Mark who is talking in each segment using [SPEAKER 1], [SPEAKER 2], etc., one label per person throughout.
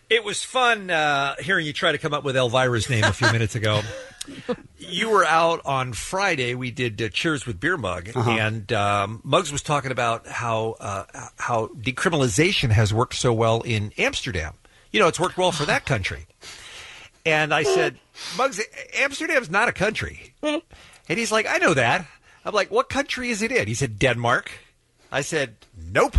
[SPEAKER 1] It was fun hearing you try to come up with Elvira's name a few minutes ago. You were out on Friday. We did Cheers with Beer Mug, and Muggs was talking about how decriminalization has worked so well in Amsterdam. You know, it's worked well for that country. And I said, Muggs, Amsterdam's not a country. And he's like, I know that. I'm like, what country is it in? He said, Denmark. I said, nope.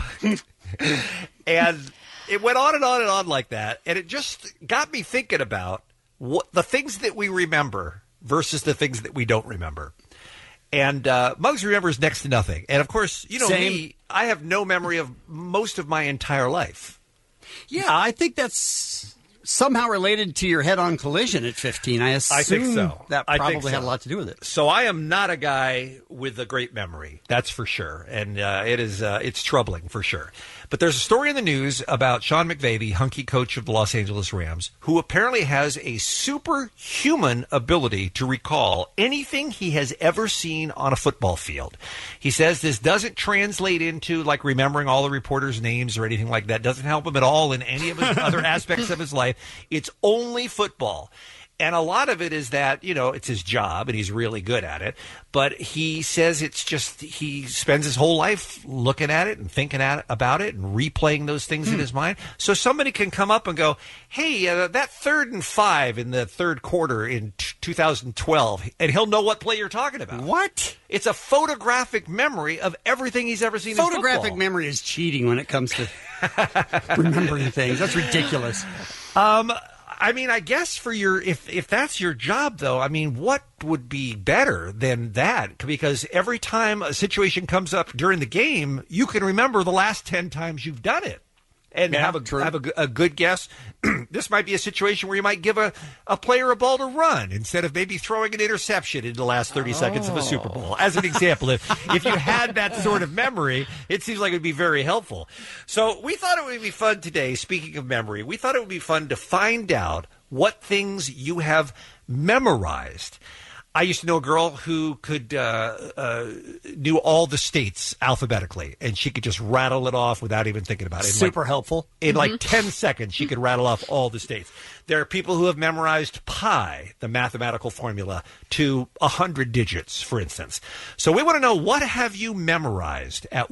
[SPEAKER 1] And it went on and on and on like that. And it just got me thinking about what the things that we remember versus the things that we don't remember. And Muggs remembers next to nothing. And, of course, you know me, I have no memory of most of my entire life.
[SPEAKER 2] Yeah, I think that's somehow related to your head-on collision at 15. I think so. That probably had a lot to do with it.
[SPEAKER 1] So I am not a guy with a great memory, that's for sure. And it's troubling for sure. But there's a story in the news about Sean McVay, the hunky coach of the Los Angeles Rams, who apparently has a superhuman ability to recall anything he has ever seen on a football field. He says this doesn't translate into like remembering all the reporters' names or anything like that. Doesn't help him at all in any of his other aspects of his life. It's only football. And a lot of it is that, you know, it's his job and he's really good at it. But he says it's just he spends his whole life looking at it and thinking about it and replaying those things in his mind. So somebody can come up and go, hey, that 3rd and 5 in the third quarter in 2012, and he'll know what play you're talking about.
[SPEAKER 2] What?
[SPEAKER 1] It's a photographic memory of everything he's ever seen in football.
[SPEAKER 2] Photographic memory is cheating when it comes to remembering things. That's ridiculous.
[SPEAKER 1] I mean, I guess for your if that's your job, though, I mean, what would be better than that? Because every time a situation comes up during the game, you can remember the last 10 times you've done it and have a good guess. This might be a situation where you might give a player a ball to run instead of maybe throwing an interception in the last 30 seconds of a Super Bowl. As an example, if you had that sort of memory, it seems like it would be very helpful. So we thought it would be fun today, speaking of memory, we thought it would be fun to find out what things you have memorized. I used to know a girl who could knew all the states alphabetically, and she could just rattle it off without even thinking about it.
[SPEAKER 2] Super helpful.
[SPEAKER 1] In like 10 seconds, she could rattle off all the states. There are people who have memorized pi, the mathematical formula, to 100 digits, for instance. So we want to know, what have you memorized at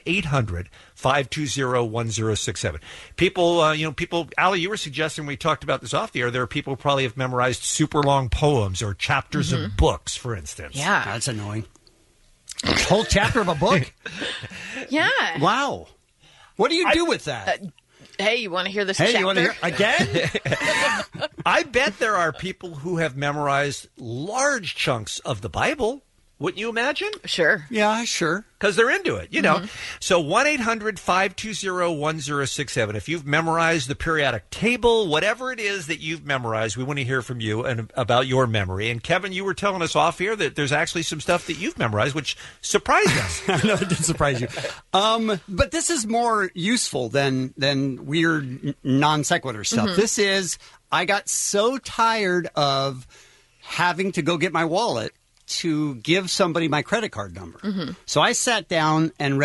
[SPEAKER 1] 1-800-520-1067? People, Allie, you were suggesting, we talked about this off the air, there are people who probably have memorized super long poems or chapters of books, for instance.
[SPEAKER 3] Yeah.
[SPEAKER 2] That's annoying. A whole chapter of a book?
[SPEAKER 3] Yeah.
[SPEAKER 2] Wow. What do you do with that?
[SPEAKER 3] Hey, you want to hear this chapter?
[SPEAKER 2] You want to hear again?
[SPEAKER 1] I bet there are people who have memorized large chunks of the Bible. Wouldn't you imagine?
[SPEAKER 3] Sure.
[SPEAKER 2] Yeah, sure.
[SPEAKER 1] Because they're into it, you know. So 1-800-520-1067. If you've memorized the periodic table, whatever it is that you've memorized, we want to hear from you and about your memory. And Kevin, you were telling us off here that there's actually some stuff that you've memorized, which surprised us.
[SPEAKER 2] I know it did surprise you. But this is more useful than weird non sequitur stuff. This is, I got so tired of having to go get my wallet to give somebody my credit card number. So I sat down and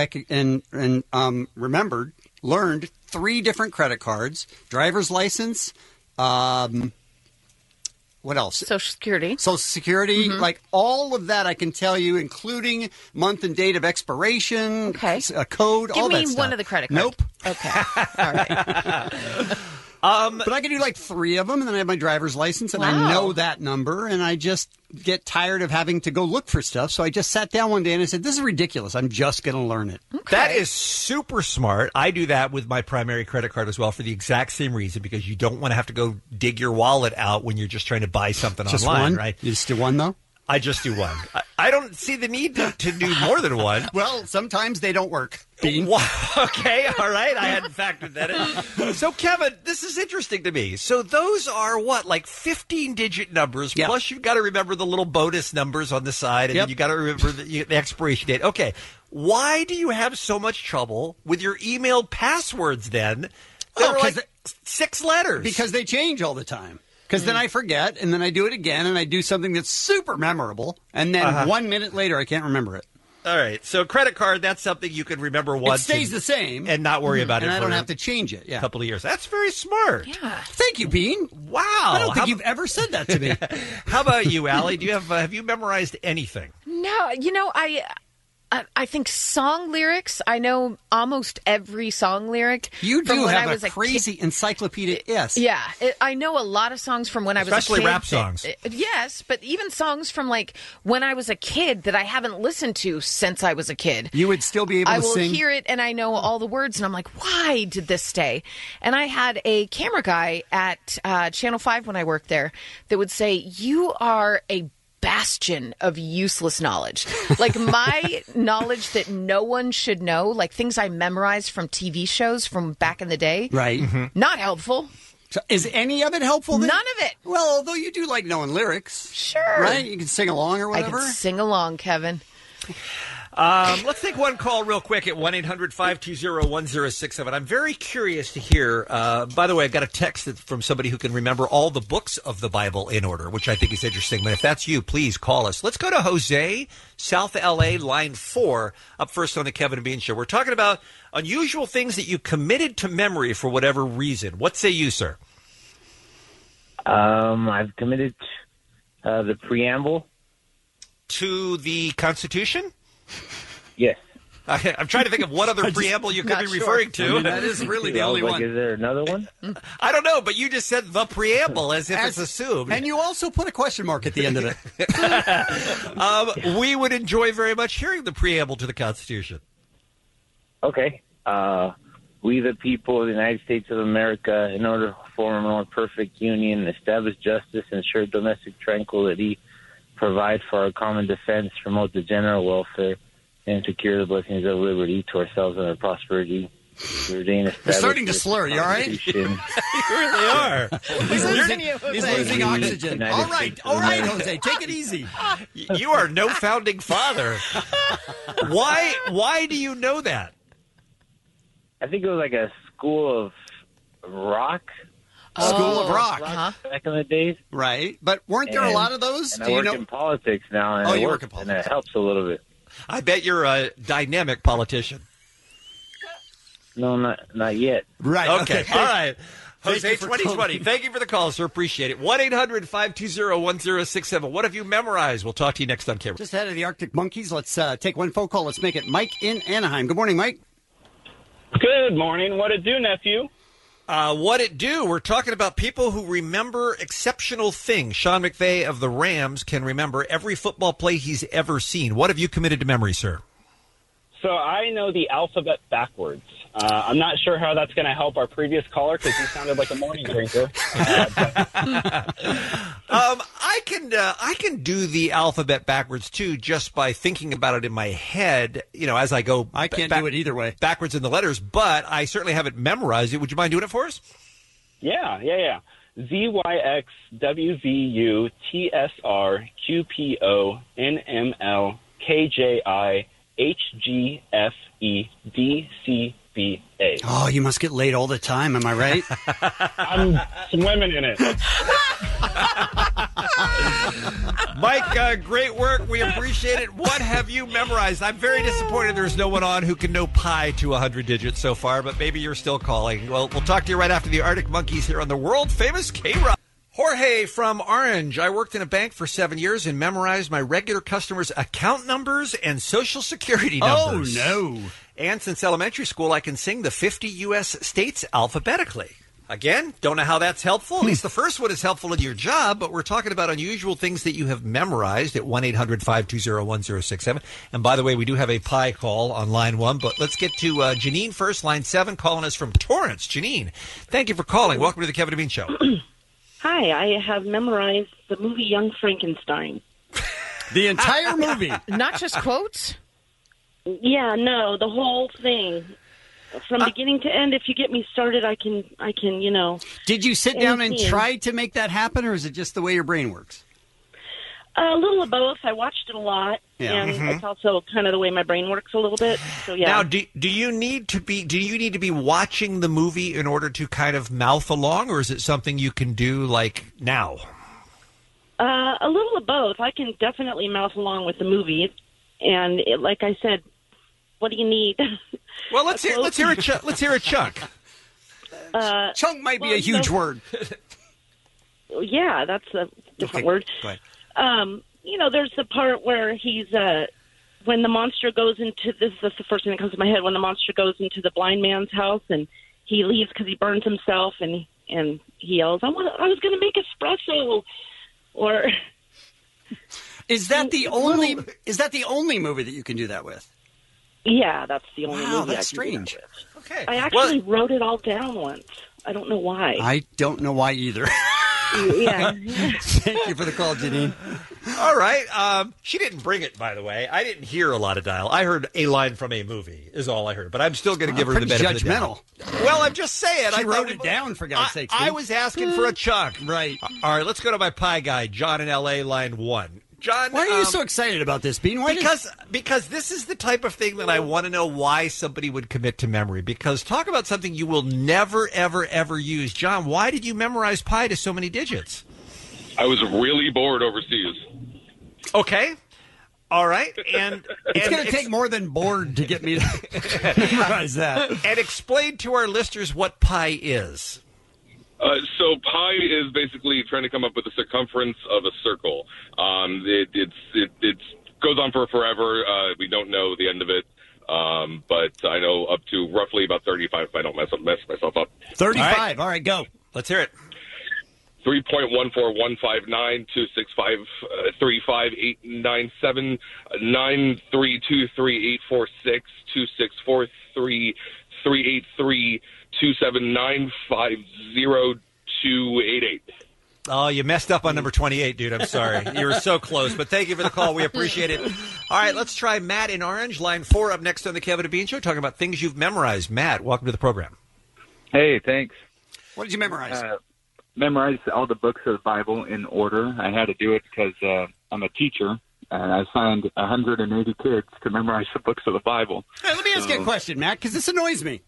[SPEAKER 2] learned 3 different credit cards, driver's license, what else?
[SPEAKER 3] Social Security.
[SPEAKER 2] Social Security, like all of that I can tell you, including month and date of expiration, a code, all that stuff.
[SPEAKER 3] Give me one of the credit cards.
[SPEAKER 2] Nope.
[SPEAKER 3] Okay. All right.
[SPEAKER 2] But I can do like 3 of them, and then I have my driver's license, and I know that number, and I just get tired of having to go look for stuff. So I just sat down one day and I said, this is ridiculous. I'm just going to learn it.
[SPEAKER 3] Okay.
[SPEAKER 1] That is super smart. I do that with my primary credit card as well for the exact same reason, because you don't want to have to go dig your wallet out when you're just trying to buy something
[SPEAKER 2] Just
[SPEAKER 1] online,
[SPEAKER 2] one?
[SPEAKER 1] right?
[SPEAKER 2] You just do one, though?
[SPEAKER 1] I just do one. I don't see the need to do more than one.
[SPEAKER 2] Well, sometimes they don't work.
[SPEAKER 1] Okay, all right. I hadn't factored that in. So, Kevin, this is interesting to me. So those are what, like 15-digit numbers, plus you've got to remember the little bonus numbers on the side, and then you've got to remember the expiration date. Okay, why do you have so much trouble with your email passwords then? They're like 6 letters.
[SPEAKER 2] Because they change all the time. Because then I forget, and then I do it again, and I do something that's super memorable, and then 1 minute later I can't remember it.
[SPEAKER 1] All right. So credit card, that's something you can remember
[SPEAKER 2] It
[SPEAKER 1] once.
[SPEAKER 2] stays the same.
[SPEAKER 1] and not worry about it
[SPEAKER 2] and I
[SPEAKER 1] for
[SPEAKER 2] don't have to change it.
[SPEAKER 1] a
[SPEAKER 2] Yeah.
[SPEAKER 1] couple of years. That's very smart.
[SPEAKER 3] Yeah.
[SPEAKER 2] Thank you, Bean.
[SPEAKER 1] Wow.
[SPEAKER 2] I don't think you've ever said that to me.
[SPEAKER 1] How about you, Allie? Do you have you memorized anything?
[SPEAKER 3] No, I think song lyrics. I know almost every song lyric.
[SPEAKER 2] You
[SPEAKER 3] from
[SPEAKER 2] do
[SPEAKER 3] when I
[SPEAKER 2] have
[SPEAKER 3] was
[SPEAKER 2] a crazy encyclopedia. Yes.
[SPEAKER 3] Yeah, I know a lot of songs from when I was a kid.
[SPEAKER 1] Especially rap songs.
[SPEAKER 3] Yes, but even songs from like when I was a kid that I haven't listened to since I was a kid.
[SPEAKER 2] You would still be able
[SPEAKER 3] I
[SPEAKER 2] to
[SPEAKER 3] will
[SPEAKER 2] sing.
[SPEAKER 3] hear it and I know all the words and I'm like, why did this stay? And I had a camera guy at Channel 5 when I worked there that would say, you are a bastion of useless knowledge. Like my knowledge that no one should know, like things I memorized from TV shows from back in the day.
[SPEAKER 2] Right.
[SPEAKER 3] Not helpful.
[SPEAKER 2] So is any of it helpful then?
[SPEAKER 3] None of it.
[SPEAKER 2] Well, although you do like knowing lyrics.
[SPEAKER 3] Sure.
[SPEAKER 2] Right? You can sing along or
[SPEAKER 3] I
[SPEAKER 2] whatever.
[SPEAKER 3] can sing along, Kevin.
[SPEAKER 1] Let's take one call real quick at 1-800-520-1067. I'm very curious to hear. By the way, I got a text from somebody who can remember all the books of the Bible in order, which I think is interesting. But if that's you, please call us. Let's go to Jose, South LA, line 4, up first on the Kevin and Bean Show. We're talking about unusual things that you committed to memory for whatever reason. What say you, sir?
[SPEAKER 4] I've committed the preamble.
[SPEAKER 1] To the Constitution?
[SPEAKER 4] Yes.
[SPEAKER 1] I'm trying to think of what other preamble you could
[SPEAKER 3] not
[SPEAKER 1] be
[SPEAKER 3] sure.
[SPEAKER 1] referring to.
[SPEAKER 2] I mean, that is really the
[SPEAKER 4] I was
[SPEAKER 2] only
[SPEAKER 4] like,
[SPEAKER 2] one.
[SPEAKER 4] is there another one?
[SPEAKER 1] I don't know, but you just said the preamble as if it's assumed.
[SPEAKER 2] And you also put a question mark at the end of it.
[SPEAKER 1] We would enjoy very much hearing the preamble to the Constitution.
[SPEAKER 4] Okay. We, the people of the United States of America, in order to form a more perfect union, establish justice, ensure domestic tranquility, provide for our common defense, promote the general welfare, and secure the blessings of liberty to ourselves and our prosperity. You're
[SPEAKER 2] starting to slur. You all right?
[SPEAKER 1] You really are.
[SPEAKER 2] He's losing,
[SPEAKER 3] you,
[SPEAKER 2] he's
[SPEAKER 3] Jose.
[SPEAKER 2] losing oxygen. All right, Jose, take it easy.
[SPEAKER 1] You are no founding father. Why do you know that?
[SPEAKER 4] I think it was like a school of rock.
[SPEAKER 2] School of Rock.
[SPEAKER 3] Uh-huh.
[SPEAKER 4] Back in the days.
[SPEAKER 2] Right, but weren't there a lot of those?
[SPEAKER 4] And
[SPEAKER 2] Do
[SPEAKER 4] I
[SPEAKER 2] you
[SPEAKER 4] work
[SPEAKER 2] know?
[SPEAKER 4] in politics now, and
[SPEAKER 2] Oh,
[SPEAKER 4] I
[SPEAKER 2] you
[SPEAKER 4] work
[SPEAKER 2] work in
[SPEAKER 4] and
[SPEAKER 2] politics.
[SPEAKER 4] it helps a little bit.
[SPEAKER 1] I bet you're a dynamic politician.
[SPEAKER 4] No, not yet.
[SPEAKER 2] Right.
[SPEAKER 1] Okay. All right.
[SPEAKER 2] Thank
[SPEAKER 1] Jose
[SPEAKER 2] you for
[SPEAKER 1] 2020.
[SPEAKER 2] calling.
[SPEAKER 1] Thank you for the call, sir. Appreciate it. 1-800-520-1067. What have you memorized? We'll talk to you next on camera.
[SPEAKER 2] Just ahead of the Arctic Monkeys, let's take one phone call. Let's make it Mike in Anaheim. Good morning, Mike.
[SPEAKER 5] Good morning. What it do, nephew?
[SPEAKER 1] What it do? We're talking about people who remember exceptional things. Sean McVay of the Rams can remember every football play he's ever seen. What have you committed to memory, sir?
[SPEAKER 5] So I know the alphabet backwards. I'm not sure how that's going to help our previous caller because he sounded like a morning drinker.
[SPEAKER 1] I can do the alphabet backwards too, just by thinking about it in my head. You know, as I go.
[SPEAKER 2] I can't do it either way.
[SPEAKER 1] Backwards in the letters, but I certainly haven't memorized it. Would you mind doing it for us?
[SPEAKER 5] Yeah. ZYXWVU,
[SPEAKER 2] Oh, you must get laid all the time. Am I right?
[SPEAKER 5] I'm swimming in it.
[SPEAKER 1] Mike, great work. We appreciate it. What have you memorized? I'm very disappointed there's no one on who can know pi to 100 digits so far, but maybe you're still calling. Well, we'll talk to you right after the Arctic Monkeys here on the world-famous K-Rock. Jorge from Orange. I worked in a bank for 7 years and memorized my regular customers' account numbers and social security numbers.
[SPEAKER 2] Oh, no.
[SPEAKER 1] And since elementary school, I can sing the 50 U.S. states alphabetically. Again, don't know how that's helpful. At least the first one is helpful in your job, but we're talking about unusual things that you have memorized at 1-800-520-1067. And by the way, we do have a pie call on line 1, but let's get to Janine first, line 7, calling us from Torrance. Janine, thank you for calling. Welcome to the Kevin and Bean Show.
[SPEAKER 6] Hi, I have memorized the movie Young Frankenstein.
[SPEAKER 2] The entire movie.
[SPEAKER 3] Not just quotes?
[SPEAKER 6] Yeah, no, the whole thing. From beginning to end, if you get me started, I can,
[SPEAKER 2] Did you sit down and
[SPEAKER 6] Anything.
[SPEAKER 2] try to make that happen, or is it just the way your brain works?
[SPEAKER 6] A little of both. I watched it a lot,
[SPEAKER 2] Yeah.
[SPEAKER 6] and it's also kind of the way my brain works a little bit. So yeah.
[SPEAKER 1] Now, do you need to be watching the movie in order to kind of mouth along, or is it something you can do like now?
[SPEAKER 6] A little of both. I can definitely mouth along with the movie. And like I said, what do you need?
[SPEAKER 1] Well, let's hear a chunk.
[SPEAKER 2] Chunk might be a huge word.
[SPEAKER 6] Yeah, that's a different word.
[SPEAKER 2] Go ahead.
[SPEAKER 6] There's the part where he's when the monster goes into this. That's the first thing that comes to my head. When the monster goes into the blind man's house and he leaves because he burns himself, and he yells, "I was going to make espresso," or.
[SPEAKER 2] Is that the only movie that you can do that with?
[SPEAKER 6] Yeah, that's the only movie.
[SPEAKER 2] Wow, that's
[SPEAKER 6] I can do
[SPEAKER 2] strange.
[SPEAKER 6] that with.
[SPEAKER 1] Okay.
[SPEAKER 6] I actually wrote it all down once. I don't know why.
[SPEAKER 2] I don't know why either.
[SPEAKER 6] Yeah.
[SPEAKER 2] Thank you for the call, Janine.
[SPEAKER 1] All right. She didn't bring it, by the way. I didn't hear a lot of dial. I heard a line from a movie is all I heard. But I'm still going to give her the
[SPEAKER 2] Pretty
[SPEAKER 1] benefit of the doubt.
[SPEAKER 2] judgmental.
[SPEAKER 1] Well, I'm just saying.
[SPEAKER 2] She
[SPEAKER 1] I
[SPEAKER 2] wrote it down, for God's sake.
[SPEAKER 1] I was asking for a chunk.
[SPEAKER 2] Right.
[SPEAKER 1] All right, let's go to my pie guy, John in L.A., line 1. John,
[SPEAKER 2] Why are you so excited about this, Bean?
[SPEAKER 1] Because this is the type of thing that I want to know why somebody would commit to memory. Because talk about something you will never, ever, ever use. John, why did you memorize pi to so many digits?
[SPEAKER 7] I was really bored overseas.
[SPEAKER 1] Okay. All right. And
[SPEAKER 2] it's going to take more than bored to get me to memorize that.
[SPEAKER 1] And explain to our listeners what pi is.
[SPEAKER 7] So pi is basically trying to come up with the circumference of a circle. It goes on for forever. We don't know the end of it, but I know up to roughly about 35 if I don't mess myself up.
[SPEAKER 2] 35. All right, go.
[SPEAKER 1] Let's hear it.
[SPEAKER 7] 3.14159 265 35897 9323 846 2643 383 27950
[SPEAKER 1] Oh, you messed up on number 28, dude. I'm sorry. You were so close, but thank you for the call. We appreciate it. All right, let's try Matt in Orange, line 4, up next on the Kevin and Bean Show, talking about things you've memorized. Matt, welcome to the program.
[SPEAKER 8] Hey, thanks.
[SPEAKER 2] What did you memorize?
[SPEAKER 8] Memorized all the books of the Bible in order. I had to do it because I'm a teacher, and I assigned 180 kids to memorize the books of the Bible.
[SPEAKER 2] Hey, let me ask you a question, Matt, because this annoys me.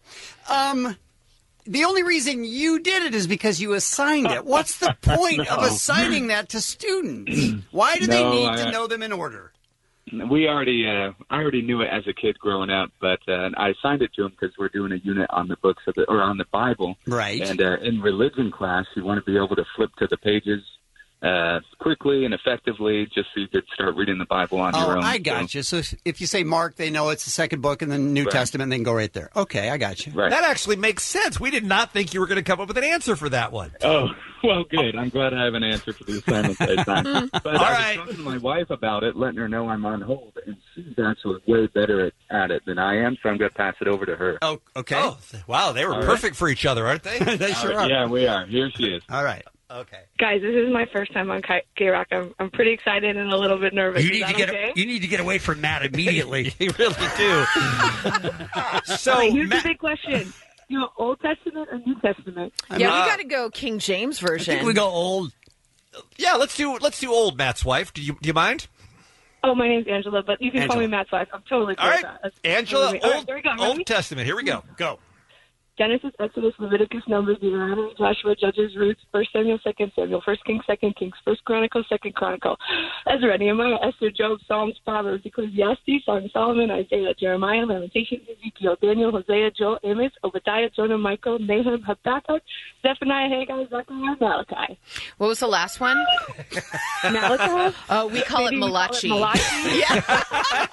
[SPEAKER 2] The only reason you did it is because you assigned it. What's the point of assigning that to students? Why do they need to know them in order?
[SPEAKER 8] I already knew it as a kid growing up, but I assigned it to them because we're doing a unit on the books on the Bible.
[SPEAKER 2] Right.
[SPEAKER 8] And in religion class, you want to be able to flip to the pages quickly and effectively, just so you could start reading the Bible on your own.
[SPEAKER 2] I got you. So if you say Mark, they know it's the second book in the New Testament, they can go right there. Okay, I got you.
[SPEAKER 8] Right.
[SPEAKER 1] That actually makes sense. We did not think you were going to come up with an answer for that one.
[SPEAKER 8] Oh, well, good. I'm glad I have an answer for the assignment this time. But I was talking to my wife about it, letting her know I'm on hold, and she's actually way better at it than I am, so I'm going to pass it over to her.
[SPEAKER 2] Oh, okay.
[SPEAKER 1] Oh, wow, they were perfect for each other, aren't they?
[SPEAKER 2] They sure are.
[SPEAKER 8] Yeah, we are. Here she is.
[SPEAKER 2] All right.
[SPEAKER 1] Okay.
[SPEAKER 9] Guys, this is my first time on K-Rock. I'm pretty excited and a little bit nervous.
[SPEAKER 2] You need to get away from Matt immediately.
[SPEAKER 1] You really do. So,
[SPEAKER 9] here's the big question. You know, Old Testament or New Testament?
[SPEAKER 3] Yeah, we got to go King James version.
[SPEAKER 2] I think we go old.
[SPEAKER 1] Yeah, let's do old Matt's wife. Do you mind?
[SPEAKER 9] Oh, my name's Angela, but you can call me Matt's wife. I'm totally cool
[SPEAKER 1] All
[SPEAKER 9] with
[SPEAKER 1] right,
[SPEAKER 9] that.
[SPEAKER 1] Angela,
[SPEAKER 9] Right, there we go.
[SPEAKER 1] Old Testament. Here we go.
[SPEAKER 2] Go.
[SPEAKER 9] Genesis, Exodus, Leviticus, Numbers, Deuteronomy, Joshua, Judges, Ruth, 1 Samuel, 2 Samuel, 1 Kings, 2 Kings, 1 Chronicle, 2 Chronicle, Ezra, Nehemiah, Esther, Job, Psalms, Proverbs, Ecclesiastes, Song of Solomon, Isaiah, Jeremiah, Lamentations, Ezekiel, Daniel, Hosea, Joel, Amos, Obadiah, Jonah, Michael, Nahum, Habakkuk, Zephaniah, Haggai, Zechariah, Malachi.
[SPEAKER 3] What was the last one?
[SPEAKER 9] Malachi?
[SPEAKER 3] We call it Malachi.
[SPEAKER 9] Malachi?
[SPEAKER 3] Yeah.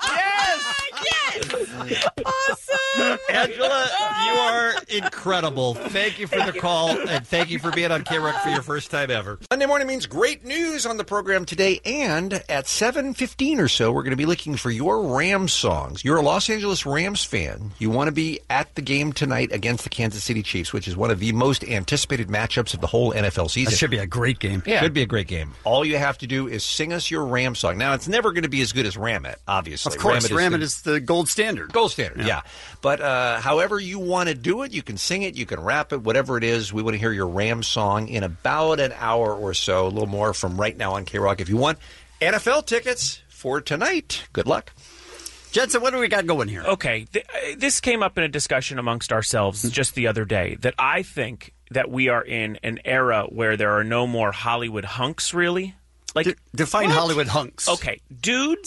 [SPEAKER 1] Yes! Awesome! Angela, you are incredible. Thank you for the call, and thank you for being on K-Rock for your first time ever. Monday morning means great news on the program today, and at 7:15 or so, we're going to be looking for your Rams songs. You're a Los Angeles Rams fan. You want to be at the game tonight against the Kansas City Chiefs, which is one of the most anticipated matchups of the whole NFL season.
[SPEAKER 2] That should be a great game.
[SPEAKER 1] Yeah. Should be a great game. All you have to do is sing us your Ram song. Now, it's never going to be as good as Ram It, obviously.
[SPEAKER 2] Of course, Ram It is the gold standard.
[SPEAKER 1] Gold standard, yeah. But however you want to do it, you can sing it, you can rap it, whatever it is. We want to hear your Ram song in about an hour or so, a little more from right now on K-Rock. If you want NFL tickets for tonight, good luck.
[SPEAKER 2] Jensen, what do we got going here?
[SPEAKER 10] Okay, this came up in a discussion amongst ourselves just the other day, that I think that we are in an era where there are no more Hollywood hunks, really.
[SPEAKER 2] Define Hollywood hunks.
[SPEAKER 10] Okay, dudes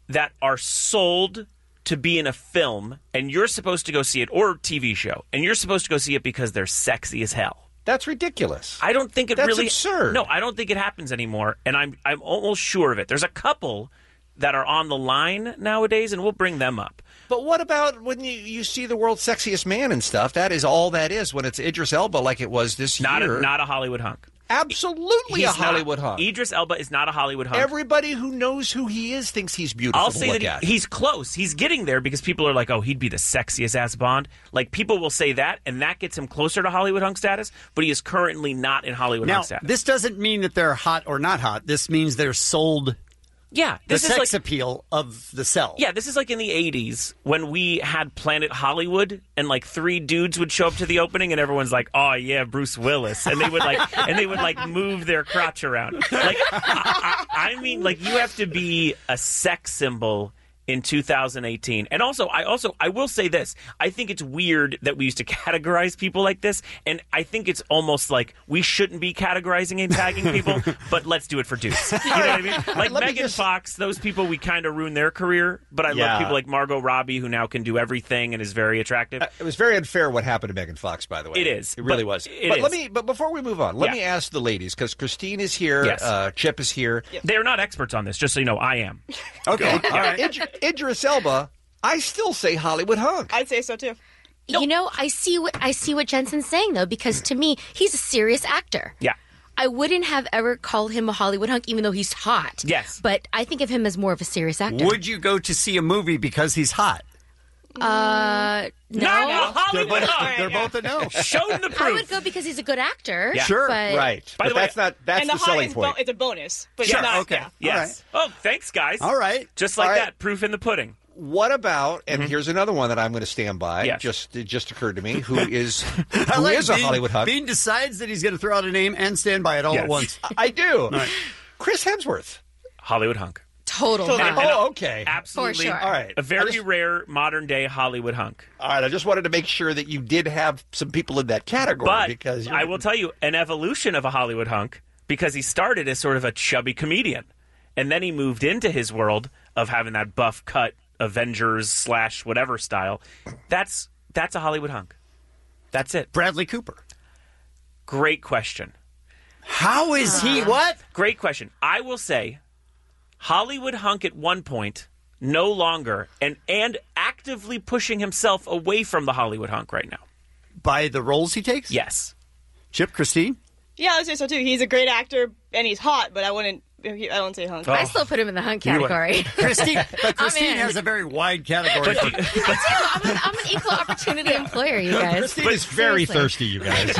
[SPEAKER 10] that are sold to be in a film, and you're supposed to go see it, or TV show, and you're supposed to go see it because they're sexy as hell.
[SPEAKER 1] That's ridiculous.
[SPEAKER 10] I don't think
[SPEAKER 1] That's absurd.
[SPEAKER 10] No, I don't think it happens anymore, and I'm almost sure of it. There's a couple that are on the line nowadays, and we'll bring them up.
[SPEAKER 1] But what about when you see the world's sexiest man and stuff? That is all that is when it's Idris Elba like it was this year.
[SPEAKER 10] Not a Hollywood hunk.
[SPEAKER 1] Absolutely
[SPEAKER 10] He's
[SPEAKER 1] a Hollywood
[SPEAKER 10] not.
[SPEAKER 1] hunk.
[SPEAKER 10] Idris Elba is not a Hollywood hunk.
[SPEAKER 1] Everybody who knows who he is thinks he's beautiful
[SPEAKER 10] I'll
[SPEAKER 1] to
[SPEAKER 10] say
[SPEAKER 1] look
[SPEAKER 10] that
[SPEAKER 1] at.
[SPEAKER 10] he's close. He's getting there because people are like, oh, he'd be the sexiest ass Bond. Like, people will say that, and that gets him closer to Hollywood hunk status, but he is currently not in Hollywood
[SPEAKER 2] Now,
[SPEAKER 10] hunk status.
[SPEAKER 2] this doesn't mean that they're hot or not hot. This means they're sold
[SPEAKER 10] Yeah,
[SPEAKER 2] the
[SPEAKER 10] this is
[SPEAKER 2] sex
[SPEAKER 10] like
[SPEAKER 2] appeal of the cell.
[SPEAKER 10] Yeah, this is like in the 80s when we had Planet Hollywood and like 3 dudes would show up to the opening and everyone's like, "Oh yeah, Bruce Willis." And they would like move their crotch around. Like I mean, like, you have to be a sex symbol in 2018. And also I will say this. I think it's weird that we used to categorize people like this, and I think it's almost like we shouldn't be categorizing and tagging people, but let's do it for dudes. You know what I mean? Like Megan Fox, those people, we kind of ruined their career, but I love people like Margot Robbie, who now can do everything and is very attractive.
[SPEAKER 1] It was very unfair what happened to Megan Fox, by the way.
[SPEAKER 10] It is.
[SPEAKER 1] It really was. But before we move on, let me ask the ladies, because Christine is here,
[SPEAKER 10] Yes.
[SPEAKER 1] Chip is here.
[SPEAKER 10] They're not experts on this, just so you know. I am.
[SPEAKER 1] Okay. All right. Idris Elba, I still say Hollywood hunk.
[SPEAKER 11] I'd say so too.
[SPEAKER 12] You know, I see what Jensen's saying though, because to me, he's a serious actor.
[SPEAKER 10] Yeah.
[SPEAKER 12] I wouldn't have ever called him a Hollywood hunk, even though he's hot.
[SPEAKER 2] Yes.
[SPEAKER 12] But I think of him as more of a serious actor.
[SPEAKER 2] Would you go to see a movie because he's hot?
[SPEAKER 12] No.
[SPEAKER 10] Hollywood hunk.
[SPEAKER 2] They're both a no.
[SPEAKER 10] Show them the proof.
[SPEAKER 12] I would go because he's a good actor.
[SPEAKER 10] Yeah.
[SPEAKER 2] Sure.
[SPEAKER 12] But
[SPEAKER 1] Right.
[SPEAKER 10] By
[SPEAKER 1] But
[SPEAKER 10] the way,
[SPEAKER 1] that's
[SPEAKER 11] and
[SPEAKER 1] the
[SPEAKER 11] the
[SPEAKER 1] selling
[SPEAKER 11] hot
[SPEAKER 1] point.
[SPEAKER 11] it's a bonus, but
[SPEAKER 10] Sure.
[SPEAKER 11] it's not.
[SPEAKER 2] Okay.
[SPEAKER 11] Yeah.
[SPEAKER 10] Yes. Oh, thanks, guys.
[SPEAKER 2] All right.
[SPEAKER 10] Just like
[SPEAKER 1] All right.
[SPEAKER 10] that. Proof in the pudding.
[SPEAKER 1] What about, and here's another one that I'm going to stand by,
[SPEAKER 10] Yes.
[SPEAKER 1] it just occurred to me, who is
[SPEAKER 2] I like
[SPEAKER 1] a Hollywood hunk.
[SPEAKER 2] Bean decides that he's going to throw out a name and stand by it all at once.
[SPEAKER 1] I do. Chris Hemsworth.
[SPEAKER 10] Hollywood hunk.
[SPEAKER 12] Total.
[SPEAKER 1] Oh, okay.
[SPEAKER 10] Absolutely.
[SPEAKER 12] For sure.
[SPEAKER 1] All right.
[SPEAKER 10] A very rare modern day Hollywood hunk.
[SPEAKER 1] All right, I just wanted to make sure that you did have some people in that category.
[SPEAKER 10] But
[SPEAKER 1] because
[SPEAKER 10] I will tell you, an evolution of a Hollywood hunk, because he started as sort of a chubby comedian. And then he moved into his world of having that buff cut Avengers / whatever style. That's a Hollywood hunk. That's it.
[SPEAKER 2] Bradley Cooper.
[SPEAKER 10] Great question.
[SPEAKER 2] How is he? What?
[SPEAKER 10] Great question. I will say Hollywood hunk at one point, no longer, and actively pushing himself away from the Hollywood hunk right now.
[SPEAKER 2] By the roles he takes?
[SPEAKER 10] Yes.
[SPEAKER 2] Chip, Christine?
[SPEAKER 11] Yeah, I'd say so too. He's a great actor and he's hot, but I don't say hunk.
[SPEAKER 12] I still put him in the hunk category.
[SPEAKER 2] Christine
[SPEAKER 12] in.
[SPEAKER 2] has a very wide category.
[SPEAKER 12] I'm an equal opportunity employer, you guys.
[SPEAKER 1] Christine is very thirsty, you guys.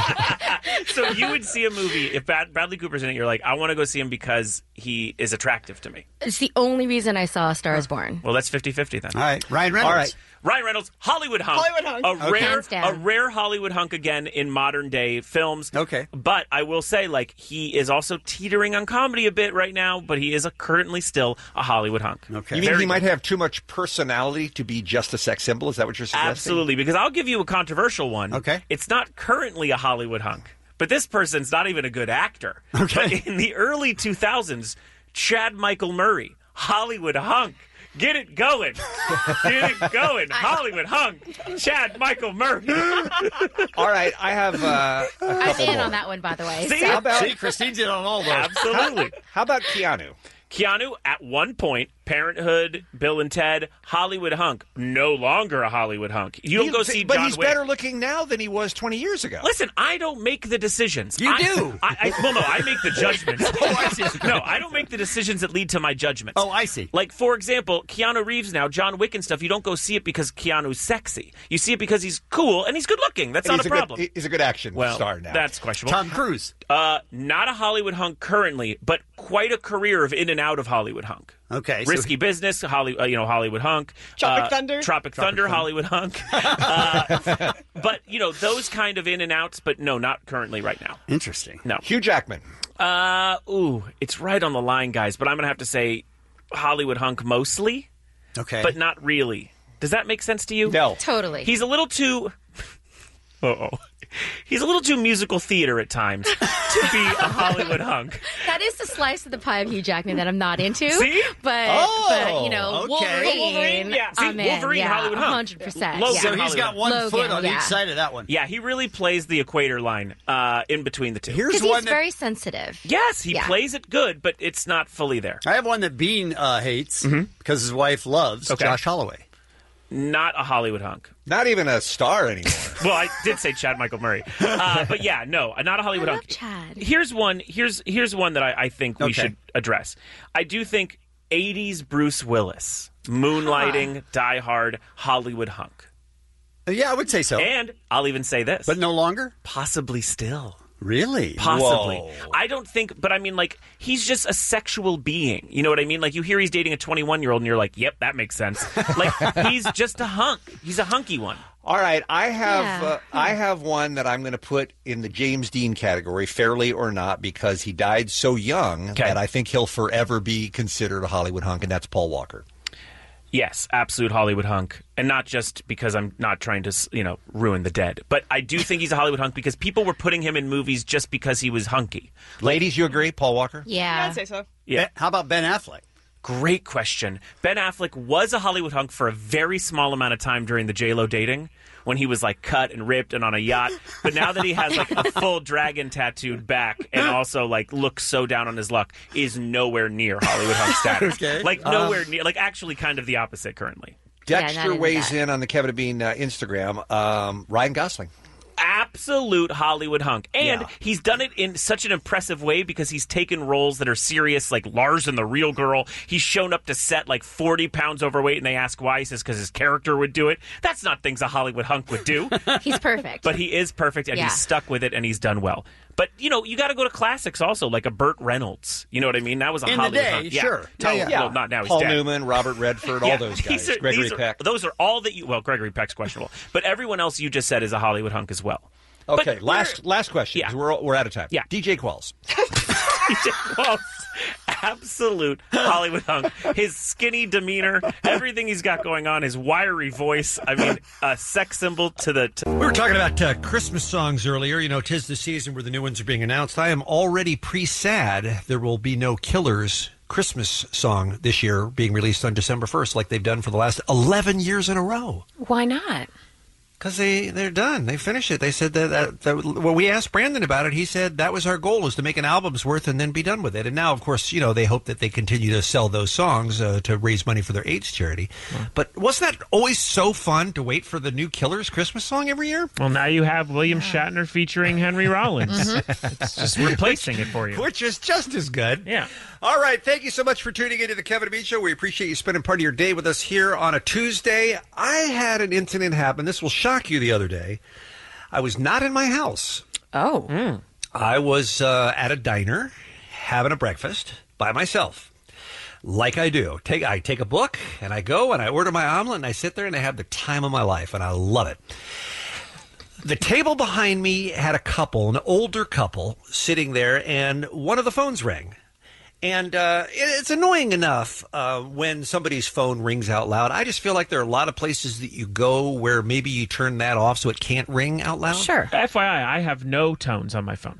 [SPEAKER 10] So you would see a movie, if Bradley Cooper's in it, you're like, I want to go see him because he is attractive to me.
[SPEAKER 12] It's the only reason I saw A Star is Born.
[SPEAKER 10] Well, that's 50-50 then.
[SPEAKER 2] All right, Ryan Reynolds.
[SPEAKER 1] All right.
[SPEAKER 10] Ryan Reynolds, Hollywood hunk.
[SPEAKER 11] Hollywood hunk.
[SPEAKER 12] Hands down.
[SPEAKER 10] A rare Hollywood hunk again in modern day films.
[SPEAKER 2] Okay.
[SPEAKER 10] But I will say, like, he is also teetering on comedy a bit right now, but he is currently still a Hollywood hunk.
[SPEAKER 2] Okay.
[SPEAKER 1] You mean
[SPEAKER 10] Very
[SPEAKER 1] he might
[SPEAKER 10] good.
[SPEAKER 1] have too much personality to be just a sex symbol? Is that what you're suggesting?
[SPEAKER 10] Absolutely, because I'll give you a controversial one.
[SPEAKER 2] Okay.
[SPEAKER 10] It's not currently a Hollywood hunk, but this person's not even a good actor.
[SPEAKER 2] Okay.
[SPEAKER 10] But in the early 2000s, Chad Michael Murray, Hollywood hunk. Get it going. Get it going. Hollywood hunk. Chad Michael Murray.
[SPEAKER 1] All right, I have a
[SPEAKER 12] I'm
[SPEAKER 1] couple
[SPEAKER 12] in
[SPEAKER 1] more.
[SPEAKER 12] on that one, by the way.
[SPEAKER 10] See?
[SPEAKER 12] So-
[SPEAKER 1] How about,
[SPEAKER 2] See, Christine's in on all those.
[SPEAKER 10] Absolutely.
[SPEAKER 1] how about Keanu?
[SPEAKER 10] Keanu, at one point, Parenthood, Bill and Ted, Hollywood hunk. No longer a Hollywood hunk. You don't go see
[SPEAKER 1] But
[SPEAKER 10] John
[SPEAKER 1] he's
[SPEAKER 10] Wick.
[SPEAKER 1] better looking now than he was 20 years ago.
[SPEAKER 10] Listen, I don't make the decisions.
[SPEAKER 2] You do.
[SPEAKER 10] Well, no, I make the judgments.
[SPEAKER 2] Oh, I see.
[SPEAKER 10] No, I don't make the decisions that lead to my judgments.
[SPEAKER 2] Oh, I see.
[SPEAKER 10] Like, for example, Keanu Reeves now, John Wick and stuff, you don't go see it because Keanu's sexy. You see it because he's cool and he's good looking. That's
[SPEAKER 1] And
[SPEAKER 10] not a problem.
[SPEAKER 1] he's a good action star now.
[SPEAKER 10] That's questionable.
[SPEAKER 2] Tom Cruise.
[SPEAKER 10] Not a Hollywood hunk currently, but quite a career of in and out of Hollywood hunk.
[SPEAKER 2] Okay. so-
[SPEAKER 10] Risky Business, Hollywood hunk.
[SPEAKER 11] Tropic Thunder.
[SPEAKER 10] Tropic Thunder, Hollywood hunk. But, those kind of in and outs, but no, not currently right now.
[SPEAKER 2] Interesting.
[SPEAKER 10] No.
[SPEAKER 1] Hugh Jackman.
[SPEAKER 10] It's right on the line, guys, but I'm going to have to say Hollywood hunk mostly,
[SPEAKER 2] Okay.
[SPEAKER 10] but not really. Does that make sense to you?
[SPEAKER 1] No.
[SPEAKER 12] Totally.
[SPEAKER 10] He's a little too... He's a little too musical theater at times to be a Hollywood hunk.
[SPEAKER 12] That is the slice of the pie of Hugh Jackman that I'm not into.
[SPEAKER 10] See?
[SPEAKER 12] But you know,
[SPEAKER 2] okay.
[SPEAKER 12] Wolverine.
[SPEAKER 10] Yeah, see,
[SPEAKER 12] I'm in.
[SPEAKER 10] Wolverine,
[SPEAKER 12] Yeah,
[SPEAKER 10] Hollywood hunk.
[SPEAKER 12] 100%.
[SPEAKER 10] Logan,
[SPEAKER 12] Yeah.
[SPEAKER 2] So he's got one
[SPEAKER 12] Logan,
[SPEAKER 2] foot on
[SPEAKER 12] yeah.
[SPEAKER 2] each side of that one.
[SPEAKER 10] Yeah, he really plays the equator line in between the two.
[SPEAKER 2] Here's
[SPEAKER 12] Because
[SPEAKER 2] one
[SPEAKER 12] he's
[SPEAKER 2] that
[SPEAKER 12] very sensitive.
[SPEAKER 10] Yes, he
[SPEAKER 12] Yeah.
[SPEAKER 10] plays it good, but it's not fully there.
[SPEAKER 2] I have one that Bean hates because his wife loves
[SPEAKER 10] Okay.
[SPEAKER 2] Josh Holloway.
[SPEAKER 10] Not a Hollywood hunk.
[SPEAKER 1] Not even a star anymore.
[SPEAKER 10] Well, I did say Chad Michael Murray, but yeah, no, not a Hollywood
[SPEAKER 12] I
[SPEAKER 10] hunk.
[SPEAKER 12] love Chad.
[SPEAKER 10] Here's one that I think we should address. I do think 80s Bruce Willis, moonlighting, Die Hard, Hollywood hunk.
[SPEAKER 2] Yeah, I would say so.
[SPEAKER 10] And I'll even say this.
[SPEAKER 2] But no longer?
[SPEAKER 10] Possibly still.
[SPEAKER 2] Really?
[SPEAKER 10] Possibly.
[SPEAKER 2] Whoa.
[SPEAKER 10] I don't think, but I mean, like, he's just a sexual being. You know what I mean? Like, you hear he's dating a 21-year-old and you're like, yep, that makes sense. Like, he's just a hunk. He's a hunky one.
[SPEAKER 1] All right, I have one that I'm going to put in the James Dean category, fairly or not, because he died so young that I think he'll forever be considered a Hollywood hunk, and that's Paul Walker.
[SPEAKER 10] Yes, absolute Hollywood hunk. And not just because I'm not trying to, ruin the dead. But I do think he's a Hollywood hunk because people were putting him in movies just because he was hunky.
[SPEAKER 1] Ladies, you agree, Paul Walker?
[SPEAKER 12] Yeah.
[SPEAKER 11] I'd say so.
[SPEAKER 10] Yeah.
[SPEAKER 2] How about Ben Affleck?
[SPEAKER 10] Great question. Ben Affleck was a Hollywood hunk for a very small amount of time during the J-Lo dating when he was like cut and ripped and on a yacht. But now that he has like a full dragon tattooed back and also like looks so down on his luck, is nowhere near Hollywood hunk status.
[SPEAKER 1] Okay.
[SPEAKER 10] Like nowhere near, like actually kind of the opposite currently.
[SPEAKER 1] Dexter weighs in on the Kevin and Bean Instagram. Ryan Gosling.
[SPEAKER 10] Absolute Hollywood hunk. And he's done it in such an impressive way because he's taken roles that are serious, like Lars and the Real Girl. He's shown up to set like 40 pounds overweight, and they ask why. He says because his character would do it. That's not things a Hollywood hunk would do.
[SPEAKER 12] He's perfect.
[SPEAKER 10] But he is perfect, and he's stuck with it, and he's done well. But, you got to go to classics also, like a Burt Reynolds. You know what I mean? That was a
[SPEAKER 2] In the
[SPEAKER 10] Hollywood
[SPEAKER 2] day,
[SPEAKER 10] hunk.
[SPEAKER 2] sure.
[SPEAKER 10] Well, not now.
[SPEAKER 1] Paul
[SPEAKER 10] he's dead.
[SPEAKER 1] Newman, Robert Redford, all those guys. Gregory Peck.
[SPEAKER 10] Those are all that you... Well, Gregory Peck's questionable. But everyone else you just said is a Hollywood hunk as well.
[SPEAKER 1] Okay, last question. Yeah. We're out of time.
[SPEAKER 10] Yeah.
[SPEAKER 1] DJ Qualls.
[SPEAKER 10] DJ Qualls. Absolute Hollywood hunk. His skinny demeanor, everything he's got going on, his wiry voice. I mean, a sex symbol to the...
[SPEAKER 1] We were talking about Christmas songs earlier. 'Tis the season where the new ones are being announced. I am already pre-sad there will be no Killers Christmas song this year being released on December 1st like they've done for the last 11 years in a row.
[SPEAKER 3] Why not?
[SPEAKER 1] Because they're done. They finished it. They said that when we asked Brandon about it, he said that was our goal, is to make an album's worth and then be done with it. And now, of course, they hope that they continue to sell those songs to raise money for their AIDS charity. Yeah. But wasn't that always so fun to wait for the new Killers Christmas song every year?
[SPEAKER 13] Well, now you have William Shatner featuring Henry Rollins. It's just replacing it for you.
[SPEAKER 1] Which is just as good.
[SPEAKER 13] Yeah.
[SPEAKER 1] All right. Thank you so much for tuning into the Kevin and Bean Show. We appreciate you spending part of your day with us here on a Tuesday. I had an incident happen. This will shock you the other day. I was not in my house.
[SPEAKER 3] Oh.
[SPEAKER 1] I was at a diner having a breakfast by myself. Like I do. I take a book and I go and I order my omelet and I sit there and I have the time of my life and I love it. The table behind me had a couple, an older couple, sitting there, and one of the phones rang. And it's annoying enough when somebody's phone rings out loud. I just feel like there are a lot of places that you go where maybe you turn that off so it can't ring out loud.
[SPEAKER 3] Sure.
[SPEAKER 13] FYI, I have no tones on my phone.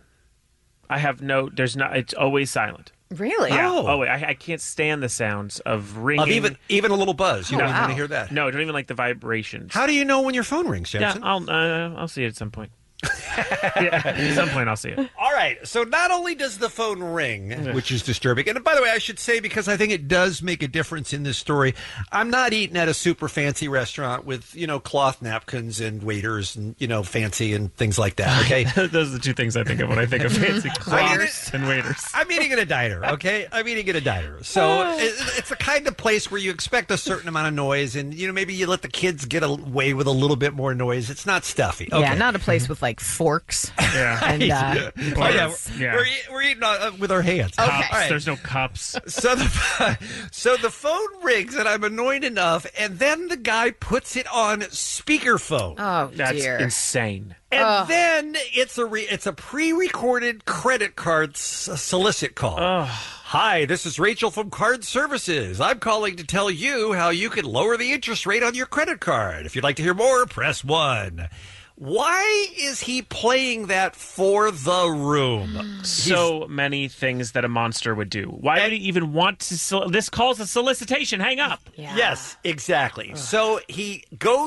[SPEAKER 13] It's always silent.
[SPEAKER 3] Really?
[SPEAKER 13] Yeah.
[SPEAKER 1] Oh.
[SPEAKER 13] Wait, I can't stand the sounds of ringing.
[SPEAKER 1] Of even a little buzz. You don't even want to hear that.
[SPEAKER 13] No, I don't even like the vibrations.
[SPEAKER 1] How do you know when your phone rings, Jensen?
[SPEAKER 13] Yeah, I'll see it at some point. At some point I'll see it.
[SPEAKER 1] All right, so not only does the phone ring, which is disturbing, and by the way, I should say, because I think it does make a difference in this story, I'm not eating at a super fancy restaurant with, cloth napkins and waiters and, fancy and things like that, okay?
[SPEAKER 13] Those are the two things I think of when I think of fancy cloths and waiters.
[SPEAKER 1] I'm eating at a diner, okay? I'm eating at a diner. So it's the kind of place where you expect a certain amount of noise, and, maybe you let the kids get away with a little bit more noise. It's not stuffy. Okay.
[SPEAKER 3] Yeah, not a place with, forks.
[SPEAKER 13] Yeah.
[SPEAKER 3] And,
[SPEAKER 1] We're eating with our hands.
[SPEAKER 3] Okay.
[SPEAKER 13] Cups.
[SPEAKER 1] Right.
[SPEAKER 13] There's no cups.
[SPEAKER 1] So the phone rings, and I'm annoyed enough, and then the guy puts it on speakerphone.
[SPEAKER 3] Oh,
[SPEAKER 13] That's
[SPEAKER 3] dear.
[SPEAKER 13] insane.
[SPEAKER 1] And then it's a pre-recorded credit card solicit call. Hi, this is Rachel from Card Services. I'm calling to tell you how you can lower the interest rate on your credit card. If you'd like to hear more, press 1. Why is he playing that for the room?
[SPEAKER 10] So many things that a monster would do. Why would he even want to? This calls a solicitation. Hang up.
[SPEAKER 3] Yeah.
[SPEAKER 1] Yes, exactly. So he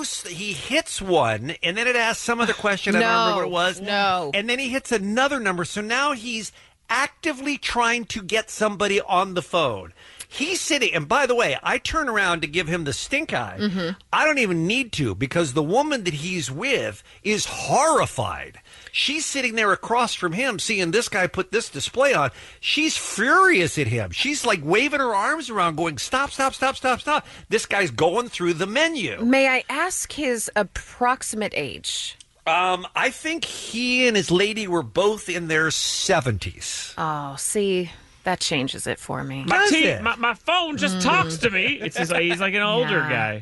[SPEAKER 1] hits one, and then it asks some other question. I don't remember what it was.
[SPEAKER 3] No.
[SPEAKER 1] And then he hits another number. So now he's actively trying to get somebody on the phone. He's sitting, and by the way, I turn around to give him the stink eye.
[SPEAKER 3] Mm-hmm.
[SPEAKER 1] I don't even need to, because the woman that he's with is horrified. She's sitting there across from him, seeing this guy put this display on. She's furious at him. She's like waving her arms around, going, stop, stop, stop, stop, stop. This guy's going through the menu.
[SPEAKER 3] May I ask his approximate age?
[SPEAKER 1] I think he and his lady were both in their 70s.
[SPEAKER 3] Oh, see, that changes it for me.
[SPEAKER 10] My phone just talks to me. He's like an older guy.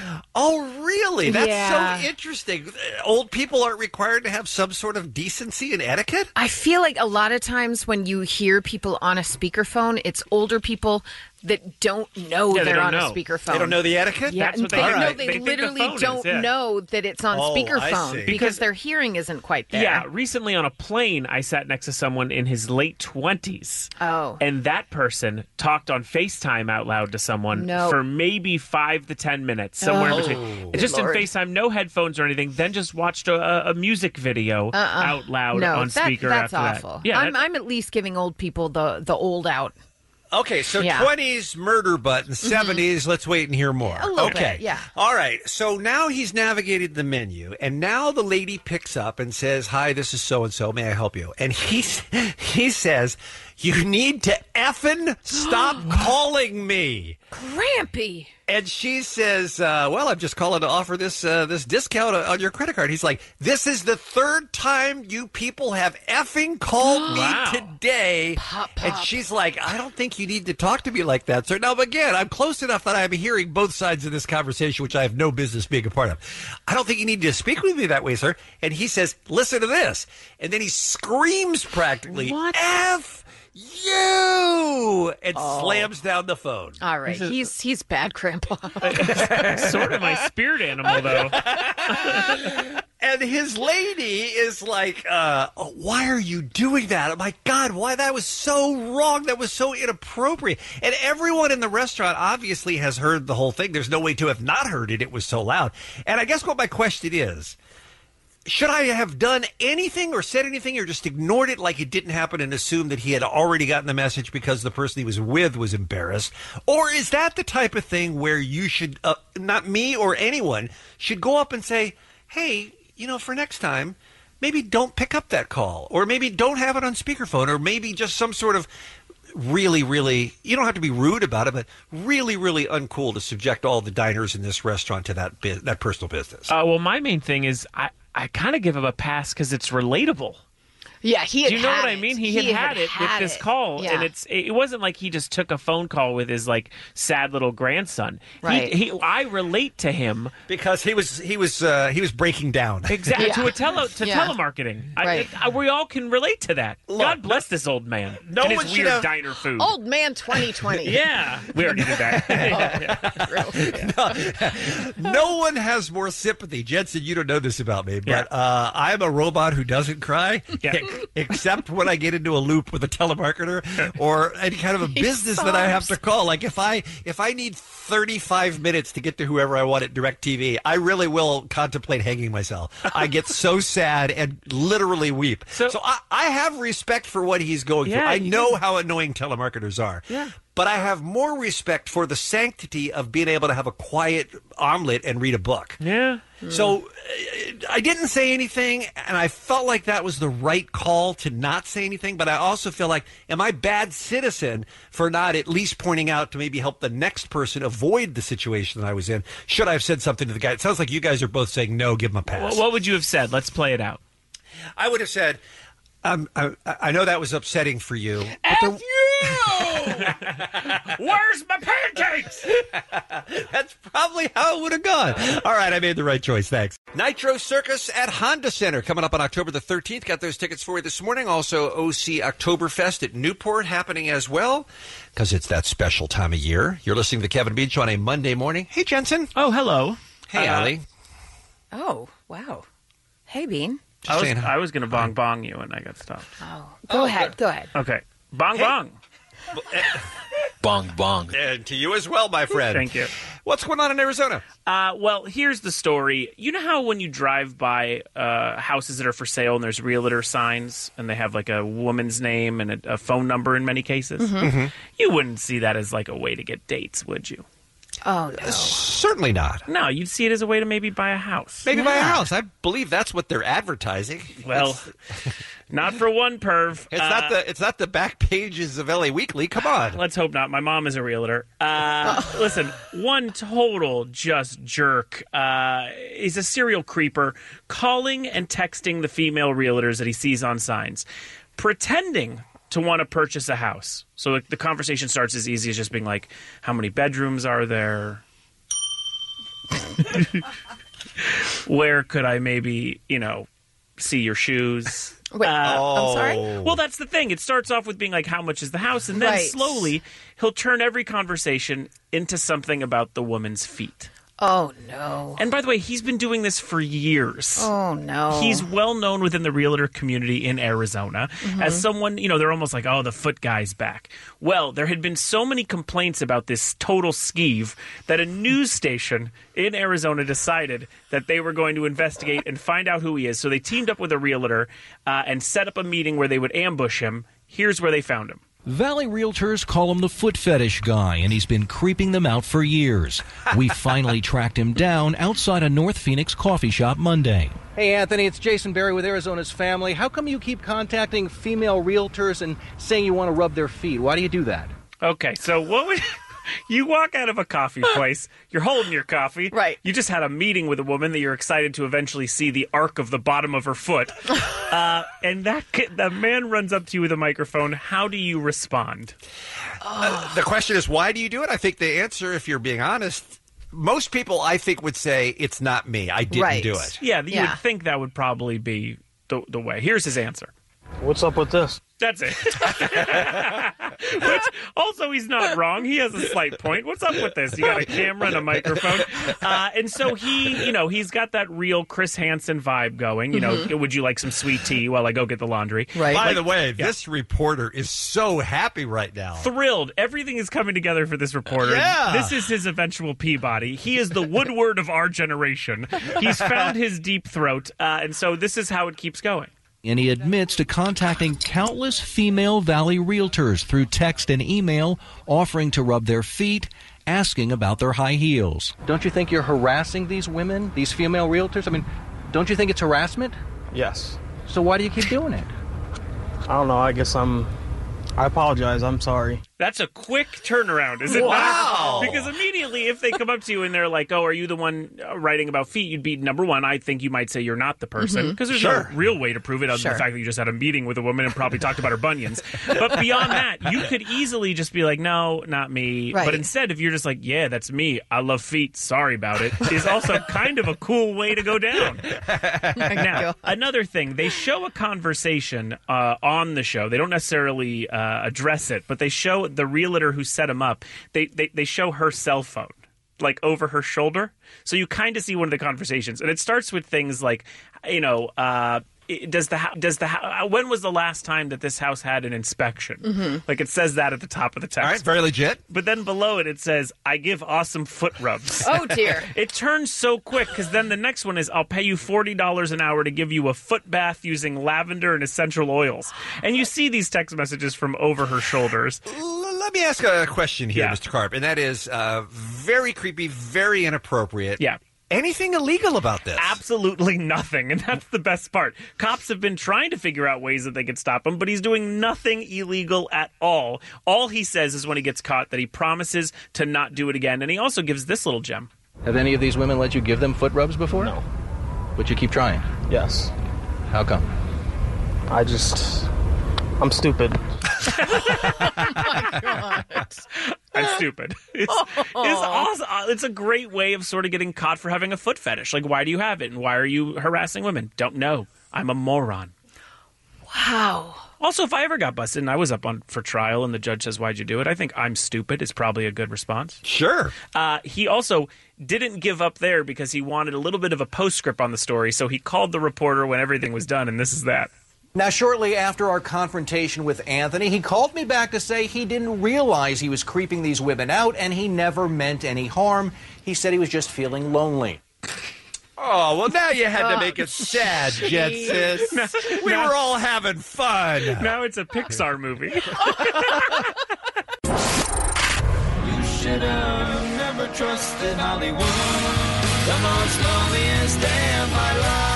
[SPEAKER 1] Oh, really? That's
[SPEAKER 3] Yeah.
[SPEAKER 1] so interesting. Old people aren't required to have some sort of decency and etiquette?
[SPEAKER 3] I feel like a lot of times when you hear people on a speakerphone, it's older people that don't know
[SPEAKER 10] Yeah, they
[SPEAKER 3] they're
[SPEAKER 10] don't
[SPEAKER 3] on
[SPEAKER 10] know.
[SPEAKER 3] a speakerphone.
[SPEAKER 1] They don't know the etiquette?
[SPEAKER 3] Yeah,
[SPEAKER 10] That's what they
[SPEAKER 3] they,
[SPEAKER 10] think.
[SPEAKER 3] no,
[SPEAKER 10] Right.
[SPEAKER 3] they
[SPEAKER 10] They think the
[SPEAKER 3] literally
[SPEAKER 10] phone is,
[SPEAKER 3] don't
[SPEAKER 10] yeah.
[SPEAKER 3] know that it's on
[SPEAKER 1] Oh, I see.
[SPEAKER 3] speakerphone because their hearing isn't quite there.
[SPEAKER 10] Yeah, recently on a plane, I sat next to someone in his late 20s.
[SPEAKER 3] Oh.
[SPEAKER 10] And that person talked on FaceTime out loud to someone
[SPEAKER 3] No.
[SPEAKER 10] for maybe 5 to 10 minutes, somewhere in
[SPEAKER 3] Oh.
[SPEAKER 10] between. Just
[SPEAKER 3] Lord.
[SPEAKER 10] in FaceTime, no headphones or anything, then just watched a music video out loud
[SPEAKER 3] no,
[SPEAKER 10] on speaker
[SPEAKER 3] that's
[SPEAKER 10] after
[SPEAKER 3] awful.
[SPEAKER 10] that. Yeah,
[SPEAKER 3] I'm at least giving old people the old out.
[SPEAKER 1] Okay, so
[SPEAKER 3] Yeah.
[SPEAKER 1] 20s murder button, 70s, let's wait and hear more.
[SPEAKER 3] A little
[SPEAKER 1] okay.
[SPEAKER 3] bit, yeah.
[SPEAKER 1] All right, so now he's navigated the menu, and now the lady picks up and says, hi, this is so-and-so, may I help you? And he says, you need to effing stop calling me.
[SPEAKER 3] Grampy.
[SPEAKER 1] And she says, well, I'm just calling to offer this discount on your credit card. He's like, this is the third time you people have effing called me
[SPEAKER 10] Wow.
[SPEAKER 1] today.
[SPEAKER 3] Pop,
[SPEAKER 1] And
[SPEAKER 3] pop.
[SPEAKER 1] she's like, I don't think you need to talk to me like that, sir. Now, again, I'm close enough that I'm hearing both sides of this conversation, which I have no business being a part of. I don't think you need to speak with me that way, sir. And he says, listen to this. And then he screams practically,
[SPEAKER 3] What?
[SPEAKER 1] F you! And slams down the phone.
[SPEAKER 3] All right, he's bad, Grandpa.
[SPEAKER 10] sort of my spirit animal, though.
[SPEAKER 1] And his lady is like, why are you doing that? Oh, my God, why? That was so wrong. That was so inappropriate. And everyone in the restaurant obviously has heard the whole thing. There's no way to have not heard it. It was so loud. And I guess what my question is, should I have done anything or said anything or just ignored it like it didn't happen and assumed that he had already gotten the message because the person he was with was embarrassed? Or is that the type of thing where you should, not me or anyone, should go up and say, hey, for next time, maybe don't pick up that call, or maybe don't have it on speakerphone, or maybe just some sort of really, really, you don't have to be rude about it, but really, really uncool to subject all the diners in this restaurant to that personal business.
[SPEAKER 10] Well, my main thing is I kind of give him a pass because it's relatable.
[SPEAKER 3] Yeah, he had
[SPEAKER 10] Do you know
[SPEAKER 3] had
[SPEAKER 10] what I
[SPEAKER 3] it.
[SPEAKER 10] mean? He had it with this call,
[SPEAKER 3] Yeah.
[SPEAKER 10] and it wasn't like he just took a phone call with his sad little grandson.
[SPEAKER 3] Right.
[SPEAKER 10] I relate to him
[SPEAKER 1] because he was breaking down
[SPEAKER 10] exactly
[SPEAKER 3] Yeah.
[SPEAKER 10] to
[SPEAKER 3] Yeah.
[SPEAKER 10] telemarketing.
[SPEAKER 3] Right.
[SPEAKER 10] We all can relate to that.
[SPEAKER 1] Look,
[SPEAKER 10] God bless this old man.
[SPEAKER 1] no
[SPEAKER 10] and
[SPEAKER 1] one
[SPEAKER 10] his
[SPEAKER 1] should
[SPEAKER 10] weird
[SPEAKER 1] have-
[SPEAKER 10] diner food.
[SPEAKER 3] Old man 2020.
[SPEAKER 10] Yeah, we already did that.
[SPEAKER 1] No one has more sympathy. Jensen, you don't know this about me, but I'm a robot who doesn't cry, except when I get into a loop with a telemarketer or any kind of a business that I have to call. Like if I need 35 minutes to get to whoever I want at DirecTV, I really will contemplate hanging myself. I get so sad and literally weep. So I have respect for what he's going through. I know how annoying telemarketers are.
[SPEAKER 10] Yeah.
[SPEAKER 1] But I have more respect for the sanctity of being able to have a quiet omelet and read a book.
[SPEAKER 10] Yeah.
[SPEAKER 1] So I didn't say anything, and I felt like that was the right call to not say anything. But I also feel like, am I bad citizen for not at least pointing out to maybe help the next person avoid the situation that I was in? Should I have said something to the guy? It sounds like you guys are both saying no, give him a pass.
[SPEAKER 10] What would you have said? Let's play it out.
[SPEAKER 1] I would have said, I know that was upsetting for you.
[SPEAKER 10] F you! Where's my pancakes?
[SPEAKER 1] That's probably how it would have gone. All right, I made the right choice. Thanks. Nitro Circus at Honda Center coming up on October the 13th. Got those tickets for you this morning. Also, OC Oktoberfest at Newport happening as well because it's that special time of year. You're listening to the Kevin Bean Show on a Monday morning. Hey, Jensen.
[SPEAKER 10] Oh, hello.
[SPEAKER 1] Hey, Allie.
[SPEAKER 3] Oh, wow. Hey, Bean.
[SPEAKER 10] I was going to bong you, and I got stopped.
[SPEAKER 3] Oh, go ahead.
[SPEAKER 10] Okay, bong.
[SPEAKER 14] Bong.
[SPEAKER 1] And to you as well, my friend.
[SPEAKER 10] Thank you.
[SPEAKER 1] What's going on in Arizona?
[SPEAKER 10] Well, here's the story. You know how when you drive by houses that are for sale and there's realtor signs and they have like a woman's name and a phone number in many cases?
[SPEAKER 1] Mm-hmm.
[SPEAKER 10] You wouldn't see that as like a way to get dates, would you?
[SPEAKER 3] Oh, no.
[SPEAKER 1] Certainly not.
[SPEAKER 10] No, you'd see it as a way to maybe buy a house.
[SPEAKER 1] Maybe buy a house. I believe that's what they're advertising.
[SPEAKER 10] Well, not for one perv.
[SPEAKER 1] It's not the back pages of LA Weekly. Come on.
[SPEAKER 10] Let's hope not. My mom is a realtor. Listen, one total just jerk is a serial creeper calling and texting the female realtors that he sees on signs, pretending to want to purchase a house. So the conversation starts as easy as just being like, how many bedrooms are there? Where could I maybe, see your shoes?
[SPEAKER 3] Wait, I'm sorry?
[SPEAKER 10] Well, that's the thing. It starts off with being like, how much is the house? And then slowly he'll turn every conversation into something about the woman's feet.
[SPEAKER 3] Oh, no.
[SPEAKER 10] And by the way, he's been doing this for years.
[SPEAKER 3] Oh, no.
[SPEAKER 10] He's well known within the realtor community in Arizona as someone, they're almost like, oh, the foot guy's back. Well, there had been so many complaints about this total skeeve that a news station in Arizona decided that they were going to investigate and find out who he is. So they teamed up with a realtor and set up a meeting where they would ambush him. Here's where they found him.
[SPEAKER 15] Valley Realtors call him the foot fetish guy, and he's been creeping them out for years. We finally tracked him down outside a North Phoenix coffee shop Monday.
[SPEAKER 16] Hey, Anthony, it's Jason Berry with Arizona's Family. How come you keep contacting female realtors and saying you want to rub their feet? Why do you do that?
[SPEAKER 10] Okay, so what would... You walk out of a coffee place, you're holding your coffee.
[SPEAKER 3] Right.
[SPEAKER 10] You just had a meeting with a woman that you're excited to eventually see the arc of the bottom of her foot. And the man runs up to you with a microphone. How do you respond?
[SPEAKER 1] The question is, why do you do it? I think the answer, if you're being honest, most people, I think, would say, it's not me. I didn't do it.
[SPEAKER 10] Yeah, you would think that would probably be the way. Here's his answer.
[SPEAKER 17] What's up with this?
[SPEAKER 10] That's it. Which, also, he's not wrong. He has a slight point. What's up with this? You got a camera and a microphone. And so he's got that real Chris Hansen vibe going. Would you like some sweet tea while I go get the laundry?
[SPEAKER 3] Right.
[SPEAKER 1] By the way, this reporter is so happy right now.
[SPEAKER 10] Thrilled. Everything is coming together for this reporter.
[SPEAKER 1] Yeah.
[SPEAKER 10] This is his eventual Peabody. He is the Woodward of our generation. He's found his deep throat. And so this is how it keeps going.
[SPEAKER 15] And he admits to contacting countless female Valley Realtors through text and email, offering to rub their feet, asking about their high heels.
[SPEAKER 16] Don't you think you're harassing these women, these female realtors? I mean, don't you think it's harassment?
[SPEAKER 17] Yes.
[SPEAKER 16] So why do you keep doing it?
[SPEAKER 17] I don't know. I guess I apologize. I'm sorry.
[SPEAKER 10] That's a quick turnaround, is it not? Because immediately, if they come up to you and they're like, oh, are you the one writing about feet? You'd be, number one, I think you might say you're not the person. Because there's no real way to prove it other than the fact that you just had a meeting with a woman and probably talked about her bunions. But beyond that, you could easily just be like, no, not me.
[SPEAKER 3] Right.
[SPEAKER 10] But instead, if you're just like, yeah, that's me. I love feet. Sorry about it. Is also kind of a cool way to go down. Now, another thing, they show a conversation on the show. They don't necessarily address it, but they show the realtor who set him up. They show her cell phone like over her shoulder, so you kind of see one of the conversations, and it starts with things like, when was the last time that this house had an inspection? Like it says that at the top of the text.
[SPEAKER 1] All right, very legit.
[SPEAKER 10] But then below it says, I give awesome foot rubs.
[SPEAKER 3] Oh, dear.
[SPEAKER 10] It turns so quick because then the next one is, I'll pay you $40 an hour to give you a foot bath using lavender and essential oils. And you see these text messages from over her shoulders.
[SPEAKER 1] Let me ask a question here, Mr. Karp, and that is very creepy, very inappropriate.
[SPEAKER 10] Yeah.
[SPEAKER 1] Anything illegal about this?
[SPEAKER 10] Absolutely nothing, and that's the best part. Cops have been trying to figure out ways that they could stop him, but he's doing nothing illegal at all. All he says is when he gets caught that he promises to not do it again, and he also gives this little gem.
[SPEAKER 16] Have any of these women let you give them foot rubs before?
[SPEAKER 17] No.
[SPEAKER 16] But you keep trying?
[SPEAKER 17] Yes.
[SPEAKER 16] How come?
[SPEAKER 17] I'm stupid.
[SPEAKER 10] I'm stupid. It's awesome. It's a great way of sort of getting caught for having a foot fetish. Like, why do you have it? And why are you harassing women? Don't know. I'm a moron.
[SPEAKER 3] Wow.
[SPEAKER 10] Also, if I ever got busted and I was up for trial and the judge says, "Why'd you do it?" I think "I'm stupid" is probably a good response.
[SPEAKER 1] Sure.
[SPEAKER 10] He also didn't give up there because he wanted a little bit of a postscript on the story, so he called the reporter when everything was done, and this is that.
[SPEAKER 16] Now, shortly after our confrontation with Anthony, he called me back to say he didn't realize he was creeping these women out and he never meant any harm. He said he was just feeling lonely.
[SPEAKER 1] Oh, well, now you had to make it sad, Jensen. We were all having fun.
[SPEAKER 10] Now it's a Pixar movie.
[SPEAKER 14] You should have never trusted Hollywood. The most loneliest day of my life.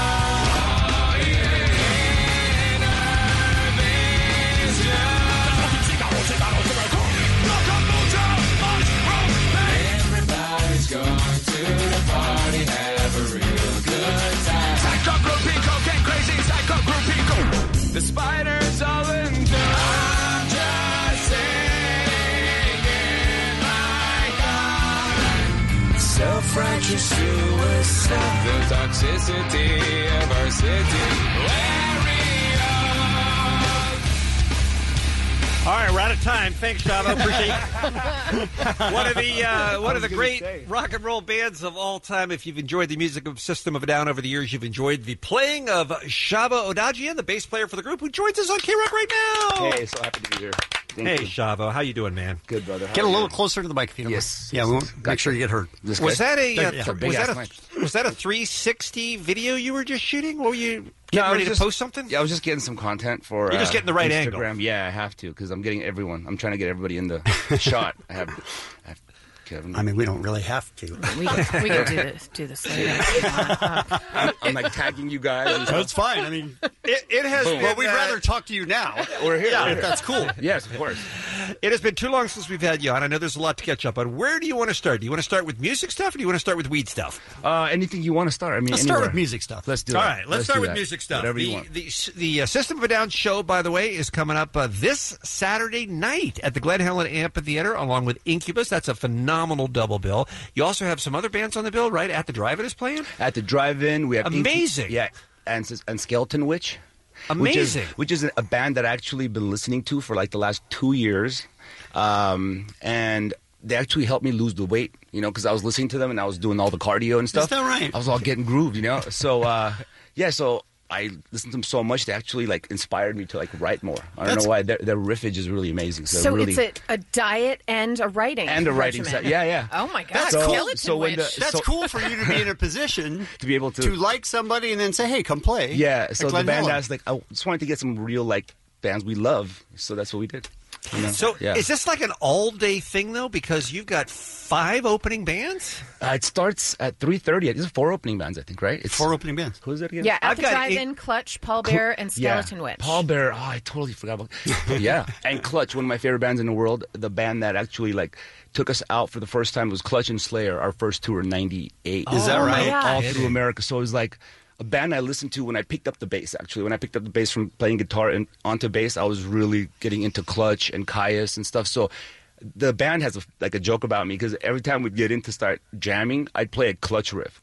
[SPEAKER 14] Everybody's going to the party, have a real good time. Psycho groupie, cocaine crazy, psycho groupie. The spiders all in turn. I'm just singing my God. Self-righteous suicide. The toxicity of our city.
[SPEAKER 1] All right, we're out of time. Thanks, Shavo. Appreciate it. One of the great rock and roll bands of all time. If you've enjoyed the music of System of a Down over the years, you've enjoyed the playing of Shavo Odagian, the bass player for the group, who joins us on K-Rock right now.
[SPEAKER 18] Hey, so happy to be here.
[SPEAKER 1] Hey, Shavo, how you doing, man?
[SPEAKER 18] Good, brother.
[SPEAKER 2] Get a little closer to the mic if you don't mind. Yeah, we won't make sure you get hurt.
[SPEAKER 1] Was that a 360 video you were just shooting? What were you getting ready to post something?
[SPEAKER 18] Yeah, I was just getting some content for
[SPEAKER 1] You're just getting the right
[SPEAKER 18] Instagram.
[SPEAKER 1] angle.
[SPEAKER 18] Yeah, I have to because I'm getting everyone. I'm trying to get everybody in the shot. I have Kevin.
[SPEAKER 2] I mean, we don't really have to.
[SPEAKER 3] We can do this later.
[SPEAKER 18] I'm like tagging you guys.
[SPEAKER 2] That's fine. I mean,
[SPEAKER 1] it has been...
[SPEAKER 2] Well, we'd rather talk to you now.
[SPEAKER 18] We're here.
[SPEAKER 2] Yeah, if that's cool.
[SPEAKER 18] Yes, of course.
[SPEAKER 1] It has been too long since we've had you on. I know there's a lot to catch up on. Where do you want to start? Do you want to start with music stuff or do you want to start with weed stuff?
[SPEAKER 18] Anything you want to start. I mean,
[SPEAKER 2] let's start with music stuff.
[SPEAKER 18] Let's do it.
[SPEAKER 1] All right, let's start with music stuff.
[SPEAKER 18] Whatever you want.
[SPEAKER 1] The System of a Down show, by the way, is coming up this Saturday night at the Glen Helen Amphitheater along with Incubus. That's a phenomenal double bill. You also have some other bands on the bill, right? At the Drive-In is playing?
[SPEAKER 18] At the Drive-In, we have
[SPEAKER 1] amazing.
[SPEAKER 18] Yeah, and Skeleton Witch.
[SPEAKER 1] Amazing.
[SPEAKER 18] Which is a band that I've actually been listening to for like the last 2 years. And they actually helped me lose the weight, because I was listening to them and I was doing all the cardio and stuff.
[SPEAKER 2] Is that right?
[SPEAKER 18] I was all getting grooved, So, so I listened to them so much, they actually inspired me to write more. I don't know why. Their riffage is really amazing. So
[SPEAKER 3] really... it's a diet and a writing
[SPEAKER 18] set. Yeah.
[SPEAKER 3] Oh my God,
[SPEAKER 2] that's
[SPEAKER 3] cool.
[SPEAKER 2] That's cool for you to be in a position
[SPEAKER 18] to be able to
[SPEAKER 2] like somebody and then say, "Hey, come play."
[SPEAKER 18] Yeah. So the band has I just wanted to get some real bands we love. So that's what we did.
[SPEAKER 1] So is this like an all-day thing, though? Because you've got 5 opening bands?
[SPEAKER 18] It starts at 3:30. It's 4 opening bands, I think, right? It's
[SPEAKER 2] 4 opening bands.
[SPEAKER 18] Who's that again?
[SPEAKER 3] Yeah, at the Drive-In, Clutch, Paul Bear, and Skeleton Witch.
[SPEAKER 18] Paul Bear. Oh, I totally forgot about yeah. And Clutch, one of my favorite bands in the world. The band that actually took us out for the first time was Clutch and Slayer, our first tour in 98.
[SPEAKER 2] Is that right?
[SPEAKER 18] All through America. So it was a band I listened to when I picked up the bass, actually. When I picked up the bass from playing guitar and onto bass, I was really getting into Clutch and Caius and stuff. So the band has a joke about me because every time we'd get in to start jamming, I'd play a Clutch riff.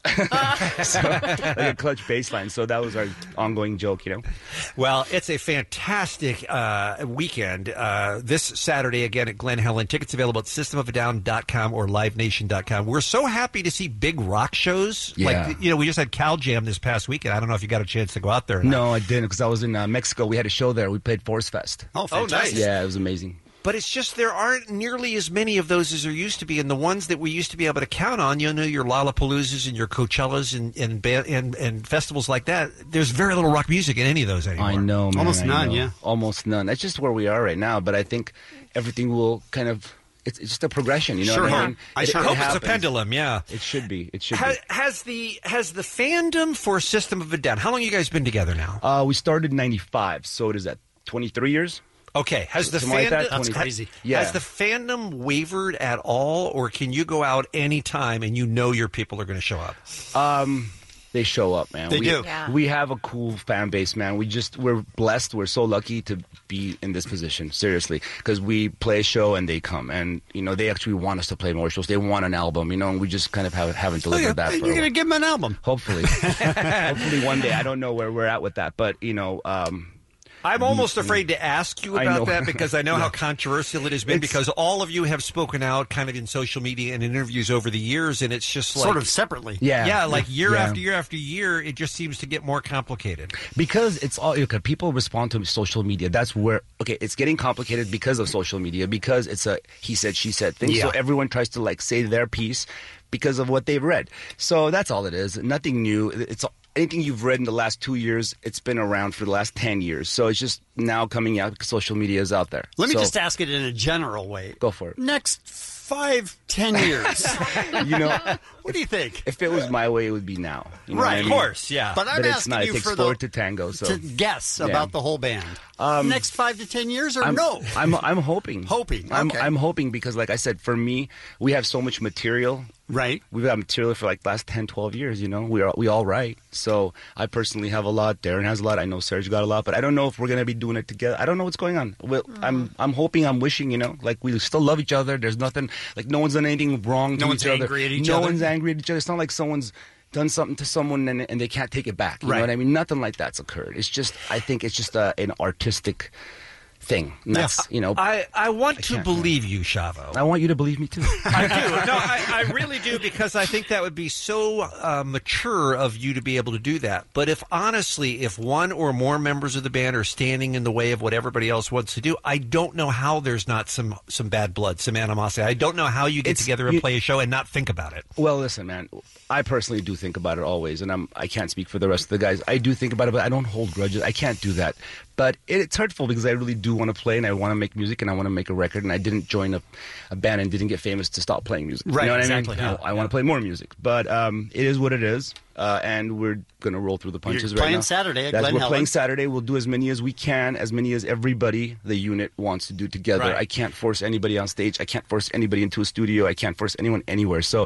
[SPEAKER 18] A Clutch bass line. So that was our ongoing joke,
[SPEAKER 1] Well, it's a fantastic weekend. This Saturday, again, at Glen Helen. Tickets available at systemofadown.com or livenation.com. We're so happy to see big rock shows.
[SPEAKER 18] Yeah.
[SPEAKER 1] We just had Cal Jam this past weekend. I don't know if you got a chance to go out there or not.
[SPEAKER 18] No, I didn't because I was in Mexico. We had a show there. We played Force Fest.
[SPEAKER 2] Oh, fantastic.
[SPEAKER 1] Nice.
[SPEAKER 18] Yeah, it was amazing.
[SPEAKER 1] But it's just there aren't nearly as many of those as there used to be, and the ones that we used to be able to count on, your Lollapaloozas and your Coachellas and festivals like that. There's very little rock music in any of those anymore.
[SPEAKER 18] I know, man.
[SPEAKER 2] Almost none, yeah.
[SPEAKER 18] Almost none. That's just where we are right now. But I think everything will kind of. It's just a progression, you know.
[SPEAKER 1] Sure,
[SPEAKER 18] what I mean?
[SPEAKER 1] I sure hope it's a pendulum. Yeah,
[SPEAKER 18] it should be. It should
[SPEAKER 1] be. Has the fandom for System of a Down? How long have you guys been together now?
[SPEAKER 18] We started in '95, so it is at 23 years.
[SPEAKER 1] Okay, has the
[SPEAKER 18] fandom
[SPEAKER 2] that's crazy.
[SPEAKER 1] Has the fandom wavered at all, or can you go out anytime and your people are going to show up?
[SPEAKER 18] They show up, man.
[SPEAKER 2] They do.
[SPEAKER 3] Yeah.
[SPEAKER 18] We have a cool fan base, man. We're blessed. We're so lucky to be in this position, seriously, because we play a show and they come, and they actually want us to play more shows. They want an album, and we just kind of haven't delivered that.
[SPEAKER 2] You're going to give them an album,
[SPEAKER 18] hopefully. Hopefully one day. I don't know where we're at with that, but
[SPEAKER 1] I'm almost afraid to ask you
[SPEAKER 18] I
[SPEAKER 1] about
[SPEAKER 18] know.
[SPEAKER 1] that because I know
[SPEAKER 18] Yeah.
[SPEAKER 1] how controversial it has been because all of you have spoken out kind of in social media and in interviews over the years, and it's just like...
[SPEAKER 2] Sort of separately.
[SPEAKER 1] Yeah, like year
[SPEAKER 18] Yeah.
[SPEAKER 1] after year after year, it just seems to get more complicated.
[SPEAKER 18] Because it's all okay. People respond to social media. That's where it's getting complicated because of social media. Because it's a he said she said thing.
[SPEAKER 2] Yeah.
[SPEAKER 18] So everyone tries to like say their piece because of what they've read. So that's all it is. Nothing new. It's anything you've read in the last 2 years. It's been around for the last 10 years. So it's just now coming out because social media is out there.
[SPEAKER 2] Let me
[SPEAKER 18] So,
[SPEAKER 2] just ask it in a general way.
[SPEAKER 18] go for it.
[SPEAKER 2] Next 5-10 years.
[SPEAKER 18] You know,
[SPEAKER 2] what do you think?
[SPEAKER 18] If it was my way, it would be now. You know
[SPEAKER 2] Right,
[SPEAKER 18] what I
[SPEAKER 2] of
[SPEAKER 18] mean?
[SPEAKER 2] course, yeah. But I'm
[SPEAKER 18] it's
[SPEAKER 2] asking
[SPEAKER 18] not.
[SPEAKER 2] you
[SPEAKER 18] It takes
[SPEAKER 2] for
[SPEAKER 18] four
[SPEAKER 2] the-
[SPEAKER 18] to tango. So
[SPEAKER 2] to guess
[SPEAKER 18] Yeah.
[SPEAKER 2] about the whole band. Next 5 to 10 years or no?
[SPEAKER 18] I'm hoping.
[SPEAKER 2] Hoping.
[SPEAKER 18] I'm
[SPEAKER 2] Okay.
[SPEAKER 18] hoping because, like I said, for me, we have so much material.
[SPEAKER 2] Right.
[SPEAKER 18] We've got material for like the last 10, 12 years. You know, we all write. So I personally have a lot. Darren has a lot. I know Serge got a lot. But I don't know if we're gonna be doing it together. I don't know what's going on. Well, I'm hoping. I'm wishing. You know, like we still love each other. There's nothing. Like no one's done anything wrong to
[SPEAKER 2] No one's
[SPEAKER 18] each other.
[SPEAKER 2] angry at each
[SPEAKER 18] no
[SPEAKER 2] other.
[SPEAKER 18] one's angry at each other. It's not like someone's done something to someone and they can't take it back. You
[SPEAKER 2] Right.
[SPEAKER 18] know what I mean? Nothing like that's occurred. It's just I think it's just an artistic thing. And that's, you know,
[SPEAKER 1] I want to
[SPEAKER 18] can't-
[SPEAKER 1] believe you, Chavo.
[SPEAKER 18] I want you to believe me too.
[SPEAKER 1] I do. No, I really do because I think that would be so mature of you to be able to do that. But if honestly, if one or more members of the band are standing in the way of what everybody else wants to do, I don't know how there's not some bad blood, some animosity. I don't know how you get together and play a show and not think about it.
[SPEAKER 18] Well, listen, man. I personally do think about it always, and I can't speak for the rest of the guys. I do think about it, but I don't hold grudges. I can't do that. But it's hurtful because I really do want to play, and I want to make music, and I want to make a record, and I didn't join a band and didn't get famous to stop playing music.
[SPEAKER 2] Right,
[SPEAKER 18] You know what
[SPEAKER 2] exactly,
[SPEAKER 18] I mean?
[SPEAKER 2] yeah.
[SPEAKER 18] I want to play more music. But it is what it is, and we're going to roll through the punches
[SPEAKER 2] You're
[SPEAKER 18] right
[SPEAKER 2] playing
[SPEAKER 18] now.
[SPEAKER 2] Saturday at
[SPEAKER 18] That's-
[SPEAKER 2] Glen
[SPEAKER 18] We're
[SPEAKER 2] Helen.
[SPEAKER 18] playing Saturday. We'll do as many as we can, as many as everybody, the unit, wants to do together.
[SPEAKER 2] Right.
[SPEAKER 18] I can't force anybody on stage. I can't force anybody into a studio. I can't force anyone anywhere. So...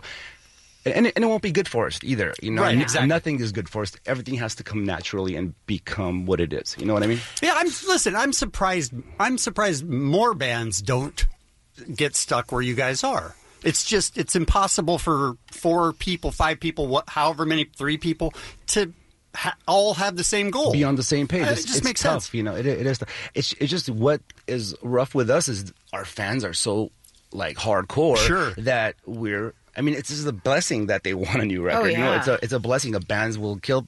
[SPEAKER 18] And it won't be good for us either, you know.
[SPEAKER 2] Right, exactly.
[SPEAKER 18] Nothing is good for us. Everything has to come naturally and become what it is. You know what I mean?
[SPEAKER 2] Yeah, I'm surprised. I'm surprised more bands don't get stuck where you guys are. It's impossible for 4 people, 5 people, however many, 3 people to all have the same goal.
[SPEAKER 18] Be on the same page.
[SPEAKER 2] It just makes
[SPEAKER 18] tough,
[SPEAKER 2] sense.
[SPEAKER 18] You know, it is. It's just what is rough with us is our fans are so like hardcore
[SPEAKER 2] Sure.
[SPEAKER 18] that we're. I mean, it's just a blessing that they want a new record. You know,
[SPEAKER 3] yeah.
[SPEAKER 18] it's a blessing. The bands will kill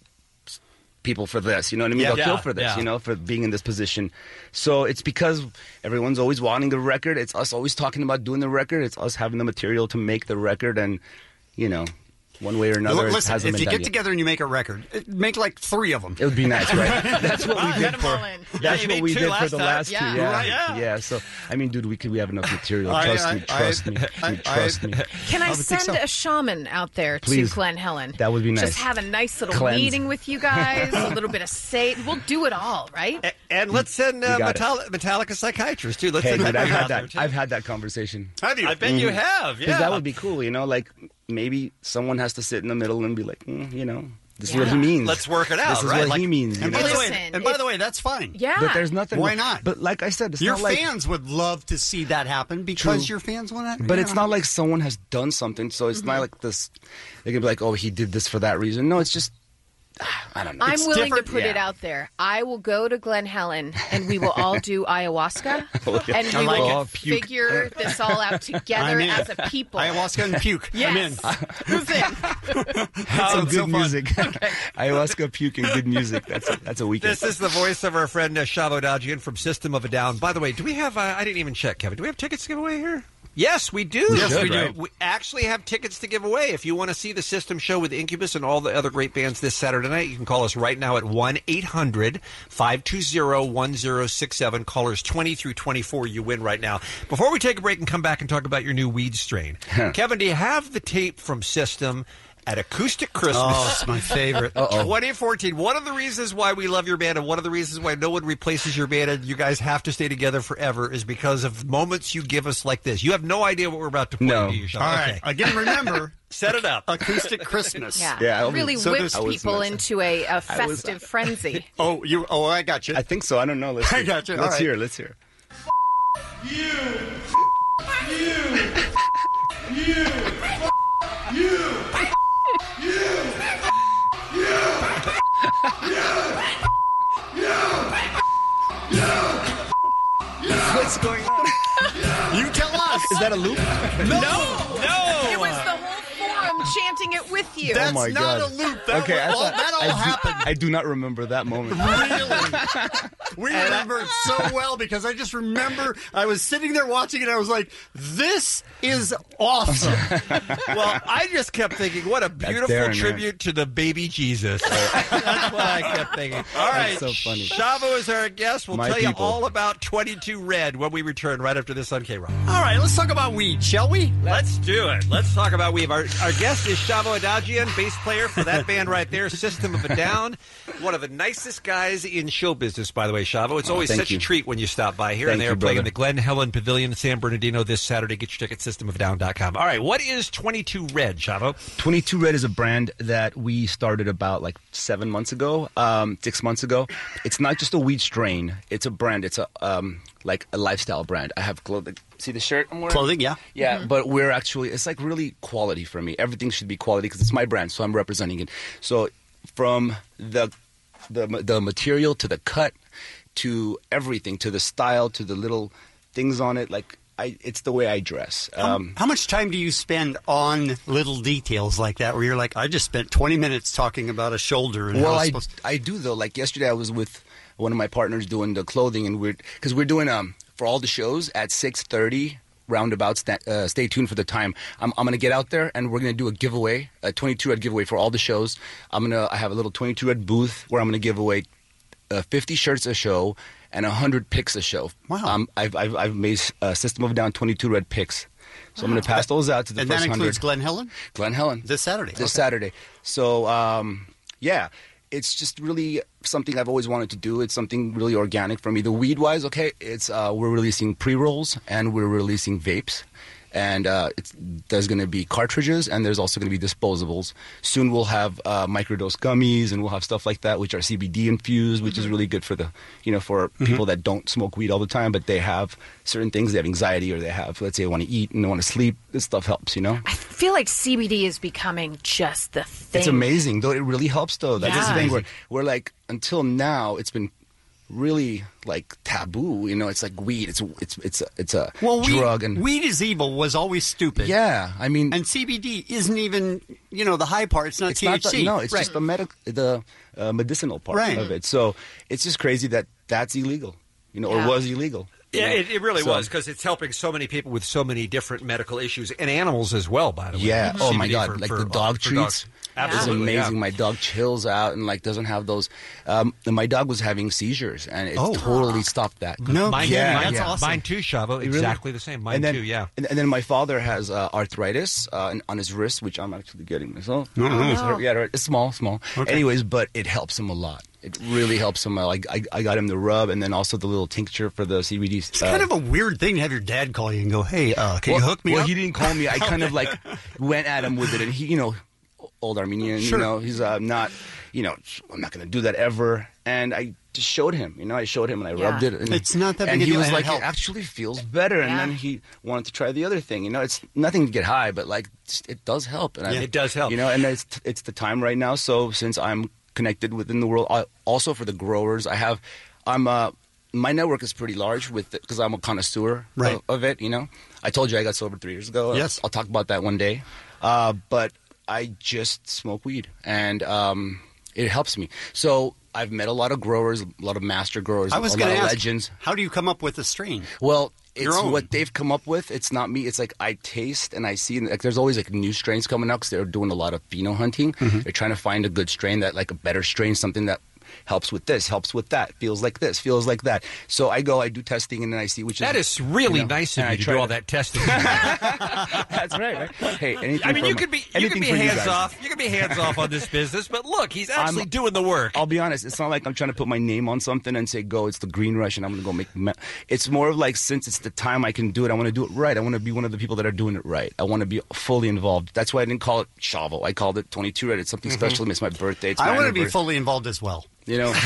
[SPEAKER 18] people for this. You know what I mean?
[SPEAKER 2] Yeah.
[SPEAKER 18] They'll kill
[SPEAKER 2] Yeah,
[SPEAKER 18] for this.
[SPEAKER 2] yeah.
[SPEAKER 18] You know, for being in this position. So it's because everyone's always wanting the record. It's us always talking about doing the record. It's us having the material to make the record, and you know, one way or another, it
[SPEAKER 2] Listen,
[SPEAKER 18] hasn't
[SPEAKER 2] if
[SPEAKER 18] been
[SPEAKER 2] you
[SPEAKER 18] done
[SPEAKER 2] get
[SPEAKER 18] yet.
[SPEAKER 2] together and you make a record, make like 3 of them.
[SPEAKER 18] It would be nice, right? That's what we
[SPEAKER 3] Get
[SPEAKER 18] did
[SPEAKER 3] 'em
[SPEAKER 18] for.
[SPEAKER 3] all in.
[SPEAKER 18] That's
[SPEAKER 1] you
[SPEAKER 18] what
[SPEAKER 1] made
[SPEAKER 18] we
[SPEAKER 1] 2
[SPEAKER 18] did for
[SPEAKER 1] last
[SPEAKER 18] the
[SPEAKER 1] time.
[SPEAKER 18] last 2.
[SPEAKER 3] Yeah.
[SPEAKER 18] Yeah,
[SPEAKER 1] Right, yeah.
[SPEAKER 18] So I mean, dude, we have enough material.
[SPEAKER 2] I-
[SPEAKER 18] Trust
[SPEAKER 2] I-
[SPEAKER 18] me. Trust me. Trust me.
[SPEAKER 3] Can I
[SPEAKER 2] would think
[SPEAKER 3] send
[SPEAKER 2] so.
[SPEAKER 3] a shaman out there
[SPEAKER 18] Please.
[SPEAKER 3] to Glen Helen?
[SPEAKER 18] That would be nice.
[SPEAKER 3] Just have a nice little
[SPEAKER 18] Cleanse.
[SPEAKER 3] meeting with you guys, a little bit of We'll do it all, right?
[SPEAKER 1] And let's send
[SPEAKER 18] You got it.
[SPEAKER 1] Metallica psychiatrist too. Let's
[SPEAKER 18] Hey,
[SPEAKER 1] send
[SPEAKER 18] dude,
[SPEAKER 1] that
[SPEAKER 18] I've
[SPEAKER 1] guy
[SPEAKER 18] had
[SPEAKER 1] out there,
[SPEAKER 18] that.
[SPEAKER 1] too.
[SPEAKER 18] I've had that conversation.
[SPEAKER 2] Have you?
[SPEAKER 1] I bet you have.
[SPEAKER 18] Because
[SPEAKER 1] Yeah,
[SPEAKER 18] that would be cool, you know. Like maybe someone has to sit in the middle and be like, you know, this is what
[SPEAKER 3] Yeah.
[SPEAKER 18] he means.
[SPEAKER 1] Let's work it out,
[SPEAKER 18] This is
[SPEAKER 1] right?
[SPEAKER 18] what
[SPEAKER 1] Like-
[SPEAKER 18] he means. You
[SPEAKER 2] And
[SPEAKER 18] know?
[SPEAKER 2] by the way,
[SPEAKER 3] Listen,
[SPEAKER 2] and by the way, that's fine.
[SPEAKER 3] Yeah.
[SPEAKER 18] But there's nothing.
[SPEAKER 2] Why not?
[SPEAKER 18] But like I said, it's
[SPEAKER 2] Your
[SPEAKER 18] not like.
[SPEAKER 2] fans would love to see that happen because
[SPEAKER 18] True.
[SPEAKER 2] your fans want to.
[SPEAKER 18] But it's not like someone has done something, so it's not like this. They can be like, "Oh, he did this for that reason." No, it's just, I don't know.
[SPEAKER 3] I'm
[SPEAKER 18] It's
[SPEAKER 3] willing to
[SPEAKER 18] different.
[SPEAKER 3] put it
[SPEAKER 18] Yeah.
[SPEAKER 3] out there. I will go to Glen Helen and we will all do ayahuasca
[SPEAKER 18] Oh, yeah.
[SPEAKER 3] and
[SPEAKER 2] I
[SPEAKER 3] we
[SPEAKER 2] like
[SPEAKER 3] will
[SPEAKER 2] it.
[SPEAKER 3] figure this all out together
[SPEAKER 2] I'm in.
[SPEAKER 3] as a people.
[SPEAKER 2] Ayahuasca and puke.
[SPEAKER 3] Yes.
[SPEAKER 2] I'm in.
[SPEAKER 3] Who's in?
[SPEAKER 18] That's some
[SPEAKER 2] it's so
[SPEAKER 18] good
[SPEAKER 2] fun.
[SPEAKER 18] music. Ayahuasca, puke, and good music. That's a weekend.
[SPEAKER 1] This is the voice of our friend Chavo Dajian from System of a Down. By the way, do we have? I didn't even check, Kevin. Do we have tickets to give away here? Yes, we do.
[SPEAKER 2] Yes, we do.
[SPEAKER 1] We actually have tickets to give away. If you want to see the System show with Incubus and all the other great bands this Saturday night, you can call us right now at 1-800-520-1067. Callers 20 through 24. You win right now. Before we take a break and come back and talk about your new weed strain, Kevin, do you have the tape from System at Acoustic Christmas?
[SPEAKER 2] Oh, it's my favorite.
[SPEAKER 1] 2014. One of the reasons why we love your band and one of the reasons why no one replaces your band and you guys have to stay together forever is because of moments you give us like this. You have no idea what we're about to play.
[SPEAKER 18] No.
[SPEAKER 1] Do you, Sean?
[SPEAKER 2] All right.
[SPEAKER 1] Okay.
[SPEAKER 2] Again, remember,
[SPEAKER 1] Set it up.
[SPEAKER 2] Acoustic Christmas.
[SPEAKER 3] Yeah,
[SPEAKER 18] Yeah, I
[SPEAKER 3] really
[SPEAKER 18] was-
[SPEAKER 2] so
[SPEAKER 3] whips
[SPEAKER 2] there's- I was
[SPEAKER 3] people
[SPEAKER 18] nice.
[SPEAKER 3] into a festive frenzy.
[SPEAKER 2] Oh, I got you.
[SPEAKER 18] I think so. I don't know. Let's
[SPEAKER 2] I
[SPEAKER 18] hear.
[SPEAKER 2] got you. All
[SPEAKER 18] Let's
[SPEAKER 2] right.
[SPEAKER 18] hear. Let's hear.
[SPEAKER 2] What's going on? You tell us.
[SPEAKER 18] Is that a loop?
[SPEAKER 3] No. It was the whole forum chanting it with you.
[SPEAKER 2] That's
[SPEAKER 18] my
[SPEAKER 2] not
[SPEAKER 18] God.
[SPEAKER 2] a loop. That
[SPEAKER 18] Okay, I
[SPEAKER 2] was,
[SPEAKER 18] thought-
[SPEAKER 2] that all happened.
[SPEAKER 18] I do not remember that moment.
[SPEAKER 2] Really? We remember it so well because I just remember I was sitting there watching it. I was like, this is awesome.
[SPEAKER 1] Well, I just kept thinking, what a beautiful
[SPEAKER 18] Darren, man.
[SPEAKER 1] tribute to the baby Jesus. That's what I kept thinking. All right,
[SPEAKER 18] so funny.
[SPEAKER 1] Shavo is our guest. We'll
[SPEAKER 18] My
[SPEAKER 1] tell you
[SPEAKER 18] people.
[SPEAKER 1] all about 22 Red when we return right after this on K-Rock.
[SPEAKER 2] All right, let's talk about weed, shall we?
[SPEAKER 1] Let's do it. Let's talk about Weave. Our guest is Shavo Adagian, bass player for that band right there, System of a Down. One of the nicest guys in show business, by the way, Shavo. It's always
[SPEAKER 18] thank
[SPEAKER 1] such
[SPEAKER 18] you.
[SPEAKER 1] a treat when you stop by here.
[SPEAKER 18] Thank
[SPEAKER 1] And they
[SPEAKER 18] you,
[SPEAKER 1] are playing in
[SPEAKER 18] brother.
[SPEAKER 1] the Glen Helen Pavilion in San Bernardino this Saturday. Get your ticket, systemofdown.com. All right, what is 22 Red, Shavo?
[SPEAKER 18] 22 Red is a brand that we started about like 7 months ago, 6 months ago. It's not just a weed strain. It's a brand. It's a like a lifestyle brand. I have clothing. See the shirt I'm wearing?
[SPEAKER 2] Clothing, yeah.
[SPEAKER 18] Yeah, but we're actually, it's like really quality for me. Everything should be quality because it's my brand, so I'm representing it. So from the material to the cut to everything, to the style, to the little things on it, like it's the way I dress.
[SPEAKER 2] How much time do you spend on little details like that where you're like, I just spent 20 minutes talking about a shoulder? And
[SPEAKER 18] Well,
[SPEAKER 2] how
[SPEAKER 18] I,
[SPEAKER 2] it's supposed
[SPEAKER 18] I do, though. Like yesterday I was with one of my partners doing the clothing, and we're doing for all the shows at 6:30 roundabout. Stay tuned for the time. I'm going to get out there and we're going to do a giveaway, a 22 Red giveaway for all the shows. I have a little 22 Red booth where I'm going to give away 50 shirts a show and 100 picks a show.
[SPEAKER 2] Wow.
[SPEAKER 18] I've made a System of a Down 22 Red picks. So I'm going to pass those out to the
[SPEAKER 2] And
[SPEAKER 18] first
[SPEAKER 2] that
[SPEAKER 18] 100.
[SPEAKER 2] includes Glen Helen?
[SPEAKER 18] Glen Helen.
[SPEAKER 2] This Saturday.
[SPEAKER 18] This Saturday. So, yeah, it's just really something I've always wanted to do. It's something really organic for me. The weed-wise, okay, it's we're releasing pre-rolls and we're releasing vapes. And there's going to be cartridges, and there's also going to be disposables. Soon we'll have microdose gummies, and we'll have stuff like that, which are CBD infused, which is really good for for people that don't smoke weed all the time, but they have certain things. They have anxiety, or they have, let's say, they want to eat and they want to sleep. This stuff helps,
[SPEAKER 3] I feel like CBD is becoming just the thing.
[SPEAKER 18] It's amazing, though. It really helps, though. That's the thing. We're like, until now, it's been really like taboo, it's like weed. It's a drug, and
[SPEAKER 2] weed is evil was always stupid.
[SPEAKER 18] Yeah, I mean,
[SPEAKER 2] and CBD isn't even the high part. It's not
[SPEAKER 18] it's
[SPEAKER 2] THC.
[SPEAKER 18] Not it's just the medicinal part of it. So it's just crazy that that's illegal, or was illegal.
[SPEAKER 1] Yeah, it really was, because it's helping so many people with so many different medical issues, and animals as well, by the way.
[SPEAKER 18] Yeah. Oh, my
[SPEAKER 1] CBD
[SPEAKER 18] God. Like the dog treats.
[SPEAKER 1] Absolutely,
[SPEAKER 18] is amazing.
[SPEAKER 1] yeah.
[SPEAKER 18] My dog chills out and doesn't have those. My dog was having seizures, and it totally stopped that.
[SPEAKER 1] No, mine,
[SPEAKER 18] that's
[SPEAKER 1] awesome. Mine too, Shavo. Exactly the same. Mine too. Yeah.
[SPEAKER 18] And then my father has arthritis on his wrist, which I'm actually getting myself.
[SPEAKER 2] Oh.
[SPEAKER 18] Yeah, right. It's small.
[SPEAKER 2] Okay.
[SPEAKER 18] Anyways, but it helps him a lot. It really helps him. I got him the rub, and then also the little tincture for the CBD.
[SPEAKER 2] It's kind of a weird thing to have your dad call you and go, "Hey, can you hook me up?"
[SPEAKER 18] Well, he didn't call me. I kind of went at him with it, and he, old Armenian, he's not, I'm not going to do that ever. And I just showed him, I showed him and I rubbed it. And,
[SPEAKER 2] it's not that big
[SPEAKER 18] and
[SPEAKER 2] a
[SPEAKER 18] he
[SPEAKER 2] deal.
[SPEAKER 18] was
[SPEAKER 2] And
[SPEAKER 18] like, it actually feels better. And then he wanted to try the other thing. It's nothing to get high, but it does help. And
[SPEAKER 1] it does help.
[SPEAKER 18] And it's the time right now. So since I'm connected within the world, also for the growers, my network is pretty large because I'm a connoisseur of it. I told you I got sober 3 years ago.
[SPEAKER 2] Yes.
[SPEAKER 18] I'll talk about that one day. But I just smoke weed, and it helps me. So I've met a lot of growers, a lot of master growers,
[SPEAKER 2] I was
[SPEAKER 18] a
[SPEAKER 2] going
[SPEAKER 18] lot
[SPEAKER 2] to
[SPEAKER 18] of
[SPEAKER 2] ask,
[SPEAKER 18] legends.
[SPEAKER 2] How do you come up with a strain?
[SPEAKER 18] Well, it's what they've come up with. It's not me. It's like I taste and I see. And there's always new strains coming out because they're doing a lot of pheno hunting.
[SPEAKER 2] Mm-hmm.
[SPEAKER 18] They're trying to find a good strain a better strain, something that helps with this, helps with that, feels like this, feels like that. So I do testing, and then I see which
[SPEAKER 1] that is really nice of you to do all that testing.
[SPEAKER 18] That's right. Hey,
[SPEAKER 1] you could be hands off. You could be hands off on this business, but look, he's actually doing the work.
[SPEAKER 18] I'll be honest. It's not like I'm trying to put my name on something and say, "Go, it's the Green Rush," and I'm going to go it's more of since it's the time I can do it, I want to do it right. I want to be one of the people that are doing it right. I want to be fully involved. That's why I didn't call it Shavo. I called it 22 Red. It's something special. It's my birthday. It's my
[SPEAKER 2] I want to be
[SPEAKER 18] anniversary.
[SPEAKER 2] fully involved as well.
[SPEAKER 18] You know,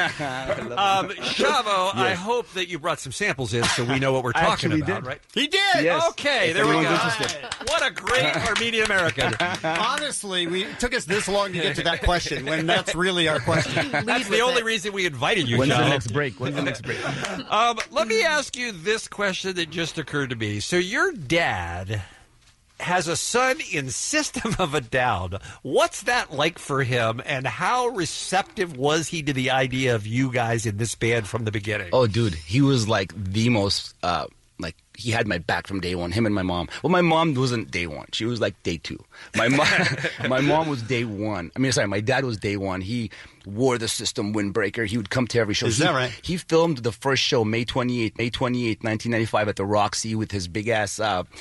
[SPEAKER 1] Shavo, I hope that you brought some samples in so we know what we're
[SPEAKER 18] I
[SPEAKER 1] talking
[SPEAKER 18] actually
[SPEAKER 1] about,
[SPEAKER 18] did.
[SPEAKER 1] right?
[SPEAKER 2] He did.
[SPEAKER 18] Yes.
[SPEAKER 1] Okay,
[SPEAKER 18] If
[SPEAKER 1] there we go.
[SPEAKER 18] anyone's interested.
[SPEAKER 1] What a great Armenian American.
[SPEAKER 2] Honestly, it took us this long to get to that question when that's really our question.
[SPEAKER 1] That's the only reason we invited you,
[SPEAKER 18] When's the
[SPEAKER 1] Shavo.
[SPEAKER 18] next break? When's the next break?
[SPEAKER 1] Let me ask you this question that just occurred to me. So your dad has a son in System of a Down. What's that like for him, and how receptive was he to the idea of you guys in this band from the beginning?
[SPEAKER 18] Oh, dude, he was like the most, he had my back from day one, him and my mom. Well, my mom wasn't day one. She was like day two. My mom was day one. My dad was day one. He wore the System windbreaker. He would come to every show.
[SPEAKER 2] Is that right?
[SPEAKER 18] He filmed the first show May 28th, 1995 at the Roxy with his big-ass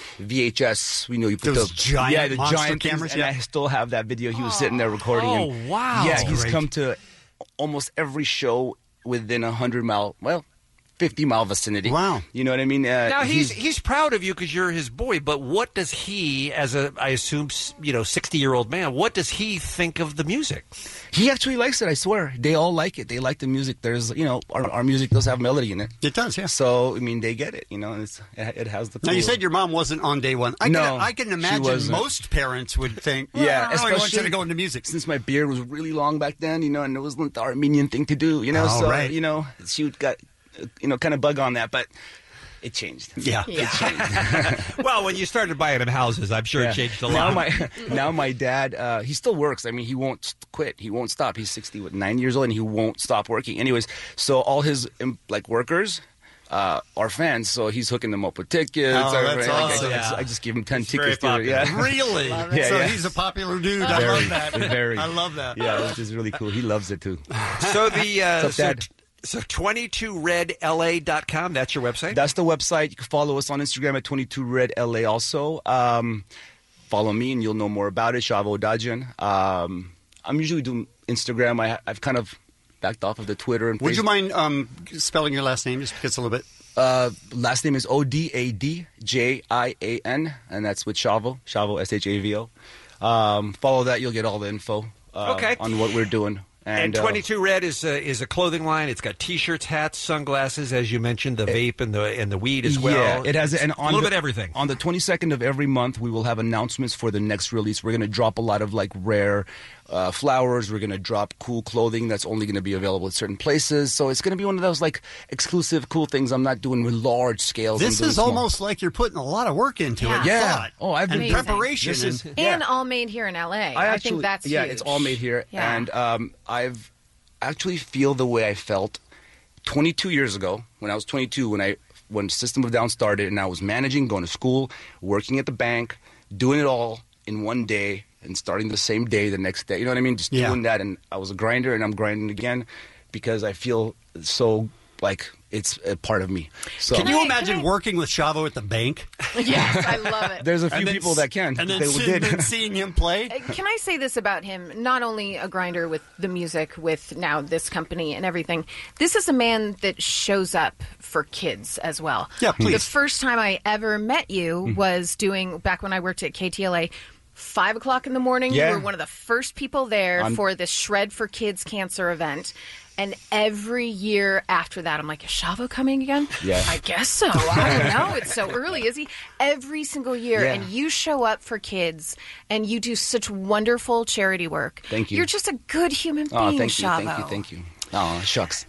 [SPEAKER 18] VHS. You put
[SPEAKER 2] Those giant
[SPEAKER 18] the
[SPEAKER 2] monster
[SPEAKER 18] giant
[SPEAKER 2] cameras,
[SPEAKER 18] things, and I still have that video. He was sitting there recording.
[SPEAKER 1] Oh,
[SPEAKER 18] and,
[SPEAKER 1] wow.
[SPEAKER 18] Yeah,
[SPEAKER 1] That's
[SPEAKER 18] he's
[SPEAKER 1] great.
[SPEAKER 18] come to almost every show within 100-mile, 50-mile vicinity.
[SPEAKER 2] Wow.
[SPEAKER 18] You know what I mean?
[SPEAKER 1] Now he's proud of you because you're his boy. But what does he, as I assume, 60-year-old man, what does he think of the music?
[SPEAKER 18] He actually likes it. I swear, they all like it. They like the music. There's, our music does have melody in it.
[SPEAKER 2] It does, yeah.
[SPEAKER 18] So they get it. And it has the.
[SPEAKER 2] Now you said your mom wasn't on day one. I can
[SPEAKER 18] she
[SPEAKER 2] imagine
[SPEAKER 18] wasn't.
[SPEAKER 2] most parents would think,
[SPEAKER 18] Yeah,
[SPEAKER 2] I want you
[SPEAKER 18] especially
[SPEAKER 2] to go into music.
[SPEAKER 18] Since my beard was really long back then, and it wasn't the Armenian thing to do,
[SPEAKER 2] Oh,
[SPEAKER 18] so
[SPEAKER 2] right.
[SPEAKER 18] she got kind of bug on that, but it changed.
[SPEAKER 2] Yeah.
[SPEAKER 18] It changed.
[SPEAKER 1] Well, when you started buying him houses, I'm sure it changed a lot.
[SPEAKER 18] Now my dad, he still works. He won't quit. He won't stop. He's 9 years old, and he won't stop working. Anyways, so all his workers are fans, so he's hooking them up with tickets.
[SPEAKER 2] Oh, that's awesome.
[SPEAKER 18] I just give him 10
[SPEAKER 1] He's
[SPEAKER 18] tickets.
[SPEAKER 1] very popular.
[SPEAKER 2] Really?
[SPEAKER 18] Yeah,
[SPEAKER 2] So
[SPEAKER 18] yeah.
[SPEAKER 2] he's a popular dude. I love that.
[SPEAKER 18] Very.
[SPEAKER 2] I love that.
[SPEAKER 18] Yeah, which is really cool. He loves it too.
[SPEAKER 1] So the
[SPEAKER 18] What's up, Dad?
[SPEAKER 1] so 22redla.com, that's your website?
[SPEAKER 18] That's the website. You can follow us on Instagram at 22redla also. Follow me and you'll know more about it, Shavo Dajan. I'm usually doing Instagram. I've kind of backed off of the Twitter and
[SPEAKER 2] Would you
[SPEAKER 18] Facebook.
[SPEAKER 2] mind spelling your last name just because a little bit?
[SPEAKER 18] Last name is Odadjian, and that's with Shavo, Shavo, Shavo. Follow that. You'll get all the info on what we're doing.
[SPEAKER 1] And 22 Red is a clothing line. It's got T-shirts, hats, sunglasses, as you mentioned, the vape and the weed as well.
[SPEAKER 18] Yeah, it has
[SPEAKER 1] a little bit of everything.
[SPEAKER 18] On the 22nd of every month, we will have announcements for the next release. We're going to drop a lot of rare flowers. We're going to drop cool clothing that's only going to be available at certain places. So it's going to be one of those exclusive cool things. I'm not doing with large scales.
[SPEAKER 2] This is almost like you're putting a lot of work into it.
[SPEAKER 18] Yeah.
[SPEAKER 2] Thought.
[SPEAKER 18] Oh, I've been
[SPEAKER 3] Amazing.
[SPEAKER 2] preparation.
[SPEAKER 3] And all made here in LA. I think that's
[SPEAKER 18] yeah,
[SPEAKER 3] huge.
[SPEAKER 18] it's all made here.
[SPEAKER 3] Yeah.
[SPEAKER 18] And I've actually feel the way I felt 22 years ago when I was 22 when System of a Down started, and I was managing, going to school, working at the bank, doing it all in one day and starting the same day the next day. You know what I mean? Just doing that. And I was a grinder, and I'm grinding again because I feel so like it's a part of me. So
[SPEAKER 2] Can you imagine working with Shavo at the bank?
[SPEAKER 3] Yes, I love it.
[SPEAKER 18] There's a few people that can.
[SPEAKER 2] And then
[SPEAKER 18] They did.
[SPEAKER 2] seeing him play.
[SPEAKER 3] Can I say this about him? Not only a grinder with the music, with now this company and everything, this is a man that shows up for kids as well.
[SPEAKER 2] Yeah, please.
[SPEAKER 3] The first time I ever met you was back when I worked at KTLA, 5 o'clock in the morning.
[SPEAKER 18] Yeah.
[SPEAKER 3] You were one of the first people there for this Shred for Kids cancer event. And every year after that, I'm like, is Shavo coming again?
[SPEAKER 18] Yeah.
[SPEAKER 3] I guess so. I don't know. It's so early, is he? Every single year.
[SPEAKER 18] Yeah.
[SPEAKER 3] And you show up for kids, and you do such wonderful charity work.
[SPEAKER 18] Thank you.
[SPEAKER 3] You're just a good human being,
[SPEAKER 18] Oh, thank you,
[SPEAKER 3] Shavo.
[SPEAKER 18] thank you. Oh, shucks.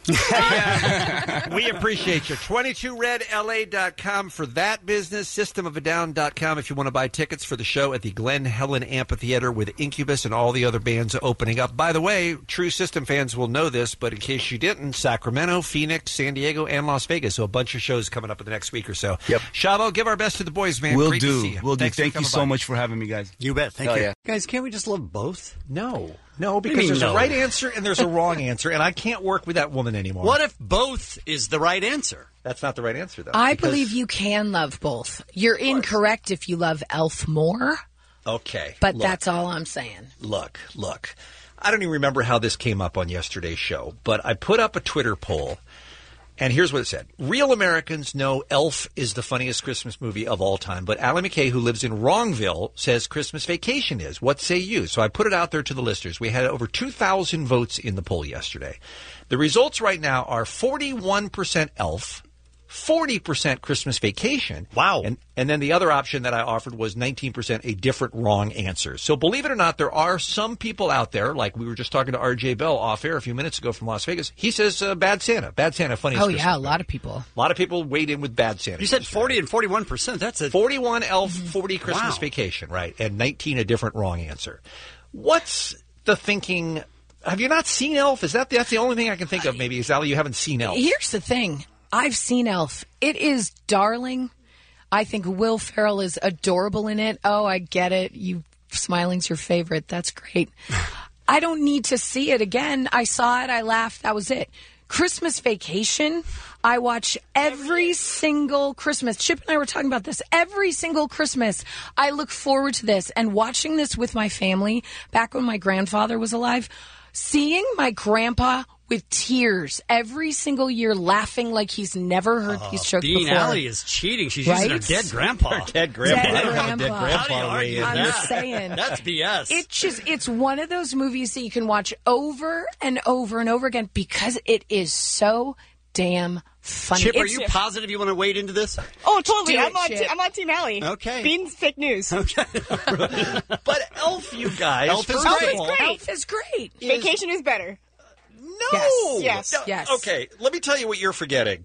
[SPEAKER 1] We appreciate you. 22redla.com for that business. Systemofadown.com if you want to buy tickets for the show at the Glen Helen Amphitheater with Incubus and all the other bands opening up. By the way, true System fans will know this, but in case you didn't, Sacramento, Phoenix, San Diego, and Las Vegas. So a bunch of shows coming up in the next week or so.
[SPEAKER 18] Yep.
[SPEAKER 1] Shavo, give our best to the boys, man.
[SPEAKER 18] Will
[SPEAKER 1] Great to see
[SPEAKER 18] do.
[SPEAKER 1] you.
[SPEAKER 18] Will do.
[SPEAKER 1] Thanks for
[SPEAKER 18] Thank you
[SPEAKER 1] coming
[SPEAKER 18] so
[SPEAKER 1] by.
[SPEAKER 18] much for having me, guys.
[SPEAKER 2] You bet. Thank
[SPEAKER 18] Hell
[SPEAKER 2] you.
[SPEAKER 18] yeah.
[SPEAKER 2] Guys, can't we just love both?
[SPEAKER 1] No, because there's a right answer and there's a wrong answer, and I can't work with that woman anymore.
[SPEAKER 2] What if both is the right answer?
[SPEAKER 1] That's not the right answer, though.
[SPEAKER 19] I believe you can love both. You're incorrect if you love Elf more,
[SPEAKER 1] Okay.
[SPEAKER 19] but
[SPEAKER 1] look.
[SPEAKER 19] that's all I'm saying.
[SPEAKER 1] Look. I don't even remember how this came up on yesterday's show, but I put up a Twitter poll. And here's what it said. Real Americans know Elf is the funniest Christmas movie of all time, but Allie McKay, who lives in Wrongville, says Christmas Vacation is. What say you? So I put it out there to the listeners. We had over 2,000 votes in the poll yesterday. The results right now are 41% Elf, 40% Christmas Vacation.
[SPEAKER 2] Wow.
[SPEAKER 1] And then the other option that I offered was 19% a different wrong answer. So believe it or not, there are some people out there, like we were just talking to R.J. Bell off air a few minutes ago from Las Vegas. He says Bad Santa. Bad Santa, funniest
[SPEAKER 19] Oh,
[SPEAKER 1] Christmas
[SPEAKER 19] yeah, a
[SPEAKER 1] movie.
[SPEAKER 19] lot of people.
[SPEAKER 1] A lot of people weighed in with Bad Santa.
[SPEAKER 2] You said 40 and 41%. That's a
[SPEAKER 1] 41 Elf, 40 Christmas
[SPEAKER 2] Wow.
[SPEAKER 1] Vacation, right? And 19 a different wrong answer. What's the thinking? Have you not seen Elf? That's the only thing I can think of, maybe, is, Allie, you haven't seen Elf.
[SPEAKER 19] Here's the thing. I've seen Elf. It is darling. I think Will Ferrell is adorable in it. Oh, I get it. Smiling's your favorite. That's great. I don't need to see it again. I saw it. I laughed. That was it. Christmas Vacation. I watch every single Christmas. Chip and I were talking about this. Every single Christmas, I look forward to this. And watching this with my family, back when my grandfather was alive, seeing my grandpa with tears every single year, laughing like he's never heard these jokes
[SPEAKER 2] Bean
[SPEAKER 19] before.
[SPEAKER 2] Alley is cheating. She's
[SPEAKER 19] Right?
[SPEAKER 2] using her dead grandpa.
[SPEAKER 1] Her dead grandpa.
[SPEAKER 19] Dead
[SPEAKER 1] I don't have a dead
[SPEAKER 19] grandpa.
[SPEAKER 1] grandpa
[SPEAKER 2] How do you
[SPEAKER 1] to weigh
[SPEAKER 2] argue
[SPEAKER 1] in
[SPEAKER 19] I'm
[SPEAKER 1] there.
[SPEAKER 19] saying.
[SPEAKER 2] That's BS.
[SPEAKER 19] It's one of those movies that you can watch over and over and over again because it is so damn funny.
[SPEAKER 2] Chip, are
[SPEAKER 19] It's-
[SPEAKER 2] you positive you want to wade into this?
[SPEAKER 11] Oh, totally.
[SPEAKER 19] Do
[SPEAKER 11] I'm
[SPEAKER 19] it,
[SPEAKER 11] on,
[SPEAKER 19] Chip.
[SPEAKER 11] I'm on Team Alley.
[SPEAKER 2] Okay.
[SPEAKER 11] Bean's fake news.
[SPEAKER 2] Okay.
[SPEAKER 1] But Elf, you guys.
[SPEAKER 2] Elf is
[SPEAKER 1] first of
[SPEAKER 2] great.
[SPEAKER 1] all,
[SPEAKER 19] Elf is great.
[SPEAKER 11] Vacation is better.
[SPEAKER 1] No.
[SPEAKER 11] Yes.
[SPEAKER 1] No.
[SPEAKER 19] Yes.
[SPEAKER 1] Okay, let me tell you what you're forgetting.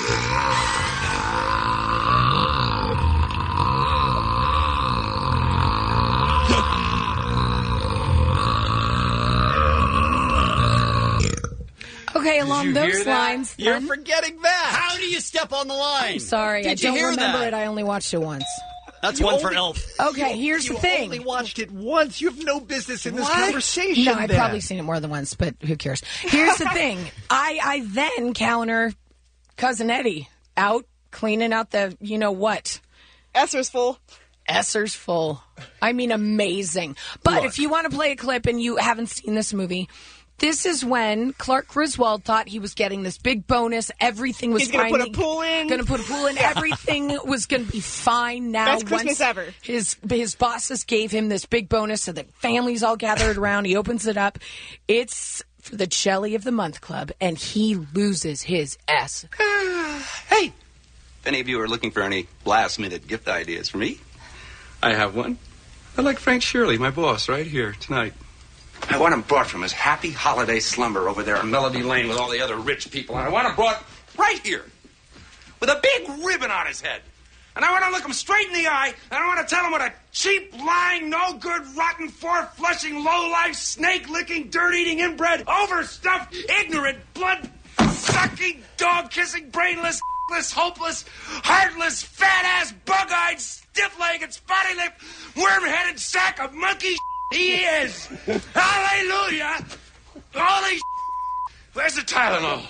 [SPEAKER 19] Okay, along those lines,
[SPEAKER 1] You're
[SPEAKER 19] then,
[SPEAKER 1] forgetting that.
[SPEAKER 2] How do you step on the line?
[SPEAKER 19] I'm sorry,
[SPEAKER 2] Did
[SPEAKER 19] I
[SPEAKER 2] you
[SPEAKER 19] don't
[SPEAKER 2] hear
[SPEAKER 19] remember
[SPEAKER 2] that?
[SPEAKER 19] it. I only watched it once.
[SPEAKER 2] That's
[SPEAKER 1] You
[SPEAKER 2] one for
[SPEAKER 1] only-
[SPEAKER 2] Elf.
[SPEAKER 19] Okay, here's
[SPEAKER 1] You
[SPEAKER 19] the thing.
[SPEAKER 1] only watched it once. You have no business in this
[SPEAKER 19] What?
[SPEAKER 1] conversation.
[SPEAKER 19] No, I've
[SPEAKER 1] then.
[SPEAKER 19] probably seen it more than once, but who cares? Here's the thing. I then counter Cousin Eddie out cleaning out the what.
[SPEAKER 11] Esser's full.
[SPEAKER 19] Esser's full. I mean, amazing. But if you want to play a clip and you haven't seen this movie, this is when Clark Griswold thought he was getting this big bonus. Everything was
[SPEAKER 11] He's gonna
[SPEAKER 19] fine.
[SPEAKER 11] put a pool in.
[SPEAKER 19] Going to put a pool in. Everything was going to be fine now.
[SPEAKER 11] Best Christmas ever.
[SPEAKER 19] His bosses gave him this big bonus, so the family's all gathered around. He opens it up. It's for the Jelly of the Month Club, and he loses his S.
[SPEAKER 20] Hey, if any of you are looking for any last-minute gift ideas for me, I have one. I like Frank Shirley, my boss, right here tonight. I want him brought from his happy holiday slumber over there in Melody Lane with all the other rich people. And I want him brought right here with a big ribbon on his head. And I want to look him straight in the eye, and I want to tell him what a cheap, lying, no-good, rotten, four-flushing, low-life, snake-licking, dirt-eating, inbred, overstuffed, ignorant, blood-sucking, dog-kissing, brainless, hopeless, heartless, fat-ass, bug-eyed, stiff-legged, spotty-lipped, worm-headed sack of monkey he is. Hallelujah. Holy where's the Tylenol?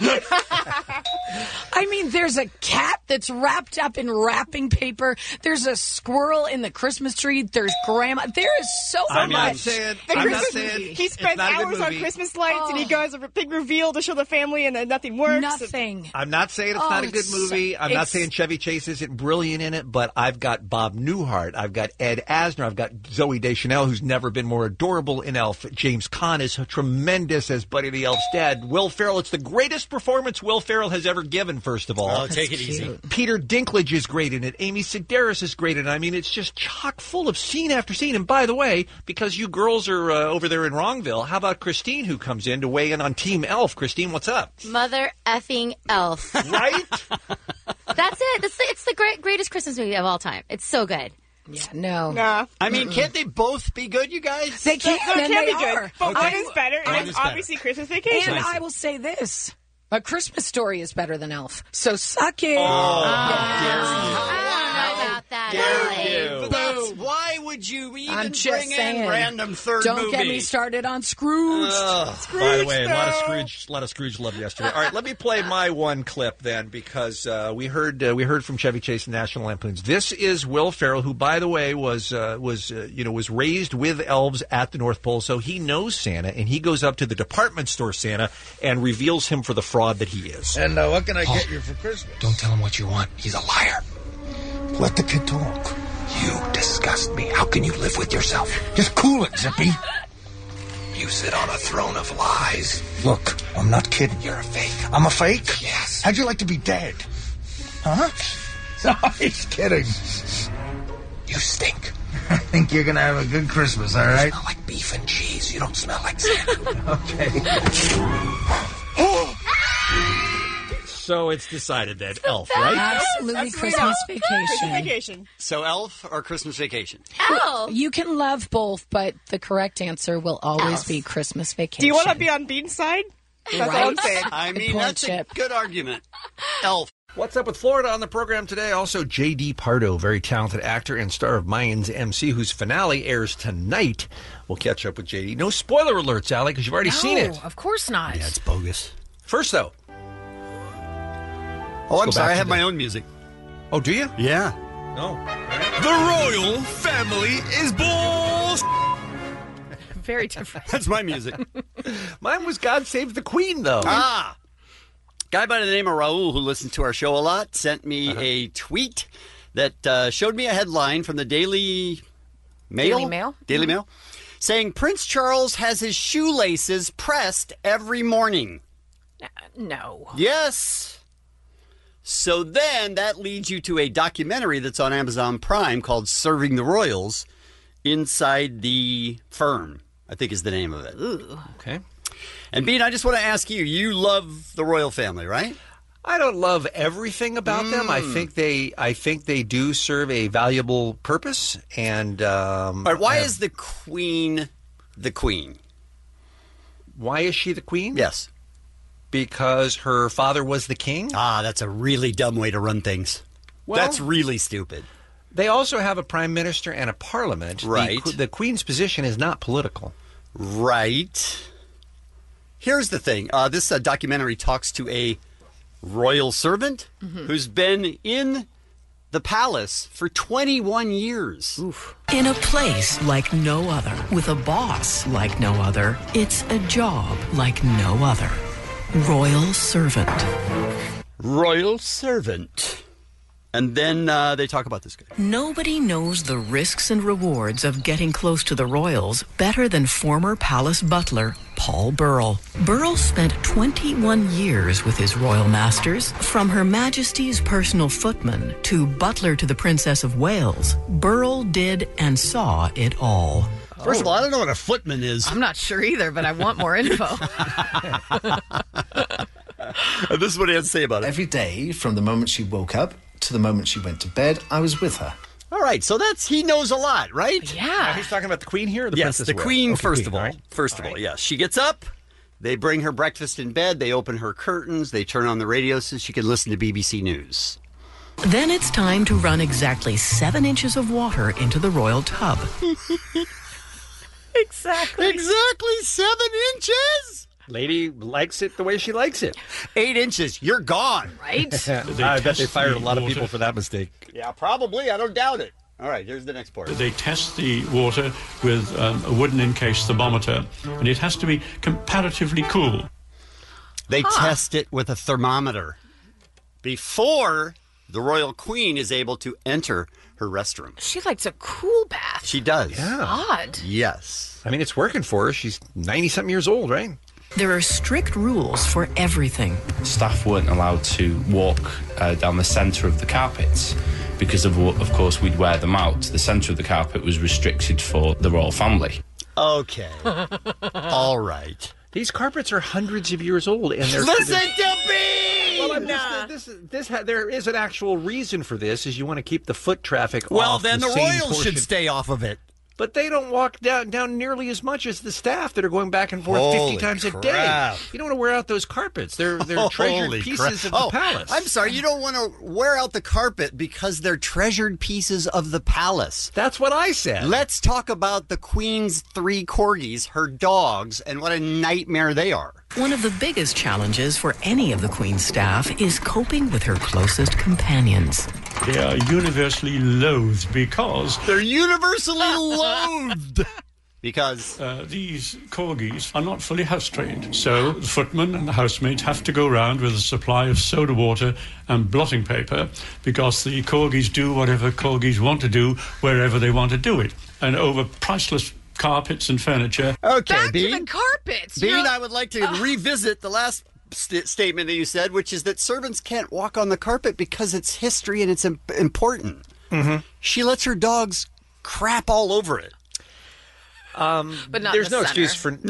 [SPEAKER 19] I mean, there's a cat that's wrapped up in wrapping paper. There's a squirrel in the Christmas tree. There's grandma. There is so
[SPEAKER 1] I'm not
[SPEAKER 19] much.
[SPEAKER 1] saying.
[SPEAKER 11] The
[SPEAKER 1] I'm not
[SPEAKER 11] Christmas-
[SPEAKER 1] saying.
[SPEAKER 11] he spends
[SPEAKER 1] it's not a good
[SPEAKER 11] hours on
[SPEAKER 1] movie.
[SPEAKER 11] Christmas lights, and he goes a big reveal to show the family, and then nothing works.
[SPEAKER 19] Nothing.
[SPEAKER 1] I'm not saying it's
[SPEAKER 19] Oh,
[SPEAKER 1] not a good
[SPEAKER 19] it's so-
[SPEAKER 1] movie. I'm not
[SPEAKER 19] it's-
[SPEAKER 1] saying Chevy Chase isn't brilliant in it, but I've got Bob Newhart. I've got Ed Asner. I've got Zooey Deschanel, who's never been more adorable in Elf. James Caan is tremendous as Buddy the Elf's dad. Will Ferrell, it's the greatest performance Will Ferrell has ever given, first of all.
[SPEAKER 2] Oh, take it easy.
[SPEAKER 1] Peter Dinklage is great in it. Amy Sedaris is great in it. I mean, it's just chock full of scene after scene. And by the way, because you girls are over there in Wrongville, how about Christine, who comes in to weigh in on Team Elf? Christine, what's up?
[SPEAKER 12] Mother effing Elf.
[SPEAKER 1] Right?
[SPEAKER 12] That's it. It's the greatest Christmas movie of all time. It's so good.
[SPEAKER 19] Yeah, no.
[SPEAKER 11] Nah.
[SPEAKER 2] I mean, can't they both be good, you guys?
[SPEAKER 19] They can,
[SPEAKER 11] No, it
[SPEAKER 19] and
[SPEAKER 11] can
[SPEAKER 19] they
[SPEAKER 11] be good.
[SPEAKER 19] are.
[SPEAKER 11] But one
[SPEAKER 2] Okay.
[SPEAKER 11] is better,
[SPEAKER 2] One
[SPEAKER 11] and
[SPEAKER 2] is better.
[SPEAKER 11] obviously Christmas Vacation.
[SPEAKER 19] And I will say this. A Christmas Story is better than Elf. So suck it.
[SPEAKER 12] I don't know about that.
[SPEAKER 1] Dare
[SPEAKER 12] Ellie.
[SPEAKER 1] you.
[SPEAKER 2] But that's, why would you even
[SPEAKER 19] I'm just
[SPEAKER 2] bring
[SPEAKER 19] saying.
[SPEAKER 2] in random third
[SPEAKER 19] Don't
[SPEAKER 2] movie?
[SPEAKER 19] get me started on Scrooge.
[SPEAKER 1] By the way, a lot of Scrooge love yesterday. All right, let me play my one clip then, because we heard from Chevy Chase and National Lampoons. This is Will Ferrell, who, by the way, was raised with elves at the North Pole, so he knows Santa, and he goes up to the department store Santa and reveals him for the fraud that he is.
[SPEAKER 21] And what can I get you for Christmas?
[SPEAKER 22] Don't tell him what you want. He's a liar.
[SPEAKER 21] Let the kid talk.
[SPEAKER 22] You disgust me. How can you live with yourself?
[SPEAKER 21] Just cool it, Zippy.
[SPEAKER 22] You sit on a throne of lies.
[SPEAKER 21] Look, I'm not kidding.
[SPEAKER 22] You're a fake.
[SPEAKER 21] I'm a fake?
[SPEAKER 22] Yes.
[SPEAKER 21] How'd you like to be dead? Huh? No, he's kidding.
[SPEAKER 22] You stink.
[SPEAKER 21] I think you're going to have a good Christmas, all right?
[SPEAKER 22] You smell like beef and cheese. You don't smell like Santa.
[SPEAKER 21] Okay.
[SPEAKER 1] So it's decided that Elf, right?
[SPEAKER 19] Absolutely Christmas Vacation.
[SPEAKER 11] Christmas Vacation.
[SPEAKER 2] So Elf or Christmas Vacation?
[SPEAKER 19] Elf. You can love both, but the correct answer will always be Christmas Vacation.
[SPEAKER 11] Do you want to be on Bean's side? That's
[SPEAKER 19] Right.
[SPEAKER 11] what I'm saying.
[SPEAKER 2] I
[SPEAKER 19] Good
[SPEAKER 2] mean,
[SPEAKER 19] point,
[SPEAKER 2] that's a
[SPEAKER 19] Chip.
[SPEAKER 2] good argument. Elf.
[SPEAKER 1] What's up with Florida on the program today? Also, J.D. Pardo, very talented actor and star of Mayans MC, whose finale airs tonight. We'll catch up with J.D. No spoiler alerts, Allie, because you've already seen it.
[SPEAKER 3] No, of course not.
[SPEAKER 2] Yeah, it's bogus.
[SPEAKER 1] First, though.
[SPEAKER 2] Oh, I'm
[SPEAKER 1] go
[SPEAKER 2] sorry.
[SPEAKER 1] back
[SPEAKER 2] I
[SPEAKER 1] to
[SPEAKER 2] have
[SPEAKER 1] the-
[SPEAKER 2] my own music.
[SPEAKER 1] Oh, do you?
[SPEAKER 2] Yeah.
[SPEAKER 1] No.
[SPEAKER 14] The royal family is balls.
[SPEAKER 3] Very different.
[SPEAKER 2] That's my music.
[SPEAKER 1] Mine was God Save the Queen, though.
[SPEAKER 2] Guy by the name of Raul, who listens to our show a lot, sent me a tweet that showed me a headline from the Daily Mail.
[SPEAKER 3] Daily Mail?
[SPEAKER 2] Daily Mail. Saying Prince Charles has his shoelaces pressed every morning.
[SPEAKER 3] No.
[SPEAKER 2] Yes. So then that leads you to a documentary that's on Amazon Prime called Serving the Royals Inside the Firm, I think is the name of it.
[SPEAKER 3] Ooh.
[SPEAKER 2] Okay. And Bean, I just want to ask you, you love the royal family, right?
[SPEAKER 1] I don't love everything about them. I think they do serve a valuable purpose. And
[SPEAKER 2] All right, why is the queen the queen?
[SPEAKER 1] Why is she the queen?
[SPEAKER 2] Yes.
[SPEAKER 1] Because her father was the king?
[SPEAKER 2] Ah, that's a really dumb way to run things.
[SPEAKER 1] Well,
[SPEAKER 2] that's really stupid.
[SPEAKER 1] They also have a prime minister and a parliament.
[SPEAKER 2] Right.
[SPEAKER 1] The queen's position is not political.
[SPEAKER 2] Right. Here's the thing. This documentary talks to a royal servant who's been in the palace for 21 years.
[SPEAKER 3] Oof.
[SPEAKER 23] In a place like no other, with a boss like no other, it's a job like no other. Royal servant.
[SPEAKER 2] Royal servant. And then they talk about this guy.
[SPEAKER 23] Nobody knows the risks and rewards of getting close to the royals better than former palace butler Paul Burrell. Burrell spent 21 years with his royal masters. From Her Majesty's personal footman to butler to the Princess of Wales, Burrell did and saw it all.
[SPEAKER 2] First of all, I don't know what a footman is.
[SPEAKER 3] I'm not sure either, but I want more info.
[SPEAKER 2] This is what he has to say about it.
[SPEAKER 24] Every day, from the moment she woke up to the moment she went to bed, I was with her.
[SPEAKER 2] All right, so he knows a lot, right?
[SPEAKER 3] Yeah.
[SPEAKER 1] He's talking about the queen here or the
[SPEAKER 2] yes,
[SPEAKER 1] princess?
[SPEAKER 2] the
[SPEAKER 1] Wales?
[SPEAKER 2] queen,
[SPEAKER 1] Okay,
[SPEAKER 2] first
[SPEAKER 1] queen,
[SPEAKER 2] of all.
[SPEAKER 1] right.
[SPEAKER 2] First of all, yes. She gets up, they bring her breakfast in bed, they open her curtains, they turn on the radio so she can listen to BBC News.
[SPEAKER 23] Then it's time to run exactly 7 inches of water into the royal tub.
[SPEAKER 3] Exactly.
[SPEAKER 2] Exactly 7 inches?
[SPEAKER 1] Lady likes it the way she likes it.
[SPEAKER 2] 8 inches, you're gone.
[SPEAKER 3] Right?
[SPEAKER 1] I bet they fired a lot of people for that mistake.
[SPEAKER 2] Yeah, probably. I don't doubt it. All right, here's the next part.
[SPEAKER 25] They test the water with a wooden encased thermometer, and it has to be comparatively cool.
[SPEAKER 2] They test it with a thermometer before the royal queen is able to enter her restroom.
[SPEAKER 3] She likes a cool bath.
[SPEAKER 2] She does.
[SPEAKER 1] Yeah.
[SPEAKER 3] Odd.
[SPEAKER 2] Yes.
[SPEAKER 1] I mean, it's working for her. She's 90-something years old, right?
[SPEAKER 23] There are strict rules for everything.
[SPEAKER 26] Staff weren't allowed to walk down the centre of the carpets because of course, we'd wear them out. The centre of the carpet was restricted for the royal family.
[SPEAKER 2] Okay. All right.
[SPEAKER 1] These carpets are hundreds of years old, and they're
[SPEAKER 2] Listen to me!
[SPEAKER 1] Well, there is an actual reason for this. Is you want to keep the foot traffic
[SPEAKER 2] Well,
[SPEAKER 1] off
[SPEAKER 2] then the
[SPEAKER 1] same
[SPEAKER 2] royals
[SPEAKER 1] portion.
[SPEAKER 2] should stay off of it.
[SPEAKER 1] but they don't walk down nearly as much as the staff that are going back and forth 50 times a day. You don't want to wear out those carpets. They're treasured pieces of the palace.
[SPEAKER 2] I'm sorry, you don't want to wear out the carpet because they're treasured pieces of the palace.
[SPEAKER 1] That's what I said.
[SPEAKER 2] Let's talk about the Queen's 3 corgis, her dogs, and what a nightmare they are.
[SPEAKER 23] One of the biggest challenges for any of the Queen's staff is coping with her closest companions.
[SPEAKER 25] They are universally loathed because...
[SPEAKER 2] They're universally loathed! Because?
[SPEAKER 25] These corgis are not fully house-trained. So the footman and the housemaids have to go around with a supply of soda water and blotting paper because the corgis do whatever corgis want to do wherever they want to do it. And over priceless carpets and furniture.
[SPEAKER 2] Okay,
[SPEAKER 3] Back
[SPEAKER 2] Bean.
[SPEAKER 3] to the carpets.
[SPEAKER 2] Bean, I would like to revisit the last statement that you said, which is that servants can't walk on the carpet because it's history and it's important.
[SPEAKER 1] Mm-hmm.
[SPEAKER 2] She lets her dogs crap all over it.
[SPEAKER 3] But not
[SPEAKER 1] there's
[SPEAKER 3] the
[SPEAKER 1] no
[SPEAKER 3] center.
[SPEAKER 1] excuse for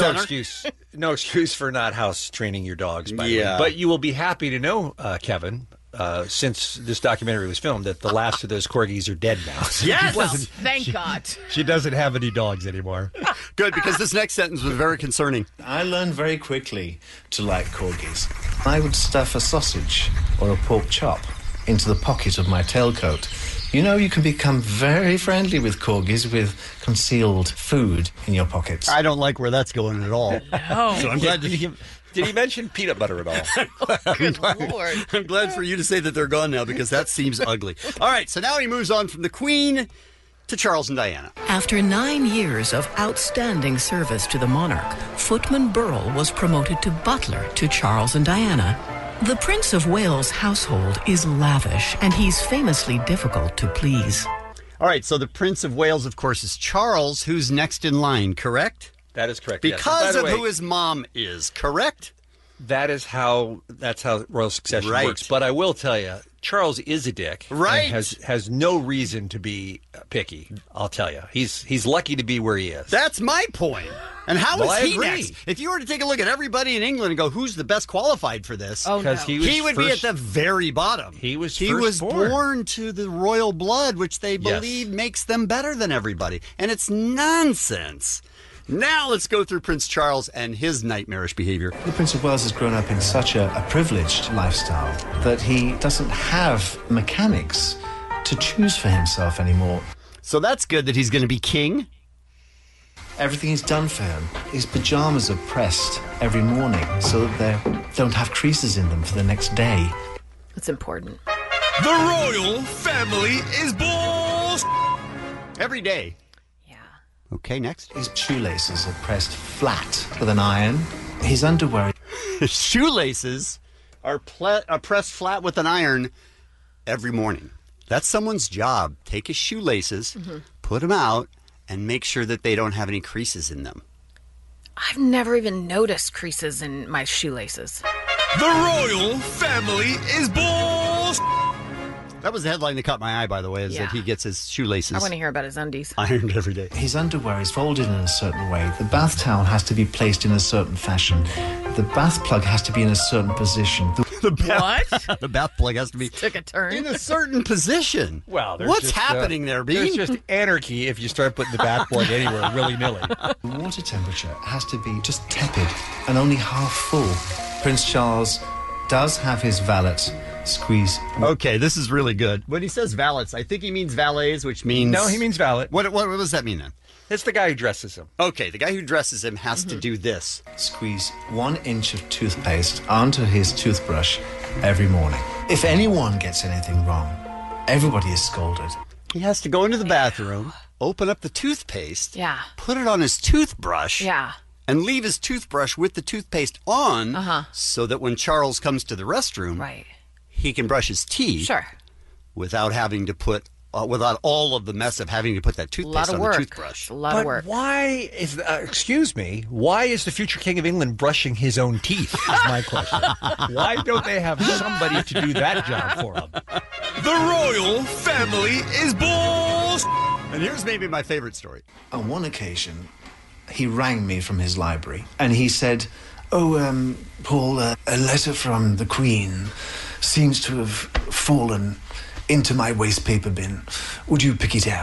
[SPEAKER 1] no excuse for not house training your dogs. By the way.
[SPEAKER 2] Yeah.
[SPEAKER 1] But you will be happy to know, Kevin, since this documentary was filmed, that the last of those corgis are dead now. So
[SPEAKER 2] Yes!
[SPEAKER 1] she
[SPEAKER 3] Well,
[SPEAKER 1] doesn't-
[SPEAKER 3] thank God.
[SPEAKER 1] She doesn't have any dogs anymore.
[SPEAKER 2] Good, because this next sentence was very concerning.
[SPEAKER 24] I learned very quickly to like corgis. I would stuff a sausage or a pork chop into the pocket of my tailcoat. You know, you can become very friendly with corgis with concealed food in your pockets.
[SPEAKER 2] I don't like where that's going at all.
[SPEAKER 3] No.
[SPEAKER 2] So I'm glad to...
[SPEAKER 1] Did he mention peanut butter at all?
[SPEAKER 3] Good Lord.
[SPEAKER 2] I'm glad for you to say that they're gone now because that seems ugly. All right, so now he moves on from the Queen to Charles and Diana.
[SPEAKER 23] After 9 years of outstanding service to the monarch, Footman Burrell was promoted to butler to Charles and Diana. The Prince of Wales' household is lavish, and he's famously difficult to please.
[SPEAKER 2] All right, so the Prince of Wales, of course, is Charles, who's next in line, correct?
[SPEAKER 1] That is correct. yes.
[SPEAKER 2] Because
[SPEAKER 1] By the
[SPEAKER 2] of
[SPEAKER 1] way,
[SPEAKER 2] who his mom is, correct?
[SPEAKER 1] that's how royal succession
[SPEAKER 2] Right.
[SPEAKER 1] works. But I will tell you, Charles is a dick. and
[SPEAKER 2] Right.
[SPEAKER 1] has no reason to be picky. I'll tell you, he's lucky to be where he is.
[SPEAKER 2] That's my point. And how
[SPEAKER 1] Well,
[SPEAKER 2] is
[SPEAKER 1] I
[SPEAKER 2] he
[SPEAKER 1] agree.
[SPEAKER 2] next? If you were to take a look at everybody in England and go, who's the best qualified for this?
[SPEAKER 3] Oh, no.
[SPEAKER 1] Because he
[SPEAKER 2] would be at the very bottom.
[SPEAKER 1] He was
[SPEAKER 2] born.
[SPEAKER 1] born
[SPEAKER 2] to the royal blood, which they believe makes them better than everybody. And it's nonsense. Now let's go through Prince Charles and his nightmarish behavior.
[SPEAKER 24] The Prince of Wales has grown up in such a privileged lifestyle that he doesn't have mechanics to choose for himself anymore.
[SPEAKER 2] So that's good that he's going to be king.
[SPEAKER 24] Everything is done for him. His pajamas are pressed every morning so that they don't have creases in them for the next day.
[SPEAKER 3] It's important.
[SPEAKER 14] The royal family is balls.
[SPEAKER 2] Every day.
[SPEAKER 3] Yeah.
[SPEAKER 2] Okay, next.
[SPEAKER 24] His shoelaces are pressed flat with an iron. His underwear...
[SPEAKER 2] His shoelaces are pressed flat with an iron every morning. That's someone's job. Take his shoelaces, put them out, and make sure that they don't have any creases in them.
[SPEAKER 3] I've never even noticed creases in my shoelaces.
[SPEAKER 14] The royal family is balls.
[SPEAKER 2] That was the headline that caught my eye, by the way, is
[SPEAKER 3] Yeah.
[SPEAKER 2] that he gets his shoelaces
[SPEAKER 3] I want to hear about his undies.
[SPEAKER 2] ironed every day.
[SPEAKER 24] His underwear is folded in a certain way. The bath towel has to be placed in a certain fashion. The bath plug has to be in a certain position.
[SPEAKER 2] The bath,
[SPEAKER 3] What?
[SPEAKER 2] the bath plug has to be
[SPEAKER 3] Took a turn.
[SPEAKER 2] in a certain position.
[SPEAKER 1] Well, there's
[SPEAKER 2] what's
[SPEAKER 1] just,
[SPEAKER 2] happening there, Bean?
[SPEAKER 1] There's just anarchy if you start putting the bath plug anywhere willy-nilly.
[SPEAKER 24] The water temperature has to be just tepid and only half full. Prince Charles does have his valet squeeze.
[SPEAKER 2] Okay, this is really good. When he says valets, I think he means valets, which means...
[SPEAKER 1] No, he means valet.
[SPEAKER 2] What does that mean then?
[SPEAKER 1] It's the guy who dresses him.
[SPEAKER 2] Okay, the guy who dresses him has to do this.
[SPEAKER 24] Squeeze 1 inch of toothpaste onto his toothbrush every morning. If anyone gets anything wrong, everybody is scolded.
[SPEAKER 2] He has to go into the bathroom, open up the toothpaste,
[SPEAKER 3] Yeah.
[SPEAKER 2] put it on his toothbrush,
[SPEAKER 3] Yeah.
[SPEAKER 2] and leave his toothbrush with the toothpaste on so that when Charles comes to the restroom,
[SPEAKER 3] Right.
[SPEAKER 2] he can brush his teeth
[SPEAKER 3] Sure.
[SPEAKER 2] without having to put... without all of the mess of having to put that
[SPEAKER 3] A lot
[SPEAKER 2] toothpaste
[SPEAKER 3] of
[SPEAKER 2] on
[SPEAKER 3] work.
[SPEAKER 2] the toothbrush.
[SPEAKER 3] It's a lot
[SPEAKER 1] But
[SPEAKER 3] of work.
[SPEAKER 1] why is, excuse me, why is the future king of England brushing his own teeth, is my question. Why don't they have somebody to do that job for him?
[SPEAKER 14] The royal family is balls.
[SPEAKER 2] And here's maybe my favorite story.
[SPEAKER 24] On one occasion, he rang me from his library and he said, "Oh, Paul, a letter from the Queen seems to have fallen into my waste paper bin. Would you pick it out?"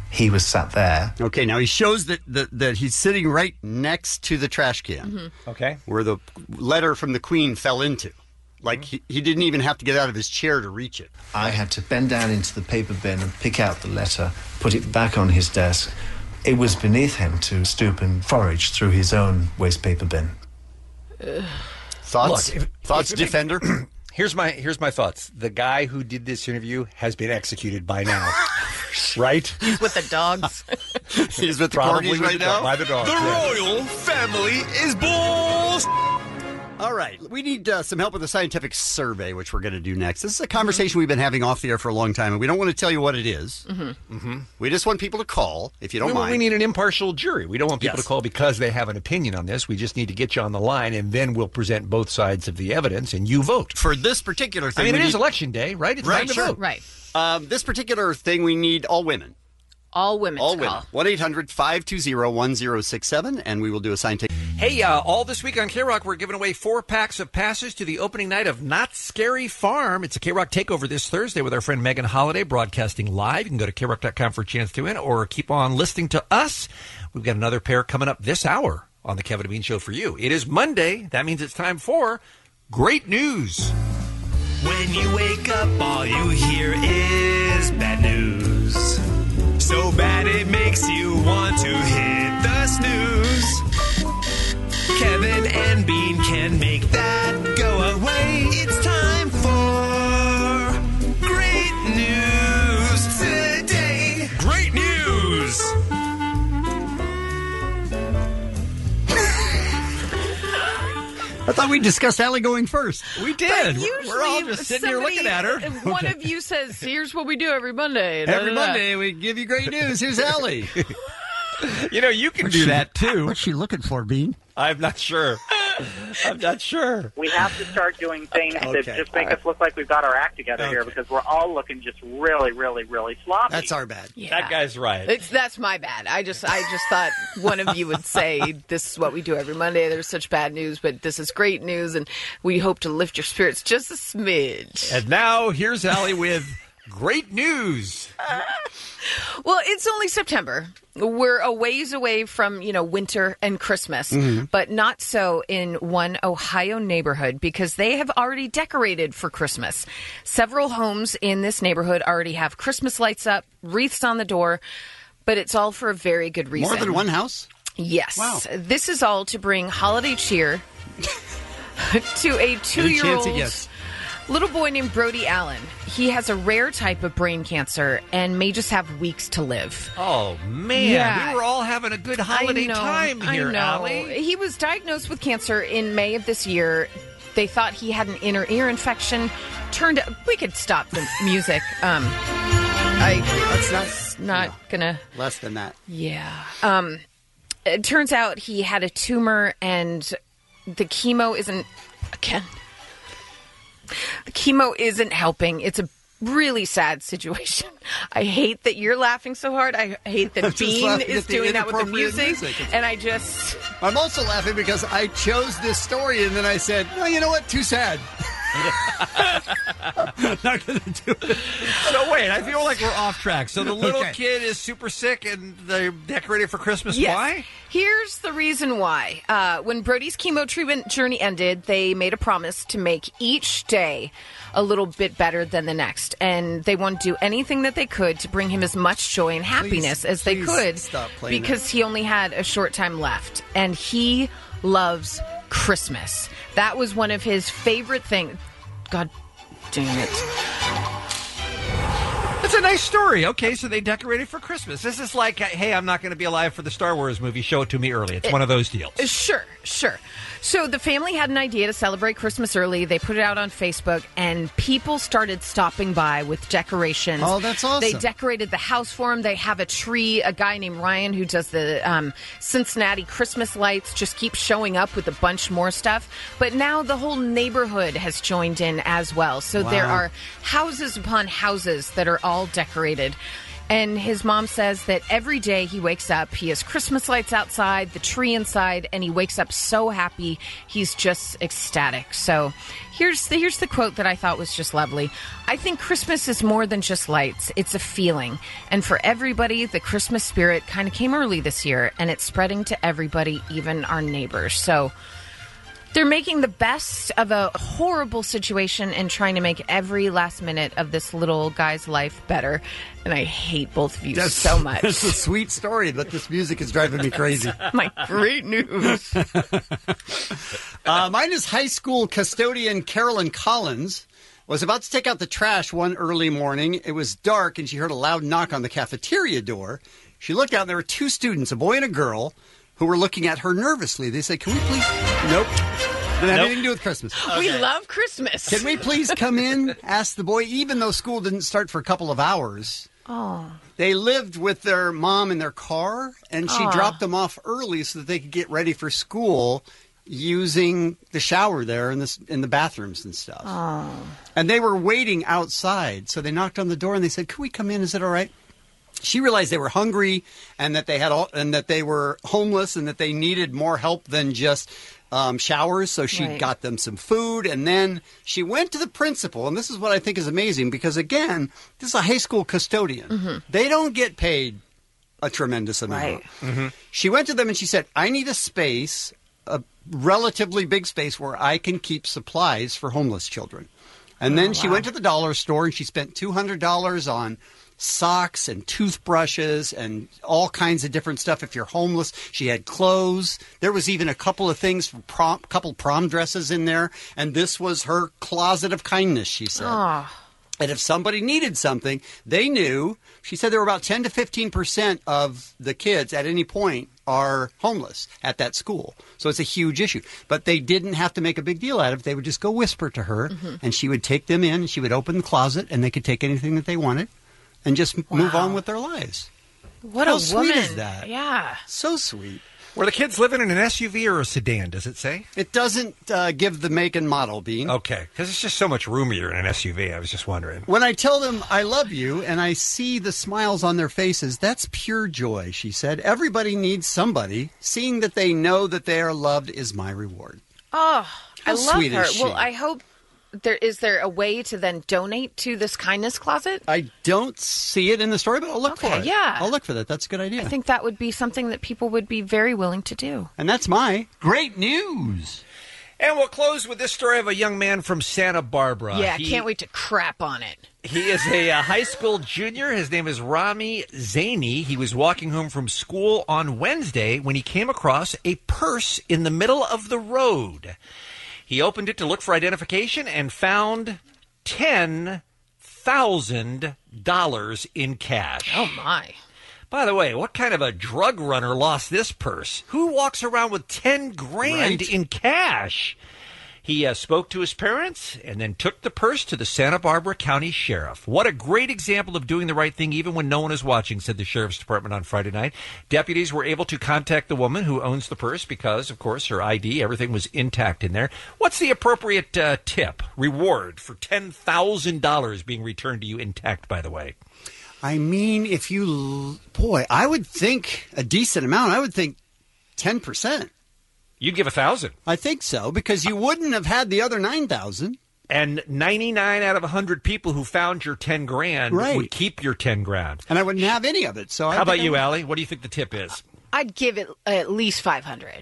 [SPEAKER 24] he was sat there.
[SPEAKER 2] Okay, now he shows that he's sitting right next to the trash can.
[SPEAKER 1] Okay.
[SPEAKER 2] Where the letter from the Queen fell into. Like, he didn't even have to get out of his chair to reach it.
[SPEAKER 24] I had to bend down into the paper bin and pick out the letter, put it back on his desk. It was beneath him to stoop and forage through his own waste paper bin.
[SPEAKER 2] Thoughts?
[SPEAKER 1] Look,
[SPEAKER 2] Thoughts, Defender?
[SPEAKER 1] Here's my thoughts. The guy who did this interview has been executed by now. Right?
[SPEAKER 3] He's with the dogs.
[SPEAKER 2] He's with the
[SPEAKER 1] Probably
[SPEAKER 2] corgis
[SPEAKER 1] with
[SPEAKER 2] right
[SPEAKER 1] the
[SPEAKER 2] now?
[SPEAKER 1] by the dogs.
[SPEAKER 14] The
[SPEAKER 1] yeah.
[SPEAKER 14] royal family is balls.
[SPEAKER 2] All right. We need some help with a scientific survey, which we're going to do next. This is a conversation we've been having off the air for a long time, and we don't want to tell you what it is. We just want people to call, if you don't mind.
[SPEAKER 1] We need an impartial jury. We don't want people
[SPEAKER 2] Yes.
[SPEAKER 1] to call because they have an opinion on this. We just need to get you on the line, and then we'll present both sides of the evidence, and you vote.
[SPEAKER 2] For this particular thing,
[SPEAKER 1] I mean,
[SPEAKER 2] we
[SPEAKER 1] it is
[SPEAKER 2] need-
[SPEAKER 1] election day, right? It's
[SPEAKER 2] Right,
[SPEAKER 1] time to
[SPEAKER 2] sure.
[SPEAKER 1] vote.
[SPEAKER 3] Right.
[SPEAKER 2] This particular thing, we need all women.
[SPEAKER 3] All women.
[SPEAKER 2] All
[SPEAKER 3] to
[SPEAKER 2] women.
[SPEAKER 3] call.
[SPEAKER 2] 1-800-520-1067, and we will do a scientific...
[SPEAKER 1] Hey, all this week on K-Rock, we're giving away 4 packs of passes to the opening night of Not Scary Farm. It's a K-Rock takeover this Thursday with our friend Megan Holiday, broadcasting live. You can go to KRock.com for a chance to win, or keep on listening to us. We've got another pair coming up this hour on the Kevin and Bean Show for you. It is Monday. That means it's time for Great News.
[SPEAKER 14] When you wake up, all you hear is bad news. So bad it makes you want to hit the snooze. Kevin and Bean can make that go away. It's time for Great News today. Great News!
[SPEAKER 2] I thought we discussed Allie going first.
[SPEAKER 1] We did. We're all just sitting here looking at her.
[SPEAKER 3] One of you says, here's what we do every Monday.
[SPEAKER 2] Every Monday, we give you great news. Here's Allie.
[SPEAKER 1] You know, you can do that, too.
[SPEAKER 2] What's she looking for, Bean?
[SPEAKER 1] I'm not sure. I'm not sure.
[SPEAKER 4] We have to start doing things that
[SPEAKER 2] Okay.
[SPEAKER 4] just make us look like we've got our act together here because we're all looking just really, really, really sloppy.
[SPEAKER 2] That's our bad.
[SPEAKER 1] That guy's right.
[SPEAKER 3] That's my bad. I just thought one of you would say this is what we do every Monday. There's such bad news, but this is great news, and we hope to lift your spirits just a smidge.
[SPEAKER 1] And now here's Allie with Great News.
[SPEAKER 3] Well, it's only September. We're a ways away from, winter and Christmas, but not so in one Ohio neighborhood because they have already decorated for Christmas. Several homes in this neighborhood already have Christmas lights up, wreaths on the door, but it's all for a very good reason.
[SPEAKER 2] More than one house?
[SPEAKER 3] Yes.
[SPEAKER 2] Wow.
[SPEAKER 3] This is all to bring holiday cheer to a
[SPEAKER 2] Any chance he
[SPEAKER 3] 2-year-old
[SPEAKER 2] gets.
[SPEAKER 3] little boy named Brody Allen. He has a rare type of brain cancer and may just have weeks to live.
[SPEAKER 1] Oh, man.
[SPEAKER 3] Yeah.
[SPEAKER 1] We were all having a good holiday time here,
[SPEAKER 3] I know.
[SPEAKER 1] Allie.
[SPEAKER 3] He was diagnosed with cancer in May of this year. They thought he had an inner ear infection. Turned out, we could stop the music.
[SPEAKER 2] That's
[SPEAKER 3] not gonna.
[SPEAKER 2] Less than that.
[SPEAKER 3] Yeah. It turns out he had a tumor, and the chemo isn't. Again, the chemo isn't helping. It's a really sad situation. I hate that you're laughing so hard. I hate
[SPEAKER 2] I'm
[SPEAKER 3] that
[SPEAKER 2] just
[SPEAKER 3] Bean
[SPEAKER 2] laughing
[SPEAKER 3] is
[SPEAKER 2] at the
[SPEAKER 3] doing that with the
[SPEAKER 2] inappropriate
[SPEAKER 3] music.
[SPEAKER 2] music.
[SPEAKER 3] And I just.
[SPEAKER 2] I'm also laughing because I chose this story and then I said, well, you know what? Too sad. Not going to do it.
[SPEAKER 1] So wait, I feel like we're off track. So the little
[SPEAKER 2] Okay.
[SPEAKER 1] kid is super sick and they're decorated for Christmas.
[SPEAKER 3] Yes.
[SPEAKER 1] Why?
[SPEAKER 3] Here's the reason why. When Brody's chemo treatment journey ended, they made a promise to make each day a little bit better than the next. And they wanted to do anything that they could to bring him as much joy and happiness as they could
[SPEAKER 2] stop playing
[SPEAKER 3] because he only had a short time left. And he loves Christmas. That was one of his favorite things. God damn it.
[SPEAKER 1] It's a nice story. Okay, so they decorated for Christmas. This is like, hey, I'm not going to be alive for the Star Wars movie. Show it to me early. It's one of those deals.
[SPEAKER 3] Sure. So the family had an idea to celebrate Christmas early. They put it out on Facebook, and people started stopping by with decorations.
[SPEAKER 2] Oh, that's awesome.
[SPEAKER 3] They decorated the house for him. They have a tree. A guy named Ryan, who does the Cincinnati Christmas lights, just keeps showing up with a bunch more stuff. But now the whole neighborhood has joined in as well. So there are houses upon houses that are all decorated. And his mom says that every day he wakes up, he has Christmas lights outside, the tree inside, and he wakes up so happy. He's just ecstatic. So here's the quote that I thought was just lovely. I think Christmas is more than just lights. It's a feeling. And for everybody, the Christmas spirit kind of came early this year, and it's spreading to everybody, even our neighbors. So they're making the best of a horrible situation and trying to make every last minute of this little guy's life better. And I hate both of you so much.
[SPEAKER 2] It's a sweet story, but this music is driving me crazy.
[SPEAKER 3] My great news.
[SPEAKER 2] Mine is high school custodian Carolyn Collins was about to take out the trash one early morning. It was dark, and she heard a loud knock on the cafeteria door. She looked out, and there were two students, a boy and a girl, who were looking at her nervously. They said, "Can we please..." Nope. Didn't have anything to do with Christmas.
[SPEAKER 3] We love Christmas.
[SPEAKER 2] "Can we please come in?" asked the boy, even though school didn't start for a couple of hours.
[SPEAKER 3] Oh.
[SPEAKER 2] They lived with their mom in their car, and she
[SPEAKER 3] Aw.
[SPEAKER 2] dropped them off early so that they could get ready for school using the shower there in the bathrooms and stuff.
[SPEAKER 3] Oh.
[SPEAKER 2] And they were waiting outside, so they knocked on the door and they said, "Can we come in? Is it all right?" She realized they were hungry and that they were homeless and that they needed more help than just showers. So she
[SPEAKER 3] Right.
[SPEAKER 2] got them some food, and then she went to the principal. And this is what I think is amazing because, again, this is a high school custodian.
[SPEAKER 3] Mm-hmm.
[SPEAKER 2] They don't get paid a tremendous amount.
[SPEAKER 3] Right.
[SPEAKER 2] She went to them and she said, "I need a space, a relatively big space where I can keep supplies for homeless children." And then she went to the dollar store and she spent $200 on socks and toothbrushes and all kinds of different stuff. If you're homeless, she had clothes. There was even a couple of things for couple prom dresses in there. And this was her closet of kindness, she said.
[SPEAKER 3] Oh.
[SPEAKER 2] And if somebody needed something, they knew. She said there were about 10 to 15% of the kids at any point are homeless at that school. So it's a huge issue. But they didn't have to make a big deal out of it. They would just go whisper to her, and she would take them in, and she would open the closet, and they could take anything that they wanted and just move on with their lives.
[SPEAKER 3] What
[SPEAKER 2] How
[SPEAKER 3] a
[SPEAKER 2] sweet
[SPEAKER 3] woman.
[SPEAKER 2] is that?
[SPEAKER 3] Yeah.
[SPEAKER 2] So sweet.
[SPEAKER 1] Were the kids living in an SUV or a sedan, does it say?
[SPEAKER 2] It doesn't give the make and model, Bean.
[SPEAKER 1] Okay, because it's just so much roomier in an SUV. I was just wondering.
[SPEAKER 2] When I tell them I love you and I see the smiles on their faces, that's pure joy, she said. Everybody needs somebody. Seeing that they know that they are loved is my reward.
[SPEAKER 3] Oh,
[SPEAKER 2] How
[SPEAKER 3] I love
[SPEAKER 2] sweet
[SPEAKER 3] her.
[SPEAKER 2] is she?
[SPEAKER 3] Well, I hope is there a way to then donate to this kindness closet?
[SPEAKER 2] I don't see it in the story, but I'll look for it.
[SPEAKER 3] Yeah.
[SPEAKER 2] I'll look for that. That's a good idea.
[SPEAKER 3] I think that would be something that people would be very willing to do.
[SPEAKER 2] And that's my great news.
[SPEAKER 1] And we'll close with this story of a young man from Santa Barbara.
[SPEAKER 3] Yeah, can't wait to crap on it.
[SPEAKER 1] He is a high school junior. His name is Rami Zaini. He was walking home from school on Wednesday when he came across a purse in the middle of the road. He opened it to look for identification and found $10,000 in cash.
[SPEAKER 3] Oh, my.
[SPEAKER 1] By the way, what kind of a drug runner lost this purse? Who walks around with 10 grand in cash? He spoke to his parents and then took the purse to the Santa Barbara County Sheriff. What a great example of doing the right thing even when no one is watching, said the Sheriff's Department on Friday night. Deputies were able to contact the woman who owns the purse because, of course, her ID, everything was intact in there. What's the appropriate reward for $10,000 being returned to you intact, by the way?
[SPEAKER 2] I mean, I would think a decent amount. I would think 10%.
[SPEAKER 1] You'd give 1,000.
[SPEAKER 2] I think so, because you wouldn't have had the other 9,000.
[SPEAKER 1] And 99 out of 100 people who found your 10 grand would keep your 10 grand.
[SPEAKER 2] And I wouldn't have any of it. So
[SPEAKER 1] how about you, Allie? What do you think the tip is?
[SPEAKER 3] I'd give it at least $500.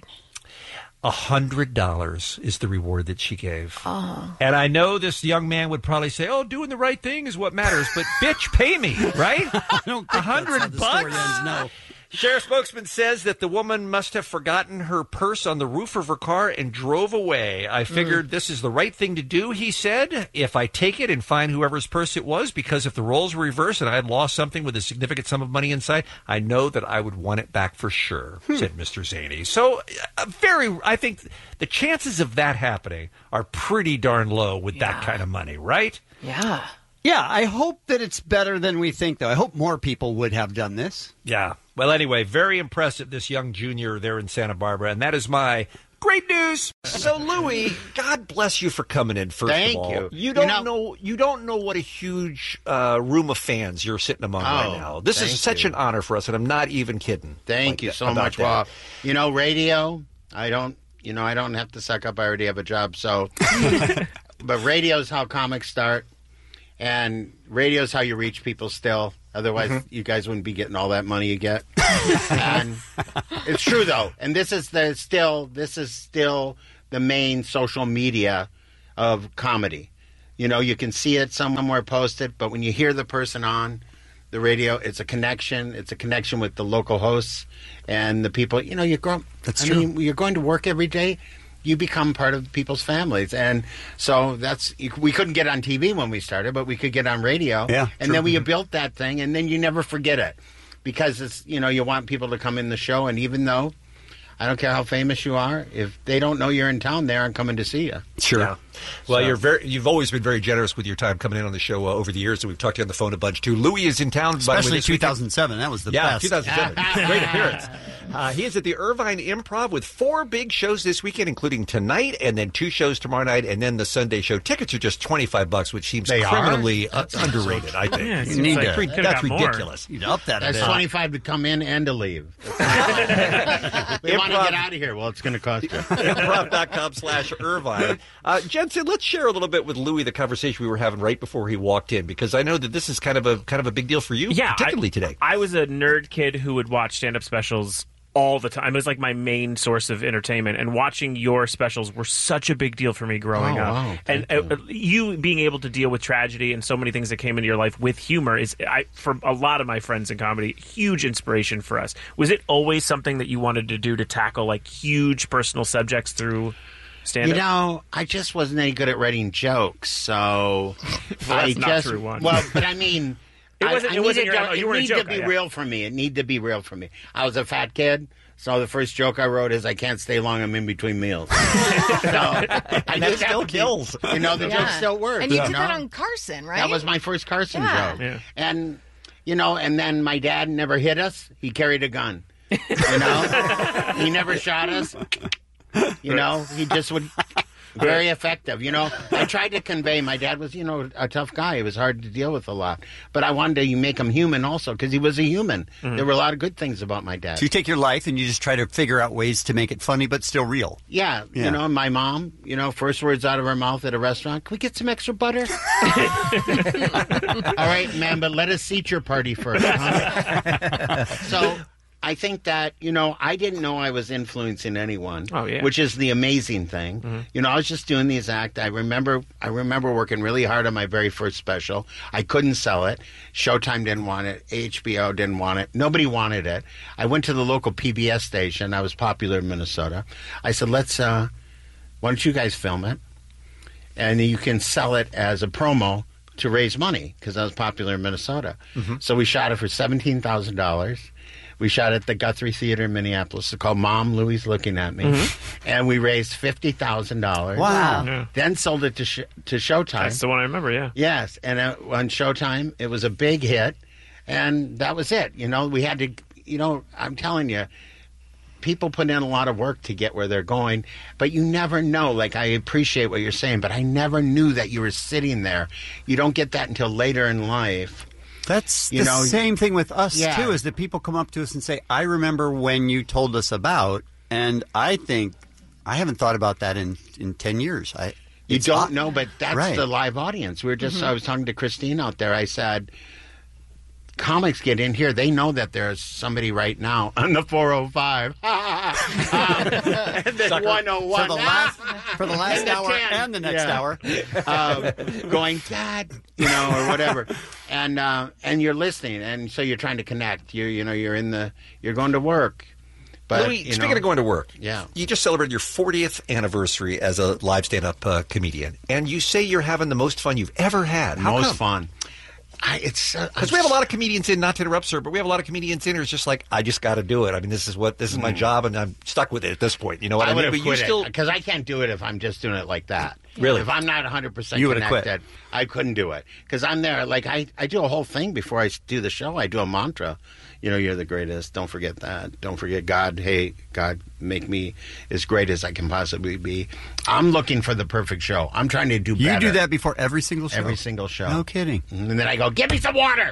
[SPEAKER 1] $100 is the reward that she gave.
[SPEAKER 3] Oh.
[SPEAKER 1] And I know this young man would probably say, "Oh, doing the right thing is what matters," but bitch, pay me, right?
[SPEAKER 2] I don't think
[SPEAKER 1] $100?
[SPEAKER 2] No.
[SPEAKER 1] Sheriff spokesman says that the woman must have forgotten her purse on the roof of her car and drove away. I figured this is the right thing to do, he said, if I take it and find whoever's purse it was, because if the roles were reversed and I had lost something with a significant sum of money inside, I know that I would want it back for sure, said Mr. Zaini. So I think the chances of that happening are pretty darn low with that kind of money, right?
[SPEAKER 3] Yeah.
[SPEAKER 2] Yeah, I hope that it's better than we think, though. I hope more people would have done this.
[SPEAKER 1] Yeah. Well, anyway, very impressive, this young junior there in Santa Barbara. And that is my Great news. So, Louie, God bless you for coming in. First
[SPEAKER 5] Thank
[SPEAKER 1] of all,
[SPEAKER 5] you.
[SPEAKER 1] You don't know what a huge room of fans you're sitting among right now. This is such an honor for us, and I'm not even kidding.
[SPEAKER 5] Thank you so much. Well, radio. I don't have to suck up. I already have a job. So, but radio's how comics start, and radio's how you reach people still. Otherwise, you guys wouldn't be getting all that money you get. And it's true though, and this is still the main social media of comedy. You can see it somewhere posted, but when you hear the person on the radio, it's a connection. It's a connection with the local hosts and the people. You grow.
[SPEAKER 2] That's true.
[SPEAKER 5] You're going to work every day. You become part of people's families, and so we couldn't get on TV when we started, but we could get on radio.
[SPEAKER 2] Yeah,
[SPEAKER 5] and then we built that thing, and then you never forget it because it's you want people to come in the show, and even though I don't care how famous you are, if they don't know you're in town, they aren't coming to see you.
[SPEAKER 1] Sure. Yeah. Well, you've always been very generous with your time coming in on the show over the years, and we've talked to you on the phone a bunch too. Louie is in town,
[SPEAKER 2] especially 2007. That was the best.
[SPEAKER 1] 2007. Great appearance. He is at the Irvine Improv with 4 big shows this weekend, including tonight, and then 2 shows tomorrow night, and then the Sunday show. Tickets are just $25, which seems criminally underrated. I think that's ridiculous.
[SPEAKER 2] You'd up that.
[SPEAKER 5] That's $25 to come in and to leave. We want to get out of here. Well, it's going to cost you.
[SPEAKER 1] Improv.com/Irvine. Jensen, let's share a little bit with Louie the conversation we were having right before he walked in, because I know that this is kind of a big deal for you, particularly today.
[SPEAKER 10] I was a nerd kid who would watch stand-up specials all the time. It was like my main source of entertainment, and watching your specials were such a big deal for me growing up.
[SPEAKER 5] Wow,
[SPEAKER 10] and you being able to deal with tragedy and so many things that came into your life with humor is, for a lot of my friends in comedy, huge inspiration for us. Was it always something that you wanted to do, to tackle like huge personal subjects through stand-up?
[SPEAKER 5] I just wasn't any good at writing jokes, so
[SPEAKER 10] that's not true.
[SPEAKER 5] Well, but I mean.
[SPEAKER 10] It needed
[SPEAKER 5] to be real for me. It needed to be real for me. I was a fat kid, so the first joke I wrote is, I can't stay long, I'm in between meals.
[SPEAKER 1] That still kills.
[SPEAKER 5] The joke still works.
[SPEAKER 3] And you did that on Carson, right?
[SPEAKER 5] That was my first Carson joke.
[SPEAKER 10] Yeah.
[SPEAKER 5] And, and then my dad never hit us. He carried a gun. He never shot us. He just would... Very effective. I tried to convey, my dad was, a tough guy. He was hard to deal with a lot. But I wanted to make him human also, because he was a human. There were a lot of good things about my dad.
[SPEAKER 2] So you take your life and you just try to figure out ways to make it funny but still real.
[SPEAKER 5] Yeah. My mom, first words out of her mouth at a restaurant, can we get some extra butter? All right, man, but let us seat your party first. Huh? So... I think that, I didn't know I was influencing anyone, which is the amazing thing. Mm-hmm. I was just doing these acts. I remember working really hard on my very first special. I couldn't sell it. Showtime didn't want it. HBO didn't want it. Nobody wanted it. I went to the local PBS station. I was popular in Minnesota. I said, why don't you guys film it? And you can sell it as a promo to raise money, because I was popular in Minnesota. Mm-hmm. So we shot it for $17,000. We shot at the Guthrie Theater in Minneapolis. It's called Mom, Louie's Looking at Me. Mm-hmm. And we raised $50,000.
[SPEAKER 2] Wow.
[SPEAKER 5] Yeah. Then sold it to Showtime.
[SPEAKER 10] That's the one I remember, yeah.
[SPEAKER 5] Yes. And on Showtime, it was a big hit. And that was it. We had to, I'm telling you, people put in a lot of work to get where they're going. But you never know. Like, I appreciate what you're saying, but I never knew that you were sitting there. You don't get that until later in life.
[SPEAKER 2] That's the same thing with us, too, is that people come up to us and say, I remember when you told us about, and I think, I haven't thought about that in 10 years.
[SPEAKER 5] You don't know, but that's the live audience. We were just, I was talking to Christine out there. I said, comics get in here. They know that there's somebody right now on the 405. And then 101.
[SPEAKER 2] For the last hour and the next hour.
[SPEAKER 5] Going, Dad, or whatever. And you're listening, and so you're trying to connect. You're going to work. But,
[SPEAKER 1] Louie, speaking of going to work,
[SPEAKER 5] yeah,
[SPEAKER 1] you just celebrated your 40th anniversary as a live stand-up comedian, and you say you're having the most fun you've ever had. How come?
[SPEAKER 5] Fun. Because
[SPEAKER 1] we have a lot of comedians in, not to interrupt, sir, but we have a lot of comedians in who's just like, I just got to do it. I mean, this is my job, and I'm stuck with it at this point. You know what I mean?
[SPEAKER 5] But quit it, because I can't do it if I'm just doing it like that.
[SPEAKER 1] Really?
[SPEAKER 5] If I'm not 100%
[SPEAKER 2] You would've
[SPEAKER 5] connected,
[SPEAKER 2] quit.
[SPEAKER 5] I couldn't do it. Because I'm there. Like, I do a whole thing before I do the show. I do a mantra. You know, you're the greatest. Don't forget that. Don't forget God. Hey, God, make me as great as I can possibly be. I'm looking for the perfect show. I'm trying to do better.
[SPEAKER 2] You do that before every single show?
[SPEAKER 5] Every single show.
[SPEAKER 2] No kidding.
[SPEAKER 5] And then I go, give me some water.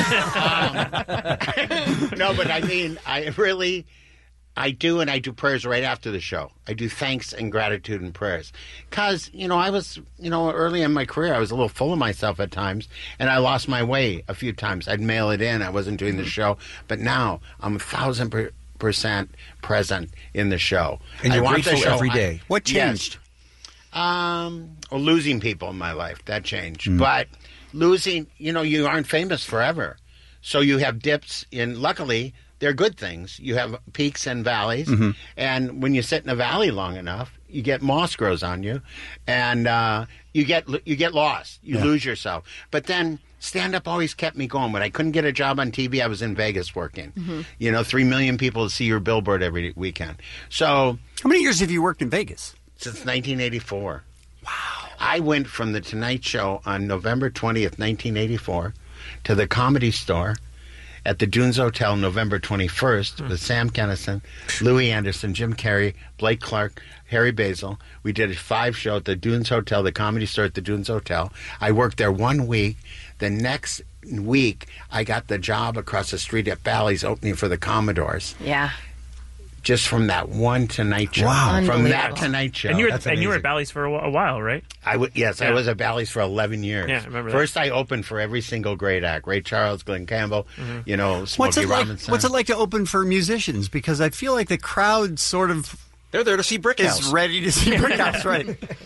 [SPEAKER 5] No, but I mean, I do prayers right after the show. I do thanks and gratitude and prayers. Because, I was, early in my career, I was a little full of myself at times, and I lost my way a few times. I'd mail it in. I wasn't doing the show. But now I'm 1,000% present in the show.
[SPEAKER 1] And you're
[SPEAKER 5] I want
[SPEAKER 1] grateful
[SPEAKER 5] the show.
[SPEAKER 1] every day.
[SPEAKER 2] What changed?
[SPEAKER 5] Losing people in my life. That changed. But losing, you aren't famous forever. So you have dips in, luckily, they're good things. You have peaks and valleys, and when you sit in a valley long enough, you get moss grows on you, and you get lost. You lose yourself. But then stand-up always kept me going. When I couldn't get a job on TV, I was in Vegas working. 3 million people see your billboard every weekend. So
[SPEAKER 2] how many years have you worked in Vegas?
[SPEAKER 5] Since 1984. Wow. I went from the Tonight Show on November 20th, 1984, to the Comedy Store at the Dunes Hotel November 21st with Sam Kinison, Louis Anderson, Jim Carrey, Blake Clark, Harry Basil. We did a 5 show at the Dunes Hotel, the Comedy Store at the Dunes Hotel. I worked there 1 week. The next week, I got the job across the street at Bally's opening for the Commodores.
[SPEAKER 3] Yeah.
[SPEAKER 5] Just from that one Tonight Show.
[SPEAKER 3] Wow.
[SPEAKER 5] From that Tonight Show.
[SPEAKER 10] And you were at Bally's for a while, right?
[SPEAKER 5] I was at Bally's for 11 years.
[SPEAKER 10] Yeah, I remember that.
[SPEAKER 5] First, I opened for every single great act. Ray Charles, Glenn Campbell,
[SPEAKER 2] What's
[SPEAKER 5] Smokey
[SPEAKER 2] it
[SPEAKER 5] Robinson.
[SPEAKER 2] What's it like to open for musicians? Because I feel like the crowd sort of...
[SPEAKER 1] They're there to see Brickhouse.
[SPEAKER 2] Is ready to see Brickhouse, right.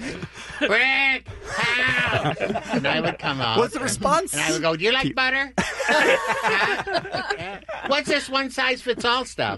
[SPEAKER 5] Brickhouse! And I would come out.
[SPEAKER 2] What's the response?
[SPEAKER 5] And I would go, do you like butter? What's this one-size-fits-all stuff?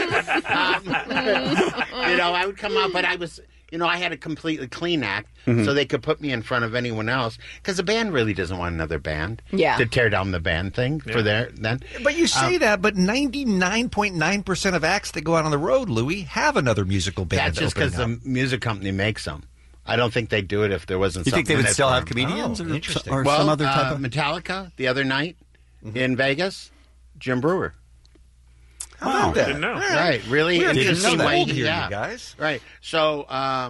[SPEAKER 5] I would come out, but I was... I had a completely clean act, so they could put me in front of anyone else. Because the band really doesn't want another band to tear down the band thing for then.
[SPEAKER 1] But you say that, but 99.9% of acts that go out on the road, Louis, have another musical band.
[SPEAKER 5] That's just because the music company makes them. I don't think they'd do it if there wasn't something.
[SPEAKER 2] You think they would
[SPEAKER 5] in it
[SPEAKER 2] still
[SPEAKER 5] for
[SPEAKER 2] have
[SPEAKER 5] them.
[SPEAKER 2] comedians or
[SPEAKER 5] Well,
[SPEAKER 2] some other type of...
[SPEAKER 5] Metallica, the other night in Vegas, Jim Brewer.
[SPEAKER 1] Wow.
[SPEAKER 10] Didn't know.
[SPEAKER 5] Right, really
[SPEAKER 1] We're
[SPEAKER 5] interesting
[SPEAKER 1] getting
[SPEAKER 5] way
[SPEAKER 1] old
[SPEAKER 5] he-
[SPEAKER 1] here,
[SPEAKER 5] yeah.
[SPEAKER 1] you guys.
[SPEAKER 5] Right. So,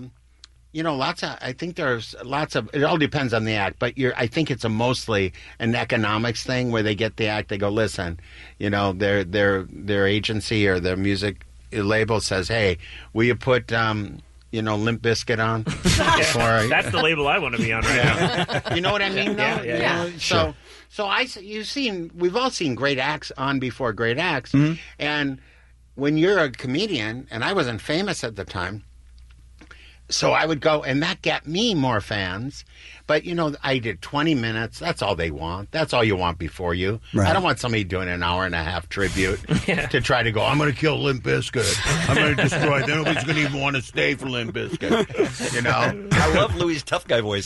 [SPEAKER 5] I think there's lots of. It all depends on the act, but I think it's mostly an economics thing where they get the act. They go, listen, their agency or their music label says, hey, will you put Limp Bizkit on?
[SPEAKER 10] That's the label I want to be on right now.
[SPEAKER 5] You know what I mean? Though?
[SPEAKER 10] Yeah.
[SPEAKER 5] So we've all seen great acts on before great acts, and when you're a comedian, and I wasn't famous at the time, so I would go, and that got me more fans. But, I did 20 minutes. That's all they want. That's all you want before you.
[SPEAKER 2] Right.
[SPEAKER 5] I don't want somebody doing an hour and a half tribute to try to go, I'm going to kill Limp Bizkit. I'm going to destroy them. Nobody's going to even want to stay for Limp Bizkit.
[SPEAKER 1] I love Louis' tough guy voice.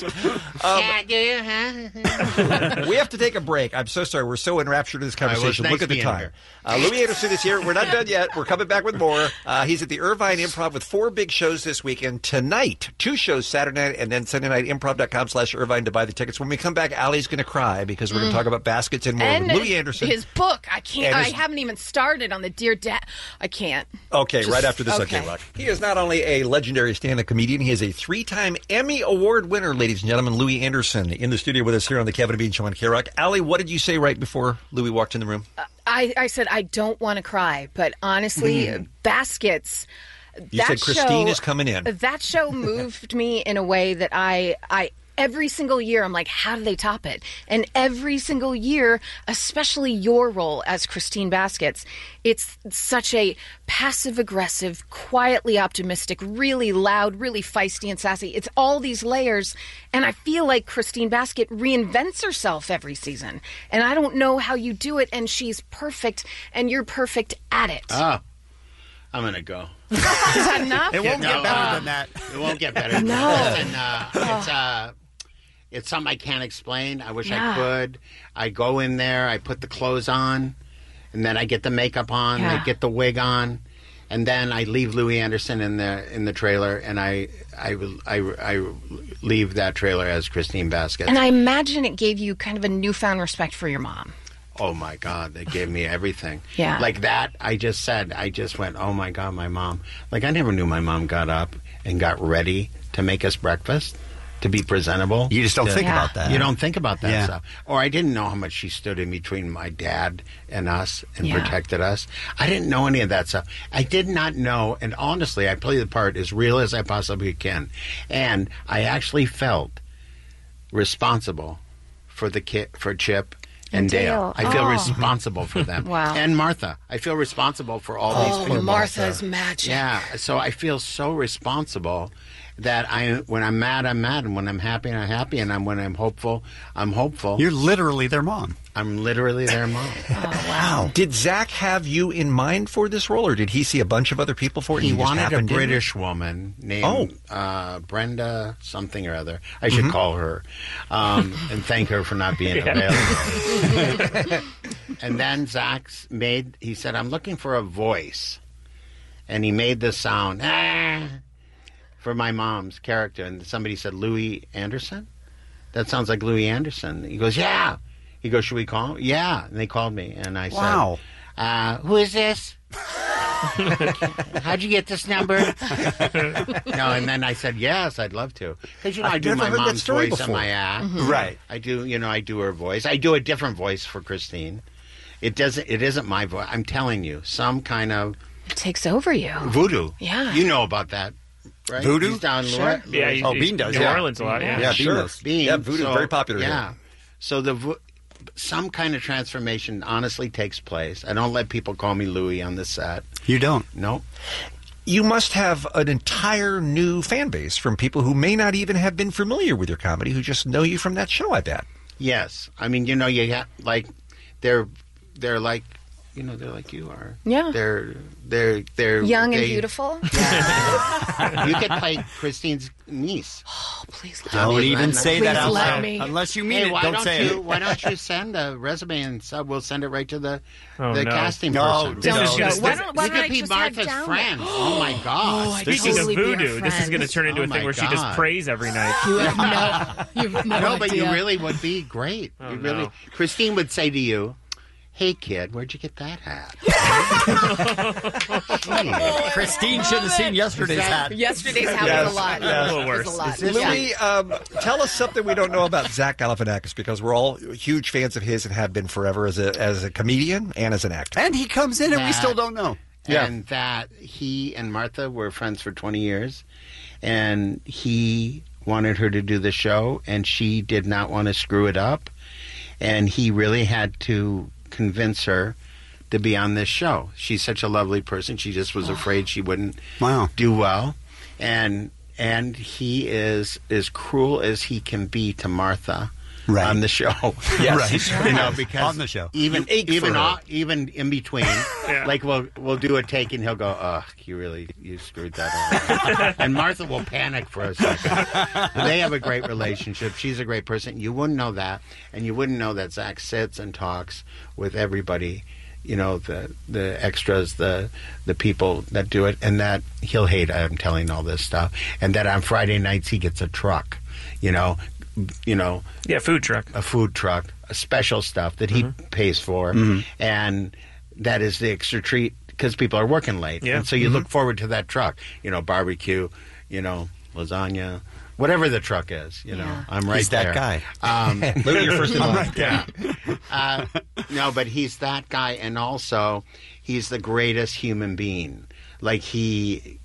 [SPEAKER 1] We have to take a break. I'm so sorry. We're so enraptured in this conversation.
[SPEAKER 5] Nice
[SPEAKER 1] Look at the
[SPEAKER 5] being
[SPEAKER 1] time. Louis Anderson is here. We're not done yet. We're coming back with more. He's at the Irvine Improv with 4 big shows this weekend. Tonight, 2 shows Saturday night, and then Sunday night, improv.com/Irvine to buy the tickets. When we come back, Allie's going to cry because we're going to talk about baskets and more
[SPEAKER 3] And
[SPEAKER 1] with Louis Anderson.
[SPEAKER 3] his book. I can't.
[SPEAKER 1] And
[SPEAKER 3] I
[SPEAKER 1] his-
[SPEAKER 3] haven't even started on the Dear Dad. I can't.
[SPEAKER 1] Okay,
[SPEAKER 3] Just-
[SPEAKER 1] right after this, okay, Rock. He is not only a legendary stand-up comedian, he is a 3-time Emmy Award winner, ladies and gentlemen. Louis Anderson in the studio with us here on the Kevin and Bean Show on K-Rock. Allie, what did you say right before Louis walked in the room?
[SPEAKER 3] I said I don't want to cry, but honestly, baskets.
[SPEAKER 1] You said Christine is coming in.
[SPEAKER 3] That show moved me in a way that I every single year I'm like, how do they top it? And every single year, especially your role as Christine Baskets, it's such a passive-aggressive, quietly optimistic, really loud, really feisty and sassy. It's all these layers, and I feel like Christine Basket reinvents herself every season. And I don't know how you do it, and she's perfect, and you're perfect at it.
[SPEAKER 5] I'm going to go.
[SPEAKER 3] Is that enough?
[SPEAKER 2] It won't get better than that.
[SPEAKER 5] It won't get better.
[SPEAKER 3] No.
[SPEAKER 5] Listen, it's something I can't explain. I wish I could. I go in there, I put the clothes on, and then I get the makeup on, I get the wig on, And then I leave Louis Anderson in the trailer, and I leave that trailer as Christine Vasquez.
[SPEAKER 3] And I imagine it gave you kind of a newfound respect for your mom.
[SPEAKER 5] Oh my God, they gave me everything.
[SPEAKER 3] Yeah.
[SPEAKER 5] Like that, I just went, oh my God, my mom. Like, I never knew my mom got up and got ready to make us breakfast, to be presentable.
[SPEAKER 2] You just don't think about that.
[SPEAKER 5] You don't think about that stuff. Or I didn't know how much she stood in between my dad and us and protected us. I didn't know any of that stuff. I did not know, and honestly, I play the part as real as I possibly can. And I actually felt responsible for for Chip and Dale. I feel responsible for them.
[SPEAKER 3] Wow.
[SPEAKER 5] And Martha. I feel responsible for all these people.
[SPEAKER 3] Martha's magic.
[SPEAKER 5] Yeah. So I feel so responsible that when I'm mad, I'm mad. And when I'm happy, I'm happy. And when I'm hopeful, I'm hopeful.
[SPEAKER 2] You're literally their mom.
[SPEAKER 5] I'm literally their mom.
[SPEAKER 1] Wow. Did Zach have you in mind for this role, or did he see a bunch of other people for it?
[SPEAKER 5] He
[SPEAKER 1] and just
[SPEAKER 5] wanted a
[SPEAKER 1] happened in?
[SPEAKER 5] British woman named Brenda something or other. I should call her and thank her for not being available. And then he said, I'm looking for a voice. And he made the sound, for my mom's character. And somebody said, Louis Anderson? That sounds like Louis Anderson. He goes, yeah. He goes, should we call him? Yeah. And they called me. And I said, who is this? How'd you get this number? No, and then I said, yes, I'd love to. Because, I do my mom's voice in my act.
[SPEAKER 2] Mm-hmm. Right.
[SPEAKER 5] I do her voice. I do a different voice for Christine. It isn't my voice. I'm telling you, some kind of...
[SPEAKER 3] It takes over you.
[SPEAKER 5] Voodoo.
[SPEAKER 3] Yeah.
[SPEAKER 5] You know about that, right?
[SPEAKER 2] Voodoo?
[SPEAKER 5] He's down
[SPEAKER 10] Sure. Bean does. New Orleans a lot,
[SPEAKER 1] Yeah,
[SPEAKER 5] Bean
[SPEAKER 1] sure.
[SPEAKER 5] does. Bean.
[SPEAKER 1] Yeah, voodoo is very popular
[SPEAKER 5] Yeah.
[SPEAKER 1] here.
[SPEAKER 5] So some kind of transformation honestly takes place. I don't let people call me Louis on the set.
[SPEAKER 2] You don't?
[SPEAKER 5] No.
[SPEAKER 1] You must have an entire new fan base from people who may not even have been familiar with your comedy, who just know you from that show, I bet.
[SPEAKER 5] Yes. I mean, you have, like, they're like, they're like you are.
[SPEAKER 3] Yeah.
[SPEAKER 5] They're
[SPEAKER 3] young and beautiful.
[SPEAKER 5] You could play Christine's niece.
[SPEAKER 3] Oh, please let
[SPEAKER 2] Don't even say that out
[SPEAKER 3] let
[SPEAKER 2] loud.
[SPEAKER 3] me.
[SPEAKER 2] Unless you mean it, don't say it.
[SPEAKER 5] Why don't you send a resume and we'll send it right to the casting person.
[SPEAKER 3] Why
[SPEAKER 5] you could be Martha's friend. Oh my God!
[SPEAKER 10] Speaking of voodoo, this is going to turn into a thing where she just prays every night.
[SPEAKER 3] You have no
[SPEAKER 5] but you
[SPEAKER 3] idea.
[SPEAKER 5] really would be great. Christine would say to you, hey, kid, where'd you get that hat?
[SPEAKER 2] Christine should have seen yesterday's hat.
[SPEAKER 3] Yesterday's hat was a lot.
[SPEAKER 10] A little worse.
[SPEAKER 3] It was a lot.
[SPEAKER 1] Louis, tell us something we don't know about Zach Galifianakis, because we're all huge fans of his and have been forever as a comedian and as an actor.
[SPEAKER 2] And he comes in and we still don't know.
[SPEAKER 5] And that he and Martha were friends for 20 years, and he wanted her to do the show, and she did not want to screw it up, and he really had to convince her to be on this show. She's such a lovely person. She just was afraid she wouldn't do well. And he is as cruel as he can be to Martha on the show.
[SPEAKER 1] Yes.
[SPEAKER 2] Right.
[SPEAKER 5] Because
[SPEAKER 2] on the show.
[SPEAKER 5] Even in between, like we'll do a take and he'll go, you screwed that up. And Martha will panic for a second. They have a great relationship. She's a great person. You wouldn't know that, and you wouldn't know that Zach sits and talks with everybody, the extras, the people that do it, and that he'll hate I'm telling all this stuff, and that on Friday nights he gets a truck,
[SPEAKER 10] food truck,
[SPEAKER 5] a food truck, a special stuff that he pays for, and that is the extra treat because people are working late, and so you look forward to that truck, barbecue, lasagna. Whatever the truck is, I'm right
[SPEAKER 2] he's
[SPEAKER 5] there.
[SPEAKER 2] That guy.
[SPEAKER 1] Louis, you're first in line.
[SPEAKER 2] Right there.
[SPEAKER 5] No, but he's that guy, and also he's the greatest human being. Like he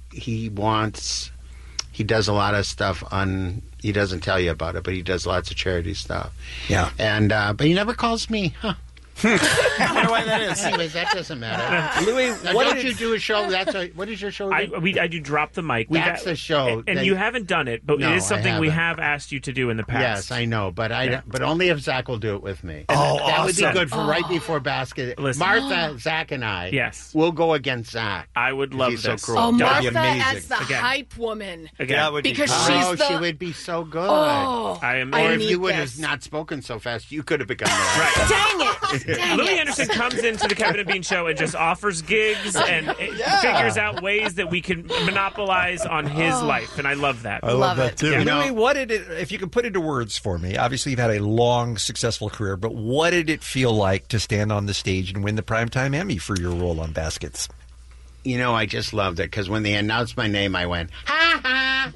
[SPEAKER 5] does a lot of stuff he doesn't tell you about it, but he does lots of charity stuff.
[SPEAKER 1] Yeah.
[SPEAKER 5] And but he never calls me.
[SPEAKER 2] I wonder why that is.
[SPEAKER 5] Anyways, that doesn't matter.
[SPEAKER 1] Louis,
[SPEAKER 5] don't you do a show? What is your show?
[SPEAKER 10] I do Drop the Mic.
[SPEAKER 5] That's the show.
[SPEAKER 10] And you haven't done it, but it is something we have asked you to do in the past.
[SPEAKER 5] Yes, I know, but but only if Zach will do it with me.
[SPEAKER 10] That
[SPEAKER 5] would be good for right before basket.
[SPEAKER 10] Listen.
[SPEAKER 5] Martha, Zach, and I will go against Zach.
[SPEAKER 10] I would love
[SPEAKER 5] he's
[SPEAKER 10] this.
[SPEAKER 5] So cruel.
[SPEAKER 3] Oh,
[SPEAKER 10] That'd
[SPEAKER 3] Martha
[SPEAKER 10] be amazing.
[SPEAKER 3] as the hype woman.
[SPEAKER 10] Again.
[SPEAKER 3] Because she's
[SPEAKER 5] she would be so good.
[SPEAKER 3] Oh,
[SPEAKER 10] I am.
[SPEAKER 5] Or if
[SPEAKER 3] need
[SPEAKER 5] you would
[SPEAKER 3] this.
[SPEAKER 5] have not spoken so fast, you could have become that.
[SPEAKER 3] Dang it!
[SPEAKER 10] Louis Anderson comes into the Kevin and Bean show and just offers gigs and figures out ways that we can monopolize on his life, and I love that.
[SPEAKER 1] I love that too.
[SPEAKER 10] Yeah.
[SPEAKER 1] Louis, what did it? If you can put into words for me, obviously you've had a long, successful career, but what did it feel like to stand on the stage and win the Primetime Emmy for your role on Baskets?
[SPEAKER 5] You know, I just loved it because when they announced my name, I went, ha ha!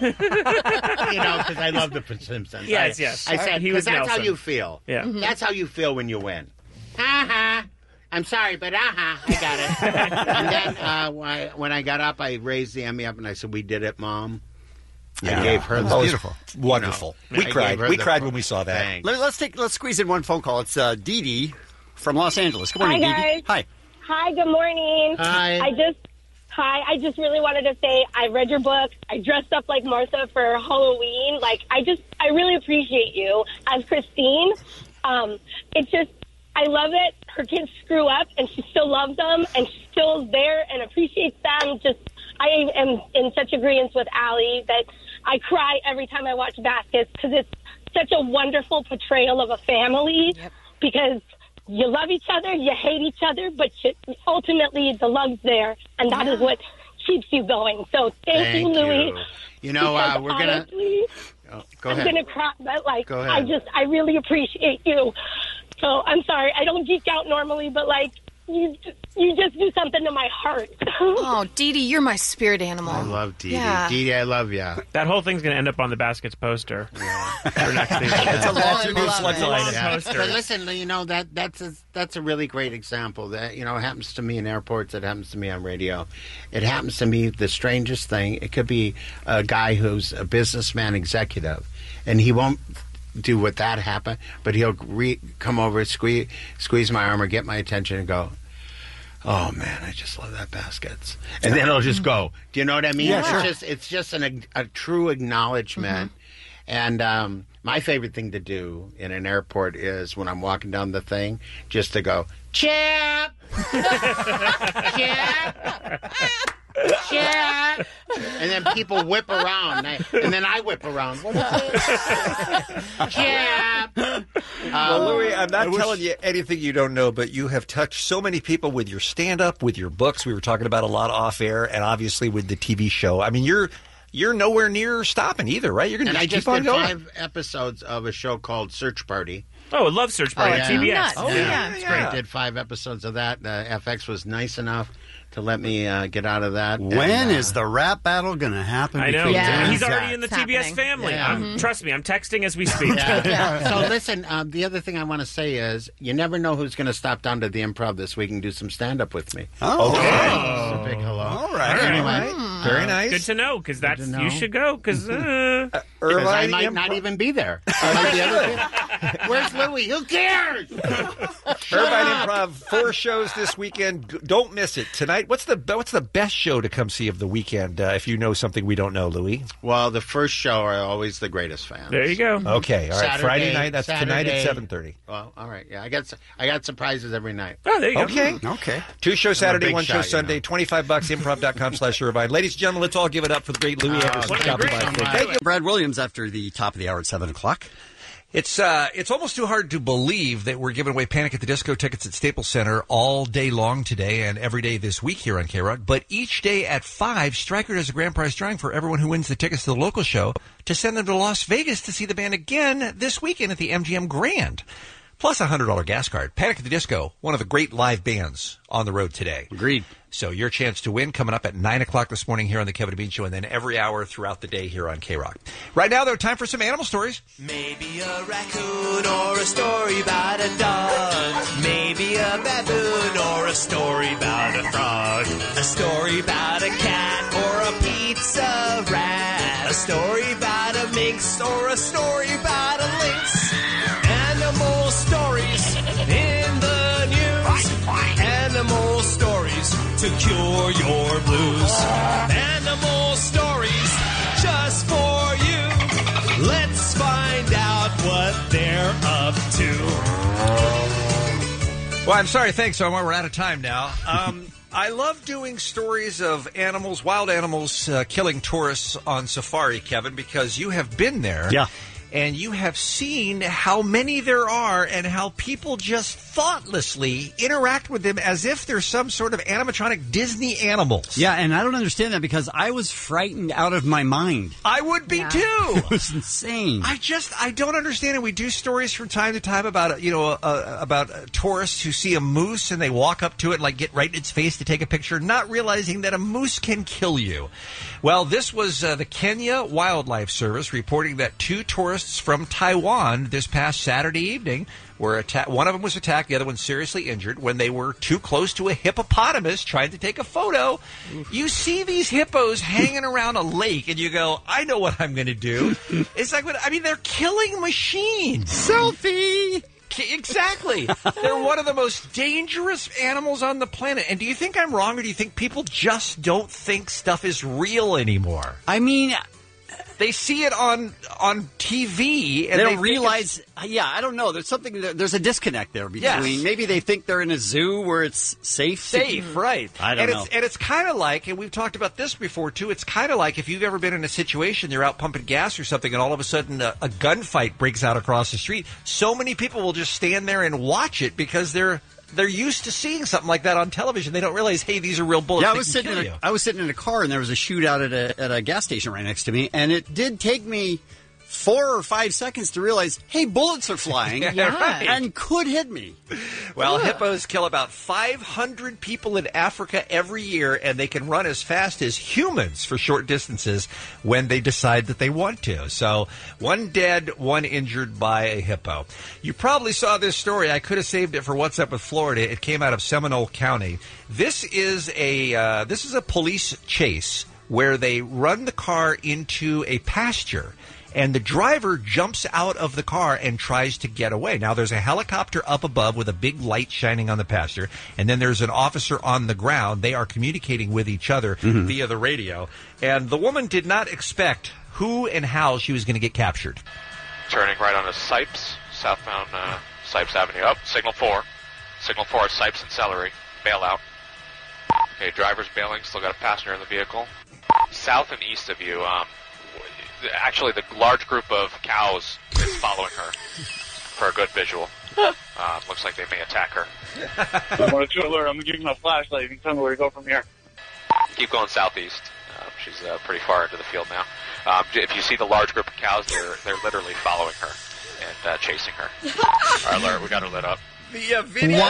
[SPEAKER 5] Because I love the Simpsons.
[SPEAKER 10] Yes.
[SPEAKER 5] I said,
[SPEAKER 10] he was
[SPEAKER 5] that's
[SPEAKER 10] Nelson.
[SPEAKER 5] how you feel.
[SPEAKER 10] Yeah.
[SPEAKER 5] That's how you feel when you win. Ha ha! I'm sorry, but I got it. And then when I got up, I raised the Emmy up and I said, "We did it, Mom."
[SPEAKER 1] Yeah.
[SPEAKER 5] I gave her
[SPEAKER 1] That
[SPEAKER 5] the
[SPEAKER 1] was beautiful, wonderful. We cried. We cried when we saw that.
[SPEAKER 5] Thanks.
[SPEAKER 2] Let's squeeze in one phone call. It's Dee Dee from Los Angeles. Good morning,
[SPEAKER 6] Hi,
[SPEAKER 2] Dee Dee.
[SPEAKER 6] guys.
[SPEAKER 2] Hi.
[SPEAKER 6] Hi, good morning.
[SPEAKER 5] Hi.
[SPEAKER 6] I just really wanted to say I read your book. I dressed up like Martha for Halloween. I really appreciate you as Christine. It's just, I love it. Her kids screw up and she still loves them and she's still there and appreciates them. I am in such agreement with Allie that I cry every time I watch Baskets because it's such a wonderful portrayal of a family because you love each other, you hate each other, but ultimately the love's there, and that is what keeps you going. So thank you, Louis.
[SPEAKER 5] You know,
[SPEAKER 6] because
[SPEAKER 5] we're going
[SPEAKER 6] honestly,
[SPEAKER 5] to... Go
[SPEAKER 6] I'm
[SPEAKER 5] ahead.
[SPEAKER 6] going to cry, but
[SPEAKER 5] Go ahead.
[SPEAKER 6] I really appreciate you. So I'm sorry, I don't geek out normally, but you just do something to my heart.
[SPEAKER 3] Oh, Dee Dee, you're my spirit animal.
[SPEAKER 5] I love Dee Dee.
[SPEAKER 3] Yeah.
[SPEAKER 5] Dee Dee, I love you.
[SPEAKER 10] That whole thing's going to end up on the Baskets poster for next season.
[SPEAKER 5] It's a long
[SPEAKER 10] poster.
[SPEAKER 5] But listen, that's a really great example. That it happens to me in airports. It happens to me on radio. It happens to me. The strangest thing. It could be a guy who's a businessman executive, and he won't do what that happened, but he'll come over, squeeze my arm, or get my attention, and go, "Oh man, I just love that Baskets," and then it'll just go. Do you know what I mean?
[SPEAKER 2] Yeah,
[SPEAKER 5] It's just a true acknowledgement. And my favorite thing to do in an airport is when I'm walking down the thing, just to go, "Chip, Chip," and then people whip around, and then I whip around. What is it? Chip.
[SPEAKER 1] Well, Louis, I'm not telling you anything you don't know, but you have touched so many people with your stand-up, with your books. We were talking about a lot off air, and obviously with the TV show. I mean, you're nowhere near stopping either, right? You're going to keep on going.
[SPEAKER 5] I just did 5 episodes of a show called Search Party.
[SPEAKER 10] Oh, I love Search Party on TBS.
[SPEAKER 5] Oh, yeah. It's great. I did 5 episodes of that. FX was nice enough to let me get out of that.
[SPEAKER 2] When is the rap battle going to happen?
[SPEAKER 10] I know.
[SPEAKER 2] between
[SPEAKER 10] He's
[SPEAKER 2] Zach?
[SPEAKER 10] already in the TBS family. Trust me, I'm texting as we speak.
[SPEAKER 5] So listen, the other thing I want to say is you never know who's going to stop down to the Improv this week and do some stand-up with me.
[SPEAKER 2] Oh,
[SPEAKER 5] okay.
[SPEAKER 2] okay.
[SPEAKER 5] So big hello.
[SPEAKER 2] All right.
[SPEAKER 5] Anyway,
[SPEAKER 1] very nice.
[SPEAKER 10] Good to know, because you should go, because
[SPEAKER 5] I might not even be there. Where's Louis? Who cares?
[SPEAKER 1] Irvine Improv, 4 shows this weekend. Don't miss it. Tonight, what's the best show to come see of the weekend, if you know something we don't know, Louis?
[SPEAKER 5] Well, the first show are always the greatest fans.
[SPEAKER 10] There you go.
[SPEAKER 1] Okay, all right.
[SPEAKER 5] Saturday,
[SPEAKER 1] Friday night, that's tonight at 7:30.
[SPEAKER 5] Well, all right. Yeah, I got surprises every night.
[SPEAKER 10] Oh, there you
[SPEAKER 1] go. Okay. 2 shows Saturday, 1 show Sunday, $25, improv.com/Irvine. Ladies and gentlemen, let's all give it up for the great Louis Anderson.
[SPEAKER 2] Thank you, Brad Williams, after the top of the hour at 7 o'clock.
[SPEAKER 1] It's almost too hard to believe that we're giving away Panic at the Disco tickets at Staples Center all day long today and every day this week here on K-Rock. But each day at 5, Stryker does a grand prize drawing for everyone who wins the tickets to the local show to send them to Las Vegas to see the band again this weekend at the MGM Grand. Plus a $100 gas card. Panic at the Disco, one of the great live bands on the road today.
[SPEAKER 2] Agreed.
[SPEAKER 1] So your chance to win coming up at 9 o'clock this morning here on the Kevin and Bean Show, and then every hour throughout the day here on K-Rock. Right now, though, time for some animal stories.
[SPEAKER 14] Maybe a raccoon or a story about a dog. Maybe a baboon or a story about a frog. A story about a cat or a pizza rat. A story about a minx or a story about a lynx. Animal stories in the news. Animal stories to cure your blues. Animal stories just for you. Let's find out what they're up to.
[SPEAKER 1] Well, I'm sorry. Thanks, Omar. We're out of time now. I love doing stories of animals, wild animals, killing tourists on safari, Kevin, because you have been there.
[SPEAKER 2] Yeah.
[SPEAKER 1] and you have seen how many there are and how people just thoughtlessly interact with them as if they're some sort of animatronic Disney animals.
[SPEAKER 2] Yeah, and I don't understand that because I was frightened out of my mind.
[SPEAKER 1] I would be too.
[SPEAKER 2] It was insane.
[SPEAKER 1] I don't understand it. We do stories from time to time about about tourists who see a moose and they walk up to it and like get right in its face to take a picture, not realizing that a moose can kill you. Well, this was the Kenya Wildlife Service reporting that 2 tourists from Taiwan this past Saturday evening were attacked. One of them was attacked, the other one seriously injured when they were too close to a hippopotamus trying to take a photo. You see these hippos hanging around a lake and you go, I know what I'm going to do. It's like, they're killing machines.
[SPEAKER 2] Selfie!
[SPEAKER 1] Exactly. They're one of the most dangerous animals on the planet. And do you think I'm wrong, or do you think people just don't think stuff is real anymore?
[SPEAKER 2] I mean,
[SPEAKER 1] they see it on TV, and
[SPEAKER 2] they don't realize. Yeah, I don't know. There's a disconnect there between. Maybe they think they're in a zoo where it's safe.
[SPEAKER 1] Right?
[SPEAKER 2] I don't know.
[SPEAKER 1] And it's kind of like, and we've talked about this before too. It's kind of like if you've ever been in a situation, you're out pumping gas or something, and all of a sudden a gunfight breaks out across the street. So many people will just stand there and watch it because they're used to seeing something like that on television. They don't realize, hey, these are real bullets.
[SPEAKER 2] Yeah, I was sitting in a car, and there was a shootout at a gas station right next to me, and it did take me 4 or 5 seconds to realize, hey, bullets are flying and could hit me.
[SPEAKER 1] Well, hippos kill about 500 people in Africa every year, and they can run as fast as humans for short distances when they decide that they want to. So 1 dead, 1 injured by a hippo. You probably saw this story. I could have saved it for What's Up with Florida. It came out of Seminole County. This is a police chase where they run the car into a pasture. And the driver jumps out of the car and tries to get away. Now, there's a helicopter up above with a big light shining on the pasture, and then there's an officer on the ground. They are communicating with each other via the radio. And the woman did not expect who and how she was going to get captured.
[SPEAKER 7] Turning right onto Sipes, southbound Sipes Avenue. Up, signal 4. Signal 4 is Sipes and Celery. Bail out. Okay, driver's bailing. Still got a passenger in the vehicle. South and east of you, actually, the large group of cows is following her for a good visual. Looks like they may attack her.
[SPEAKER 8] I want to alert. I'm going to give you my flashlight. You can tell me where to go from here.
[SPEAKER 7] Keep going southeast. She's pretty far into the field now. If you see the large group of cows, they're literally following her and chasing her. Our alert, we got her lit up.
[SPEAKER 1] The video.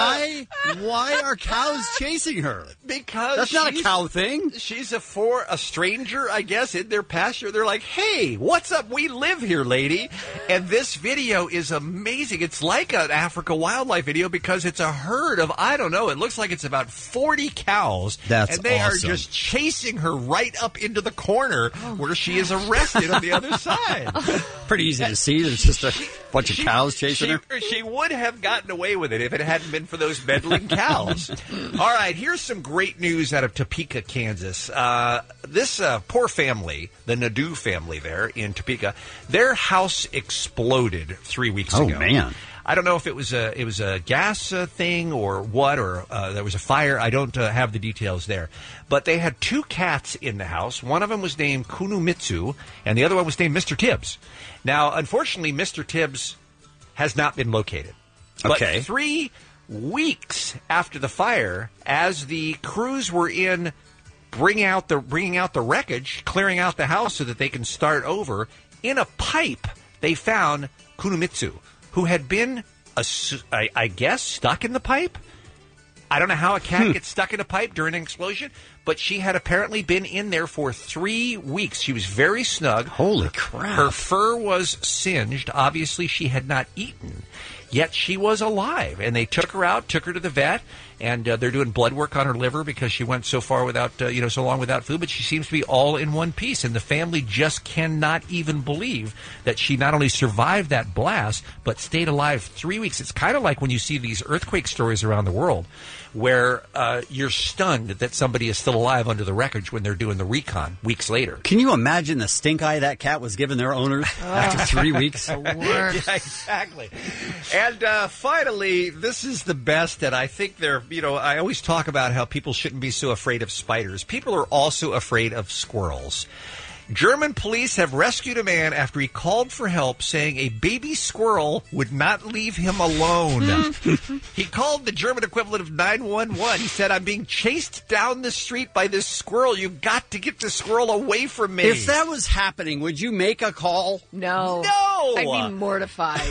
[SPEAKER 2] Why are cows chasing her?
[SPEAKER 1] Because
[SPEAKER 2] that's not a cow thing.
[SPEAKER 1] She's a stranger, I guess, in their pasture. They're like, "Hey, what's up? We live here, lady." And this video is amazing. It's like an Africa wildlife video because it's a herd of, I don't know, it looks like it's about 40 cows.
[SPEAKER 2] That's
[SPEAKER 1] and they
[SPEAKER 2] awesome.
[SPEAKER 1] are just chasing her right up into the corner where she is arrested on the other side.
[SPEAKER 2] Pretty easy to see. There's just a bunch of cows chasing her.
[SPEAKER 1] She would have gotten away with it if it hadn't been for those meddling cows. All right, here's some great news out of Topeka, Kansas. This poor family, the Nadeau family there in Topeka, their house exploded 3 weeks ago.
[SPEAKER 2] Oh, man.
[SPEAKER 1] I don't know if it was a gas thing or what, or there was a fire. I don't have the details there. But they had 2 cats in the house. One of them was named Kunumitsu, and the other one was named Mr. Tibbs. Now, unfortunately, Mr. Tibbs has not been located.
[SPEAKER 2] Okay.
[SPEAKER 1] But 3 weeks after the fire, as the crews were in bringing out the wreckage, clearing out the house so that they can start over, in a pipe they found Kunumitsu, who had been, I guess, stuck in the pipe. I don't know how a cat gets stuck in a pipe during an explosion, but she had apparently been in there for 3 weeks. She was very snug.
[SPEAKER 2] Holy crap.
[SPEAKER 1] Her fur was singed. Obviously, she had not eaten. Yet she was alive, and they took her out, took her to the vet, and they're doing blood work on her liver because she went so far without, so long without food. But she seems to be all in one piece, and the family just cannot even believe that she not only survived that blast but stayed alive 3 weeks. It's kind of like when you see these earthquake stories around the world, where you're stunned that somebody is still alive under the wreckage when they're doing the recon weeks later.
[SPEAKER 2] Can you imagine the stink eye that cat was giving their owners after 3 weeks?
[SPEAKER 1] Yeah, exactly. And finally, this is the best, and I think I always talk about how people shouldn't be so afraid of spiders. People are also afraid of squirrels. German police have rescued a man after he called for help, saying a baby squirrel would not leave him alone. He called the German equivalent of 911. He said, I'm being chased down the street by this squirrel. You've got to get the squirrel away from me.
[SPEAKER 2] If that was happening, would you make a call?
[SPEAKER 3] No. I'd be mortified.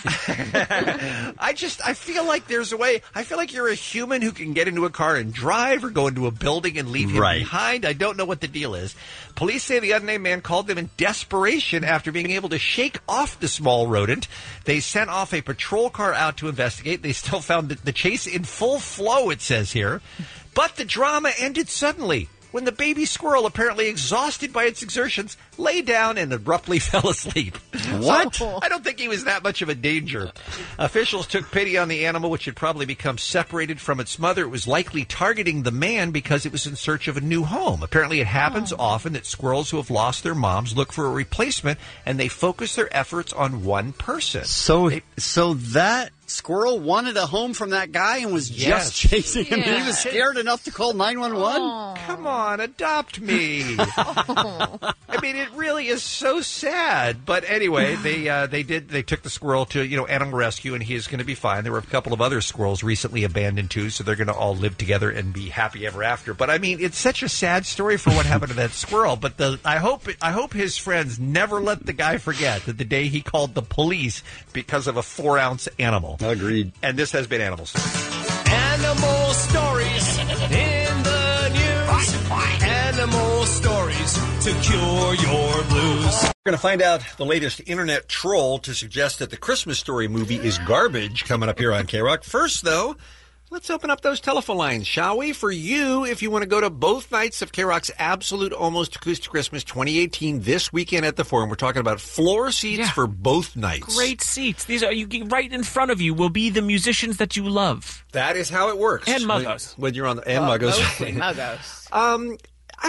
[SPEAKER 1] I feel like there's a way. I feel like you're a human who can get into a car and drive or go into a building and leave him behind. I don't know what the deal is. Police say the unnamed man called them in desperation after being able to shake off the small rodent. They sent off a patrol car out to investigate. They still found the chase in full flow, it says here. But the drama ended suddenly when the baby squirrel, apparently exhausted by its exertions, lay down and abruptly fell asleep.
[SPEAKER 2] What?
[SPEAKER 1] So, I don't think he was that much of a danger. Officials took pity on the animal, which had probably become separated from its mother. It was likely targeting the man because it was in search of a new home. Apparently, it happens often that squirrels who have lost their moms look for a replacement, and they focus their efforts on one person.
[SPEAKER 2] So that squirrel wanted a home from that guy and was just chasing him. He was scared enough to call 911?
[SPEAKER 1] Come on, adopt me. I mean, it really is so sad. But anyway, they took the squirrel to, animal rescue, and he is going to be fine. There were a couple of other squirrels recently abandoned too, so they're going to all live together and be happy ever after. But I mean, it's such a sad story for what happened to that squirrel. But I hope his friends never let the guy forget that the day he called the police because of a 4-ounce animal.
[SPEAKER 2] Agreed.
[SPEAKER 1] And this has been Animal Stories.
[SPEAKER 14] Animal stories in the news. Animal stories to cure your blues.
[SPEAKER 1] We're going to find out the latest internet troll to suggest that the Christmas Story movie is garbage coming up here on K-Rock. First, though, let's open up those telephone lines, shall we? For you, if you want to go to both nights of K-Rock's Absolute Almost Acoustic Christmas 2018 this weekend at the Forum, we're talking about floor seats for both nights.
[SPEAKER 10] Great seats. These are right in front of you will be the musicians that you love.
[SPEAKER 1] That is how it works.
[SPEAKER 10] And Muggos.
[SPEAKER 1] When you're on the Muggos.
[SPEAKER 3] Mostly Muggos.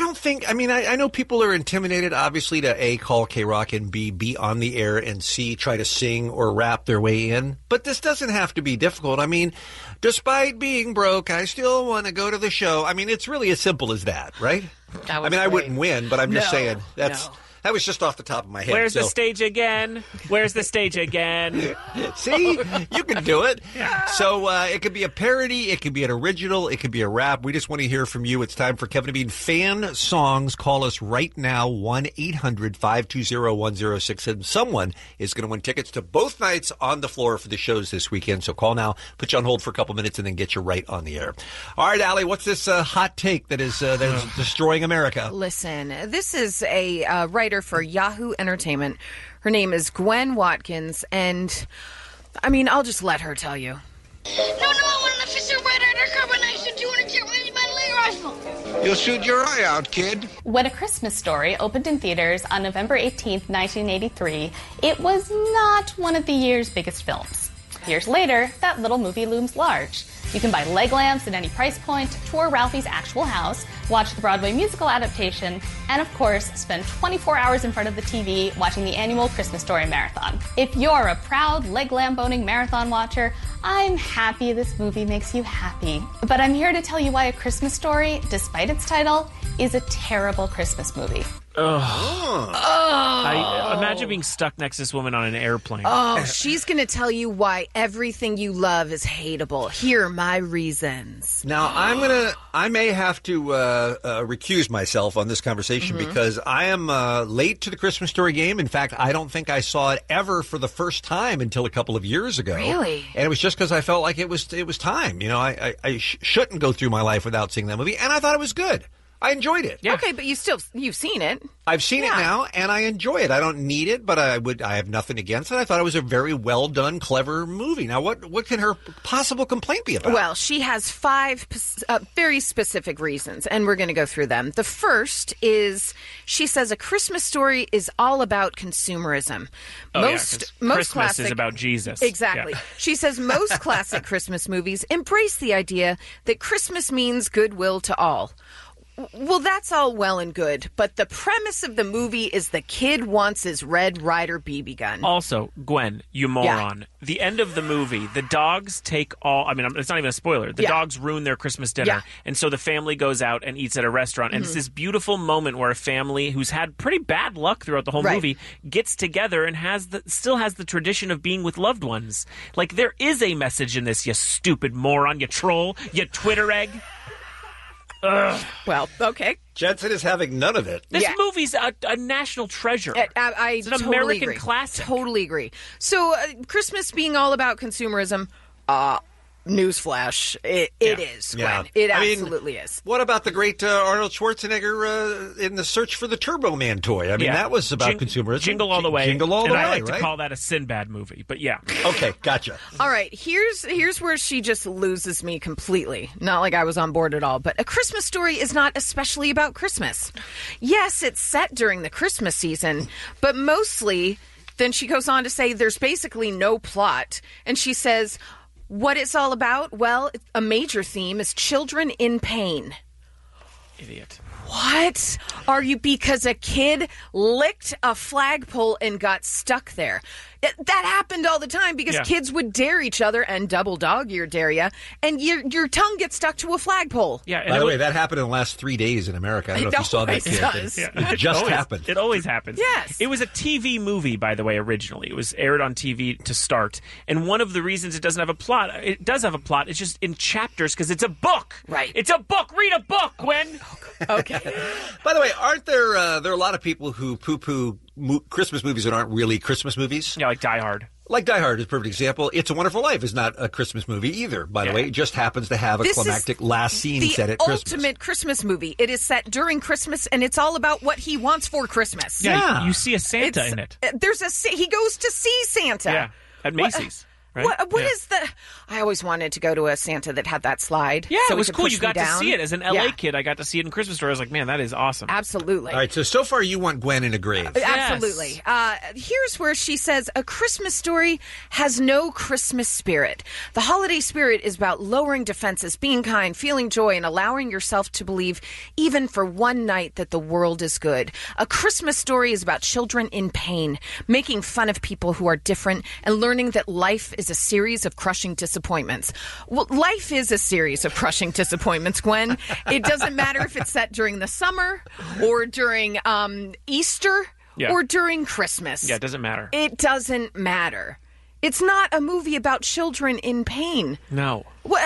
[SPEAKER 1] I know people are intimidated, obviously, to A, call K-Rock, and B, be on the air, and C, try to sing or rap their way in. But this doesn't have to be difficult. I mean, despite being broke, I still want to go to the show. I mean, it's really as simple as that, right? I wouldn't win, but I'm just saying that was just off the top of my head.
[SPEAKER 10] Where's the stage again? Where's the stage again?
[SPEAKER 1] See? You can do it. So it could be a parody. It could be an original. It could be a rap. We just want to hear from you. It's time for Kevin to Bean Fan Songs. Call us right now, 1-800-520-1067. And someone is going to win tickets to both nights on the floor for the shows this weekend. So call now, put you on hold for a couple minutes, and then get you right on the air. All right, Allie, what's this hot take that is destroying America?
[SPEAKER 3] Listen, this is a writer for Yahoo Entertainment. Her name is Gwen Watkins, and I'll just let her tell you.
[SPEAKER 9] No, I want an official red undercover knife and 200 jet by Lee rifle.
[SPEAKER 22] You'll shoot your eye out, kid.
[SPEAKER 13] When A Christmas Story opened in theaters on November 18th, 1983, it was not one of the year's biggest films. Years later, that little movie looms large. You can buy leg lamps at any price point, tour Ralphie's actual house, watch the Broadway musical adaptation, and of course, spend 24 hours in front of the TV watching the annual Christmas Story Marathon. If you're a proud leg lamp-owning marathon watcher, I'm happy this movie makes you happy. But I'm here to tell you why A Christmas Story, despite its title, is a terrible Christmas movie.
[SPEAKER 10] I imagine being stuck next to this woman on an airplane.
[SPEAKER 3] Oh, she's going to tell you why everything you love is hateable. Here are my reasons.
[SPEAKER 1] Now, I may have to recuse myself on this conversation because I am late to the Christmas Story game. In fact, I don't think I saw it ever for the first time until a couple of years ago.
[SPEAKER 3] Really?
[SPEAKER 1] And it was just because I felt like it was time. I shouldn't go through my life without seeing that movie, and I thought it was good. I enjoyed it.
[SPEAKER 3] Yeah. Okay, but you've seen it.
[SPEAKER 1] I've seen it now, and I enjoy it. I don't need it, but I have nothing against it. I thought it was a very well done, clever movie. Now, what can her possible complaint be about?
[SPEAKER 3] Well, she has 5 very specific reasons, and we're going to go through them. The first is she says A Christmas Story is all about consumerism.
[SPEAKER 10] Most Christmas
[SPEAKER 3] classic
[SPEAKER 10] is about Jesus.
[SPEAKER 3] Exactly.
[SPEAKER 10] Yeah.
[SPEAKER 3] She says most classic Christmas movies embrace the idea that Christmas means goodwill to all. Well, that's all well and good, but the premise of the movie is the kid wants his Red Ryder BB gun.
[SPEAKER 10] Also, Gwen, you moron. The end of the movie, the dogs take all... I mean, it's not even a spoiler. The dogs ruin their Christmas dinner. And so the family goes out and eats at a restaurant. And it's this beautiful moment where a family who's had pretty bad luck throughout the whole movie gets together and still has the tradition of being with loved ones. Like, there is a message in this, you stupid moron, you troll, you Twitter egg. Ugh.
[SPEAKER 3] Well, okay.
[SPEAKER 1] Jensen is having none of it.
[SPEAKER 10] This movie's a national treasure.
[SPEAKER 3] It's an
[SPEAKER 10] totally American
[SPEAKER 3] agree.
[SPEAKER 10] classic.
[SPEAKER 3] Totally agree. So, Christmas being all about consumerism, newsflash, it is, Gwen. It absolutely is.
[SPEAKER 1] What about the great Arnold Schwarzenegger in The Search for the Turbo Man toy? I mean, that was about consumerism.
[SPEAKER 10] Jingle All the Way.
[SPEAKER 1] Jingle All the Way,
[SPEAKER 10] I like
[SPEAKER 1] right?
[SPEAKER 10] to call that a Sinbad movie, but yeah.
[SPEAKER 1] Okay, gotcha.
[SPEAKER 3] All right, here's where she just loses me completely. Not like I was on board at all, but A Christmas Story is not especially about Christmas. Yes, it's set during the Christmas season, but mostly, then she goes on to say there's basically no plot, and she says... What it's all about? Well, a major theme is children in pain.
[SPEAKER 10] Idiot.
[SPEAKER 3] What? Are you... Because a kid licked a flagpole and got stuck there. That happened all the time because kids would dare each other and double dog ear dare you, and your tongue gets stuck to a flagpole.
[SPEAKER 10] Yeah.
[SPEAKER 1] By the way, that happened in the last 3 days in America. I don't know if you saw that, kid. It just happened.
[SPEAKER 10] It always happens.
[SPEAKER 3] Yes.
[SPEAKER 10] It was a TV movie, by the way, originally. It was aired on TV to start. And one of the reasons it doesn't have a plot, it does have a plot, it's just in chapters because it's a book.
[SPEAKER 3] Right.
[SPEAKER 10] It's a book. Read a book, Gwen.
[SPEAKER 3] Okay.
[SPEAKER 1] By the way, aren't there are a lot of people who poo-poo Christmas movies that aren't really Christmas movies?
[SPEAKER 10] Yeah, like Die Hard.
[SPEAKER 1] Like Die Hard is a perfect example. It's a Wonderful Life is not a Christmas movie either, by the way. It just happens to have a climactic last scene set at Christmas.
[SPEAKER 3] The ultimate Christmas movie. It is set during Christmas, and it's all about what he wants for Christmas.
[SPEAKER 10] Yeah. You see a Santa in it.
[SPEAKER 3] He goes to see Santa.
[SPEAKER 10] Yeah, at Macy's. Right?
[SPEAKER 3] What is the... I always wanted to go to a Santa that had that slide.
[SPEAKER 10] Yeah,
[SPEAKER 3] so
[SPEAKER 10] it was
[SPEAKER 3] could
[SPEAKER 10] cool.
[SPEAKER 3] push
[SPEAKER 10] You got
[SPEAKER 3] me
[SPEAKER 10] to
[SPEAKER 3] down.
[SPEAKER 10] see it. As an LA kid, I got to see it in Christmas Story. I was like, man, that is awesome.
[SPEAKER 3] Absolutely.
[SPEAKER 1] All right, so far you want Gwen in a grave.
[SPEAKER 3] Absolutely. Here's where she says, A Christmas Story has no Christmas spirit. The holiday spirit is about lowering defenses, being kind, feeling joy, and allowing yourself to believe, even for one night, that the world is good. A Christmas Story is about children in pain, making fun of people who are different, and learning that life is a series of crushing disappointments. Well, life is a series of crushing disappointments, Gwen. It doesn't matter if it's set during the summer or during Easter or during Christmas.
[SPEAKER 10] Yeah, it doesn't matter.
[SPEAKER 3] It doesn't matter. It's not a movie about children in pain.
[SPEAKER 10] No.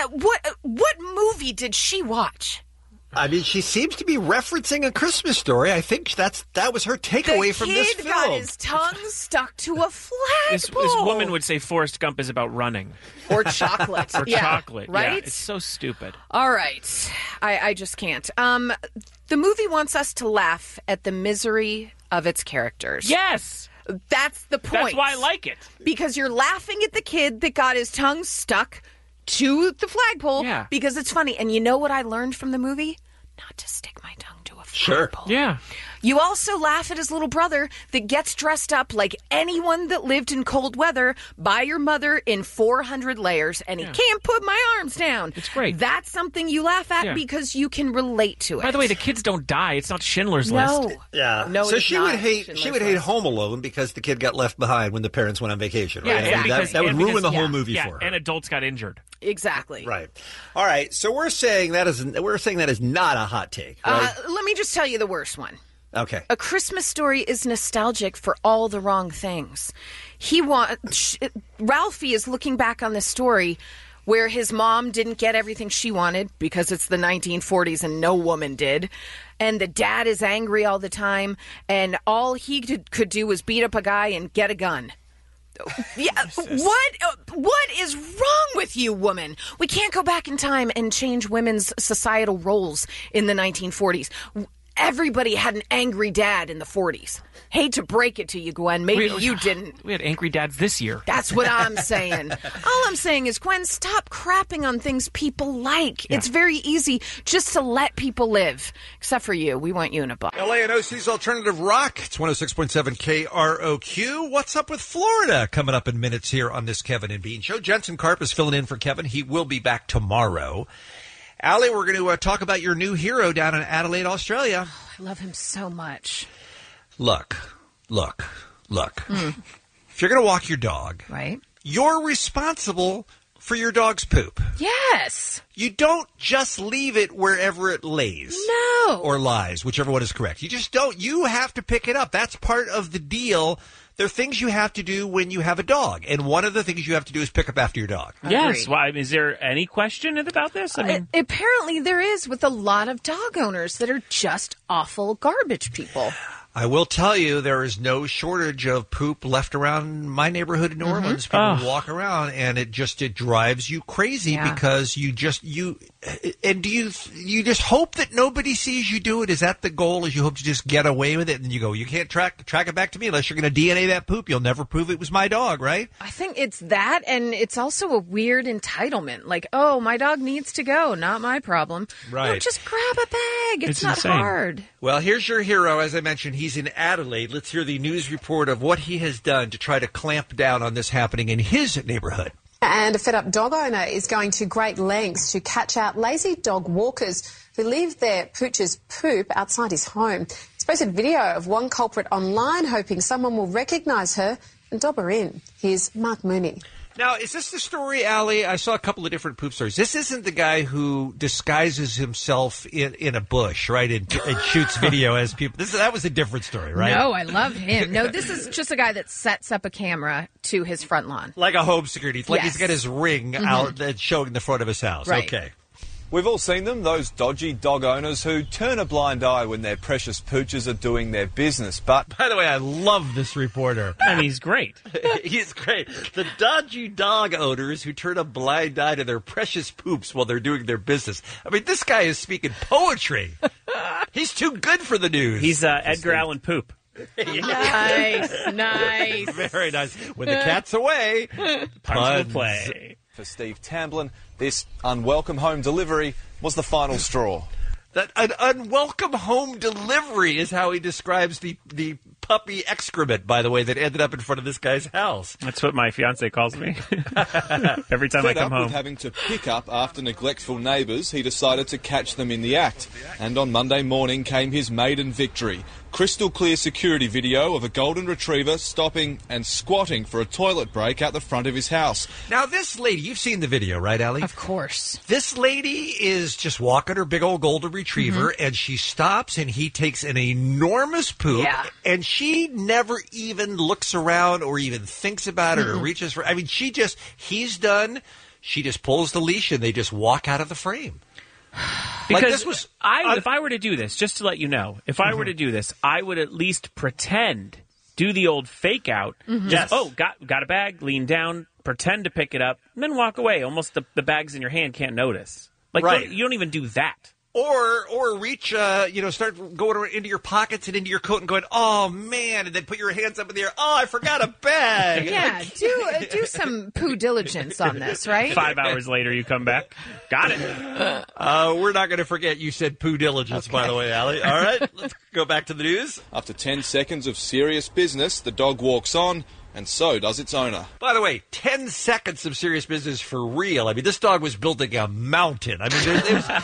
[SPEAKER 3] What movie did she watch?
[SPEAKER 1] I mean, she seems to be referencing A Christmas Story. I think that was her takeaway from this film.
[SPEAKER 3] The kid got his tongue stuck to a flagpole.
[SPEAKER 10] This woman would say Forrest Gump is about running.
[SPEAKER 3] Or chocolate.
[SPEAKER 10] Or chocolate.
[SPEAKER 3] Right?
[SPEAKER 10] Yeah, it's so stupid.
[SPEAKER 3] All right. I just can't. The movie wants us to laugh at the misery of its characters.
[SPEAKER 10] Yes!
[SPEAKER 3] That's the point.
[SPEAKER 10] That's why I like it.
[SPEAKER 3] Because you're laughing at the kid that got his tongue stuck to the flagpole because it's funny. And you know what I learned from the movie? Not to stick my tongue to a flagpole.
[SPEAKER 10] Yeah.
[SPEAKER 3] You also laugh at his little brother that gets dressed up like anyone that lived in cold weather by your mother in 400 layers, and he can't put my arms down.
[SPEAKER 10] It's great.
[SPEAKER 3] That's something you laugh at because you can relate to it.
[SPEAKER 10] By the way, the kids don't die. It's not Schindler's List.
[SPEAKER 1] Yeah.
[SPEAKER 3] No,
[SPEAKER 1] so
[SPEAKER 3] it's
[SPEAKER 1] she
[SPEAKER 3] not
[SPEAKER 1] would hate
[SPEAKER 3] Schindler's
[SPEAKER 1] hate
[SPEAKER 3] List.
[SPEAKER 1] Home Alone because the kid got left behind when the parents went on vacation. Right?
[SPEAKER 10] Yeah,
[SPEAKER 1] I mean, that would ruin the whole movie for her.
[SPEAKER 10] And adults got injured.
[SPEAKER 3] Exactly.
[SPEAKER 1] Right. All right. So we're saying that is not a hot take. Right?
[SPEAKER 3] Let me just tell you the worst one.
[SPEAKER 1] Okay.
[SPEAKER 3] A Christmas Story is nostalgic for all the wrong things. Ralphie is looking back on this story where his mom didn't get everything she wanted because it's the 1940s and no woman did. And the dad is angry all the time. And all he could do was beat up a guy and get a gun. Yeah, what is wrong with you, woman? We can't go back in time and change women's societal roles in the 1940s. Everybody had an angry dad in the 40s. Hate to break it to you, Gwen. Maybe you didn't.
[SPEAKER 10] We had angry dads this year.
[SPEAKER 3] That's what I'm saying. All I'm saying is, Gwen, stop crapping on things people like. Yeah. It's very easy just to let people live. Except for you. We want you in a box.
[SPEAKER 1] LANOC's Alternative Rock. It's 106.7 KROQ. What's up with Florida? Coming up in minutes here on this Kevin and Bean Show. Jensen Karp is filling in for Kevin. He will be back tomorrow. Allie, we're going to talk about your new hero down in Adelaide, Australia.
[SPEAKER 3] Oh, I love him so much.
[SPEAKER 1] Look. If you're going to walk your dog,
[SPEAKER 3] right,
[SPEAKER 1] you're responsible for your dog's poop.
[SPEAKER 3] Yes.
[SPEAKER 1] You don't just leave it wherever it lays.
[SPEAKER 3] No.
[SPEAKER 1] Or lies, whichever one is correct. You just don't. You have to pick it up. That's part of the deal. There are things you have to do when you have a dog. And one of the things you have to do is pick up after your dog.
[SPEAKER 10] Yes. Why, is there any question about this? I mean,
[SPEAKER 3] apparently there is with a lot of dog owners that are just awful garbage people.
[SPEAKER 1] I will tell you, there is no shortage of poop left around my neighborhood in New Orleans. People walk around, and it drives you crazy because you just hope that nobody sees you do it? Is that the goal? Is you hope to just get away with it, and you go, you can't track it back to me unless you're going to DNA that poop. You'll never prove it was my dog, right?
[SPEAKER 3] I think it's that, and it's also a weird entitlement. Like, oh, my dog needs to go, not my problem.
[SPEAKER 1] Right?
[SPEAKER 3] No, just grab a bag. It's not
[SPEAKER 1] insane.
[SPEAKER 3] hard.
[SPEAKER 1] Well, here's your hero. As I mentioned, he's in Adelaide. Let's hear the news report of what he has done to try to clamp down on this happening in his neighborhood.
[SPEAKER 12] And a fed-up dog owner is going to great lengths to catch out lazy dog walkers who leave their pooch's poop outside his home. He's posted video of one culprit online, hoping someone will recognise her and dob her in. Here's Mark Mooney.
[SPEAKER 1] Now, is this the story, Allie? I saw a couple of different poop stories. This isn't the guy who disguises himself in a bush, right, and shoots video as people. That was a different story, right?
[SPEAKER 3] No, I love him. No, this is just a guy that sets up a camera to his front lawn.
[SPEAKER 1] Like a home security. It's like he's got his ring out that's showing the front of his house.
[SPEAKER 3] Right.
[SPEAKER 1] Okay.
[SPEAKER 15] We've all seen them, those dodgy dog owners who turn a blind eye when their precious pooches are doing their business. But,
[SPEAKER 1] by the way, I love this reporter.
[SPEAKER 10] And he's great.
[SPEAKER 1] He's great. The dodgy dog owners who turn a blind eye to their precious poops while they're doing their business. I mean, this guy is speaking poetry. He's too good for the news.
[SPEAKER 10] He's Edgar Allan Poop.
[SPEAKER 3] Nice.
[SPEAKER 1] Very nice. When the cat's away,
[SPEAKER 10] puns will play.
[SPEAKER 15] For Steve Tamblyn, this unwelcome home delivery was the final straw.
[SPEAKER 1] That an unwelcome home delivery is how he describes the puppy excrement, by the way, that ended up in front of this guy's house.
[SPEAKER 10] That's what my fiance calls me every time I come home.
[SPEAKER 15] With having to pick up after neglectful neighbours, he decided to catch them in the act. And on Monday morning came his maiden victory. Crystal clear security video of a golden retriever stopping and squatting for a toilet break out the front of his house.
[SPEAKER 1] Now, this lady, you've seen the video, right, Allie?
[SPEAKER 3] Of course.
[SPEAKER 1] This lady is just walking her big old golden retriever, and she stops, and he takes an enormous poop, and she never even looks around or even thinks about it or reaches for. I mean, he's done. She just pulls the leash, and they just walk out of the frame.
[SPEAKER 10] Because
[SPEAKER 1] like this was,
[SPEAKER 10] if I were to do this, just to let you know, if I were to do this, I would at least pretend, do the old fake out. Just, got a bag, lean down, pretend to pick it up, and then walk away. Almost the bags in your hand can't notice. Like, you don't even do that.
[SPEAKER 1] Or reach, start going into your pockets and into your coat and going, oh, man, and then put your hands up in the air. Oh, I forgot a bag.
[SPEAKER 3] Yeah, do some poo diligence on this, right?
[SPEAKER 10] 5 hours later, you come back. Got it.
[SPEAKER 1] We're not going to forget you said poo diligence, by the way, Allie. All right, let's go back to the news.
[SPEAKER 15] After 10 seconds of serious business, the dog walks on, and so does its owner.
[SPEAKER 1] By the way, 10 seconds of serious business for real. I mean, this dog was building a mountain. I mean,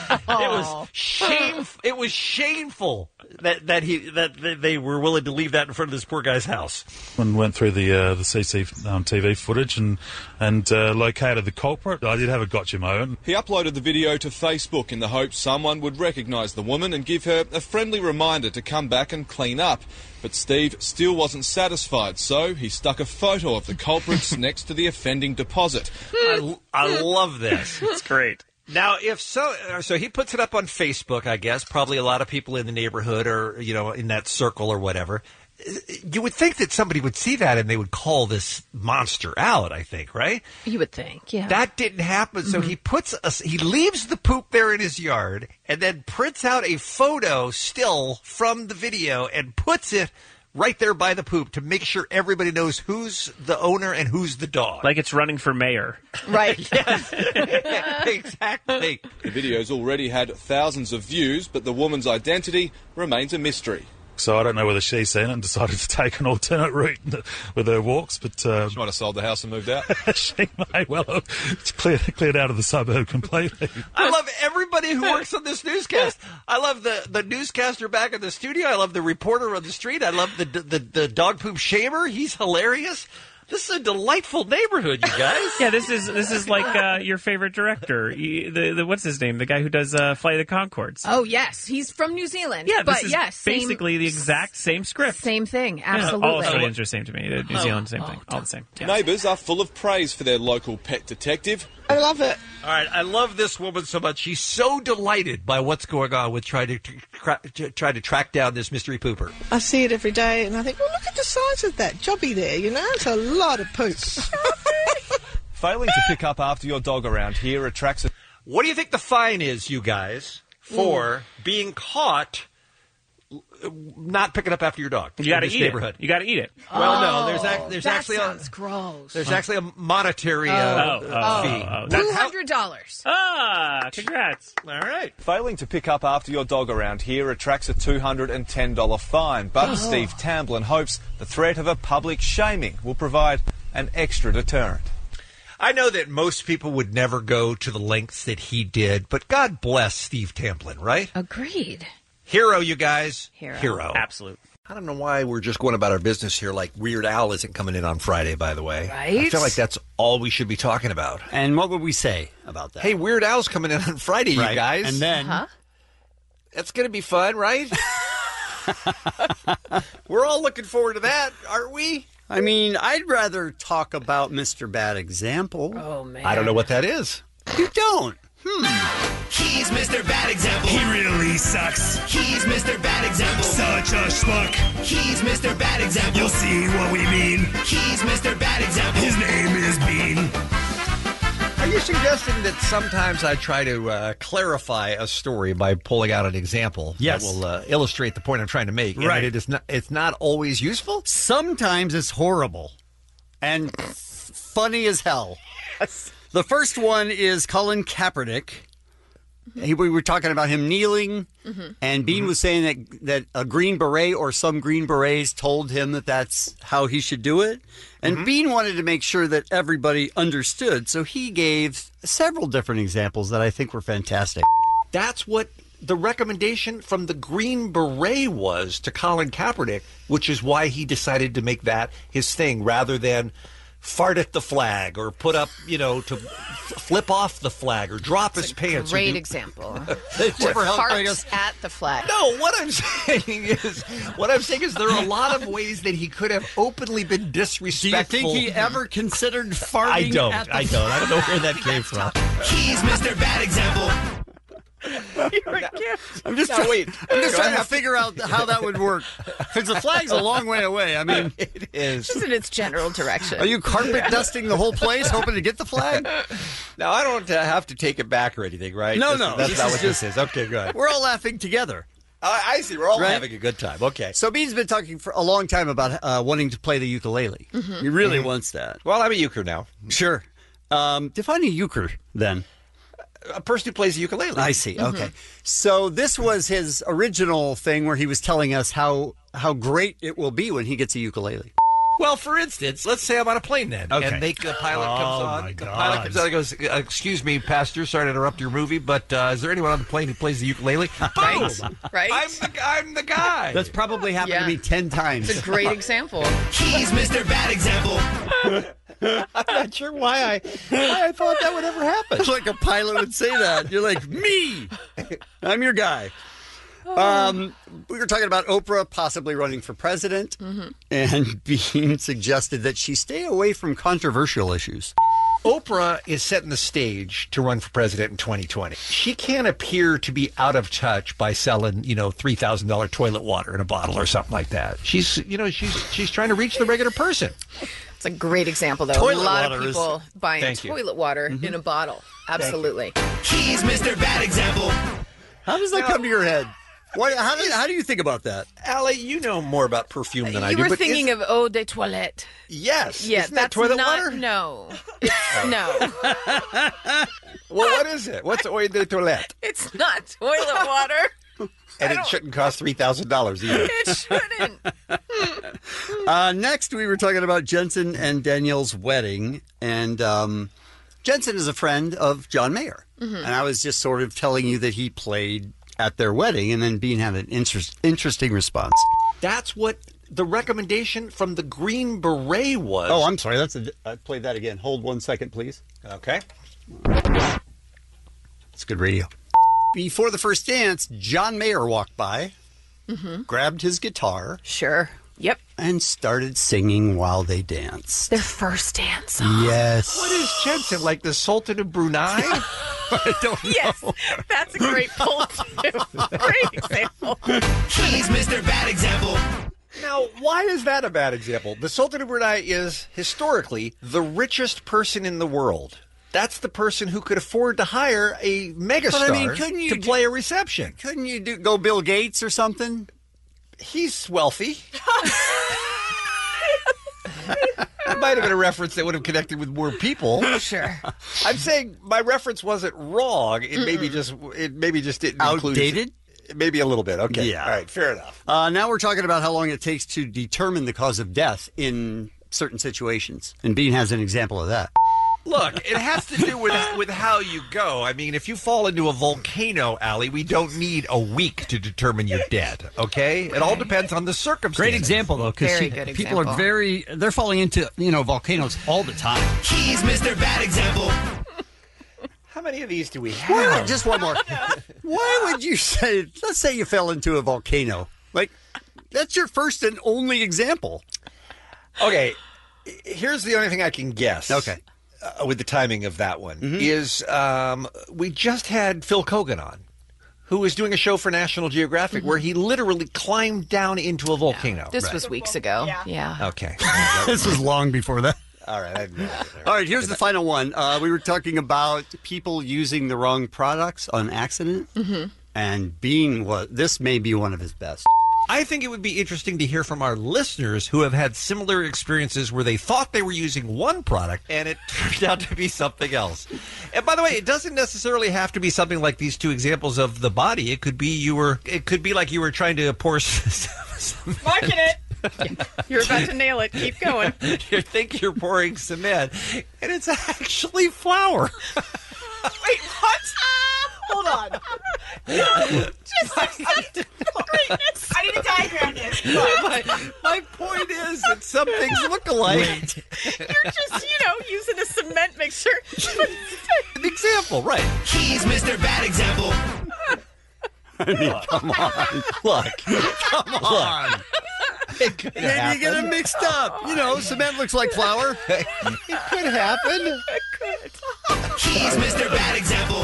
[SPEAKER 1] it was shameful that they were willing to leave that in front of this poor guy's house.
[SPEAKER 16] And went through the CCTV footage and located the culprit. I did have a gotcha moment.
[SPEAKER 15] He uploaded the video to Facebook in the hope someone would recognise the woman and give her a friendly reminder to come back and clean up. But Steve still wasn't satisfied, so he stuck a photo of the culprits next to the offending deposit.
[SPEAKER 1] I love this.
[SPEAKER 10] It's great.
[SPEAKER 1] Now, so he puts it up on Facebook, I guess. Probably a lot of people in the neighborhood or, in that circle or whatever. You would think that somebody would see that and they would call this monster out, I think, right?
[SPEAKER 3] You would think, yeah.
[SPEAKER 1] That didn't happen. So he leaves the poop there in his yard and then prints out a photo still from the video and puts it right there by the poop to make sure everybody knows who's the owner and who's the dog.
[SPEAKER 10] Like it's running for mayor.
[SPEAKER 3] Right.
[SPEAKER 1] Yes. Exactly.
[SPEAKER 15] The video's already had thousands of views, but the woman's identity remains a mystery.
[SPEAKER 16] So I don't know whether she's seen it and decided to take an alternate route with her walks. But
[SPEAKER 15] she might have sold the house and moved out.
[SPEAKER 16] She may well have. It's cleared out of the suburb completely.
[SPEAKER 1] I love everybody who works on this newscast. I love the newscaster back in the studio. I love the reporter on the street. I love the dog poop shamer. He's hilarious. This is a delightful neighborhood, you guys.
[SPEAKER 10] Yeah, this is like your favorite director. The what's his name? The guy who does Flight of the Conchords.
[SPEAKER 3] Oh yes, he's from New Zealand.
[SPEAKER 10] Yeah,
[SPEAKER 3] but
[SPEAKER 10] this is basically the exact same script.
[SPEAKER 3] Same thing, absolutely.
[SPEAKER 10] Yeah, all Australians are the same to me. New Zealand, same thing. All the same. Yeah.
[SPEAKER 15] Neighbours are full of praise for their local pet detective.
[SPEAKER 1] I love it. All right, I love this woman so much. She's so delighted by what's going on with trying to track down this mystery pooper.
[SPEAKER 11] I see it every day, and I think, well, look at the size of that jobby there. You know, it's a lot of poop.
[SPEAKER 15] Failing to pick up after your dog around here attracts a...
[SPEAKER 1] What do you think the fine is, you guys, for being caught not picking up after your dog?
[SPEAKER 10] You got to eat
[SPEAKER 1] neighborhood?
[SPEAKER 10] You got to eat it.
[SPEAKER 1] Well, no, there's
[SPEAKER 3] that
[SPEAKER 1] actually
[SPEAKER 3] sounds gross.
[SPEAKER 1] There's actually a monetary fee.
[SPEAKER 3] $200.
[SPEAKER 10] Congrats.
[SPEAKER 1] All right.
[SPEAKER 15] Failing to pick up after your dog around here attracts a $210 fine, but Steve Tamblin hopes the threat of a public shaming will provide an extra deterrent.
[SPEAKER 1] I know that most people would never go to the lengths that he did, but God bless Steve Tamblin, right?
[SPEAKER 3] Agreed.
[SPEAKER 1] Hero, you guys.
[SPEAKER 3] Hero.
[SPEAKER 10] Absolute.
[SPEAKER 1] I don't know why we're just going about our business here like Weird Al isn't coming in on Friday, by the way.
[SPEAKER 3] Right?
[SPEAKER 1] I feel like that's all we should be talking about.
[SPEAKER 2] And what would we say about that?
[SPEAKER 1] Hey, Weird Al's coming in on Friday, you guys.
[SPEAKER 2] And then...
[SPEAKER 1] That's going to be fun, right? We're all looking forward to that, aren't we?
[SPEAKER 2] I mean, I'd rather talk about Mr. Bad Example.
[SPEAKER 3] Oh, man.
[SPEAKER 1] I don't know what that is.
[SPEAKER 2] You don't?
[SPEAKER 14] He's Mr. Bad Example. He really sucks. He's Mr. Bad Example. Such a schmuck. He's Mr. Bad Example. You'll see what we mean. He's Mr. Bad Example. His name is Bean.
[SPEAKER 1] Are you suggesting that sometimes I try to clarify a story by pulling out an example that will illustrate the point I'm trying to make?
[SPEAKER 2] Right.
[SPEAKER 1] And it's not always useful?
[SPEAKER 2] Sometimes it's horrible and funny as hell. Yes. The first one is Colin Kaepernick. We were talking about him kneeling, and Bean was saying that a Green Beret or some Green Berets told him that that's how he should do it. And Bean wanted to make sure that everybody understood, so he gave several different examples that I think were fantastic.
[SPEAKER 1] That's what the recommendation from the Green Beret was to Colin Kaepernick, which is why he decided to make that his thing rather than fart at the flag or put up, to flip off the flag or drop his pants.
[SPEAKER 3] Great example.
[SPEAKER 1] Farts
[SPEAKER 3] at the flag.
[SPEAKER 1] No, what I'm saying is there are a lot of ways that he could have openly been disrespectful.
[SPEAKER 2] Do you think he ever considered farting
[SPEAKER 1] I don't.
[SPEAKER 2] at the
[SPEAKER 1] I don't know where that came from.
[SPEAKER 14] He's Mr. Bad Example.
[SPEAKER 2] I'm just trying to figure out how that would work. Because the flag's a long way away. I mean,
[SPEAKER 1] it is.
[SPEAKER 3] Just in its general direction.
[SPEAKER 2] Are you carpet dusting the whole place, hoping to get the flag?
[SPEAKER 1] Now, I don't have to take it back or anything, right?
[SPEAKER 2] No.
[SPEAKER 1] That's not what this is. Okay, good.
[SPEAKER 2] We're all laughing together.
[SPEAKER 1] I see. We're all having a good time. Okay.
[SPEAKER 2] So Bean's been talking for a long time about wanting to play the ukulele. He really wants that.
[SPEAKER 1] Well, I'm a euchre now.
[SPEAKER 2] Sure. Define a euchre, then.
[SPEAKER 1] A person who plays the ukulele.
[SPEAKER 2] I see. Okay. So this was his original thing where he was telling us how great it will be when he gets a ukulele.
[SPEAKER 1] Well, for instance, let's say I'm on a plane then, and the pilot comes on. The pilot comes on and goes, "Excuse me, Pastor, sorry to interrupt your movie, but is there anyone on the plane who plays the ukulele?" Boom!
[SPEAKER 3] Right?
[SPEAKER 1] I'm the guy.
[SPEAKER 2] That's probably happened to me 10 times.
[SPEAKER 3] It's a great example.
[SPEAKER 14] He's Mr. Bad Example.
[SPEAKER 1] I'm not sure why I thought that would ever happen.
[SPEAKER 2] It's like a pilot would say that. You're like, me! I'm your guy. We were talking about Oprah possibly running for president, and Bean suggested that she stay away from controversial issues.
[SPEAKER 1] Oprah is setting the stage to run for president in 2020. She can't appear to be out of touch by selling, $3,000 toilet water in a bottle or something like that. She's trying to reach the regular person.
[SPEAKER 3] It's a great example, though.
[SPEAKER 2] Toilet
[SPEAKER 3] a lot
[SPEAKER 2] water
[SPEAKER 3] of people buying toilet water in a bottle. Absolutely.
[SPEAKER 14] He's Mr. Bad Example.
[SPEAKER 2] How does that come to your head? How do you think about that?
[SPEAKER 1] Allie, you know more about perfume than I do.
[SPEAKER 3] You were thinking of eau de toilette.
[SPEAKER 1] Yes.
[SPEAKER 3] Yeah,
[SPEAKER 1] Isn't that toilet water?
[SPEAKER 3] No. No.
[SPEAKER 1] Well, what is it? What's eau de toilette?
[SPEAKER 3] It's not toilet water.
[SPEAKER 1] And it shouldn't cost $3,000 either.
[SPEAKER 3] It shouldn't.
[SPEAKER 2] Next, we were talking about Jensen and Danielle's wedding. And Jensen is a friend of John Mayer.
[SPEAKER 3] Mm-hmm.
[SPEAKER 2] And I was just sort of telling you that he played at their wedding. And then Bean had an interesting response.
[SPEAKER 1] That's what the recommendation from the Green Beret was.
[SPEAKER 2] Oh, I'm sorry. I played that again. Hold 1 second, please.
[SPEAKER 1] Okay.
[SPEAKER 2] It's good radio. Before the first dance, John Mayer walked by, grabbed his guitar.
[SPEAKER 3] Sure. Yep.
[SPEAKER 2] And started singing while they danced.
[SPEAKER 3] Their first dance.
[SPEAKER 2] Yes.
[SPEAKER 1] What is Jensen, like the Sultan of Brunei? I don't know.
[SPEAKER 3] Yes, that's a great pull, too. Great example.
[SPEAKER 14] He's Mr. Bad Example.
[SPEAKER 1] Now, why is that a bad example? The Sultan of Brunei is, historically, the richest person in the world. That's the person who could afford to hire a megastar to play a reception.
[SPEAKER 2] Couldn't you go Bill Gates or something?
[SPEAKER 1] He's wealthy. It might have been a reference that would have connected with more people.
[SPEAKER 3] Sure.
[SPEAKER 1] I'm saying my reference wasn't wrong. It maybe just didn't
[SPEAKER 2] outdated.
[SPEAKER 1] Maybe a little bit. Okay.
[SPEAKER 2] Yeah.
[SPEAKER 1] All right. Fair enough.
[SPEAKER 2] Now we're talking about how long it takes to determine the cause of death in certain situations, and Bean has an example of that.
[SPEAKER 1] Look, it has to do with how you go. I mean, if you fall into a volcano, Allie, we don't need a week to determine you're dead, okay? It all depends on the circumstances.
[SPEAKER 2] Great example, though, because people are they're falling into, volcanoes all the time.
[SPEAKER 14] He's Mr. Bad Example.
[SPEAKER 1] How many of these do we have?
[SPEAKER 2] Just one more. Why would you say, let's say you fell into a volcano. Like, that's your first and only example.
[SPEAKER 1] Okay, here's the only thing I can guess.
[SPEAKER 2] Okay.
[SPEAKER 1] With the timing of that one, is we just had Phil Kogan on, who was doing a show for National Geographic where he literally climbed down into a volcano.
[SPEAKER 3] This was weeks ago. Yeah.
[SPEAKER 1] Okay.
[SPEAKER 2] This was long before that.
[SPEAKER 1] All right.
[SPEAKER 2] All right, here's the final one. We were talking about people using the wrong products on accident, and this may be one of his best.
[SPEAKER 1] I think it would be interesting to hear from our listeners who have had similar experiences where they thought they were using one product and it turned out to be something else. And by the way, it doesn't necessarily have to be something like these two examples of the body. It could be like you were trying to pour
[SPEAKER 3] Marking it. You're about to nail it. Keep going.
[SPEAKER 1] You think you're pouring cement, and it's actually flour.
[SPEAKER 11] Wait, what? Hold on. Just greatness. I need a diagram this.
[SPEAKER 1] My point is that some things look alike.
[SPEAKER 3] You're just, using a cement mixture.
[SPEAKER 1] An example, right?
[SPEAKER 14] He's Mr. Bad Example.
[SPEAKER 2] I mean, come on.
[SPEAKER 1] Look. Come on.
[SPEAKER 2] Maybe you get them mixed up. Cement looks like flour.
[SPEAKER 1] It could happen.
[SPEAKER 14] He's Mr. Bad Example.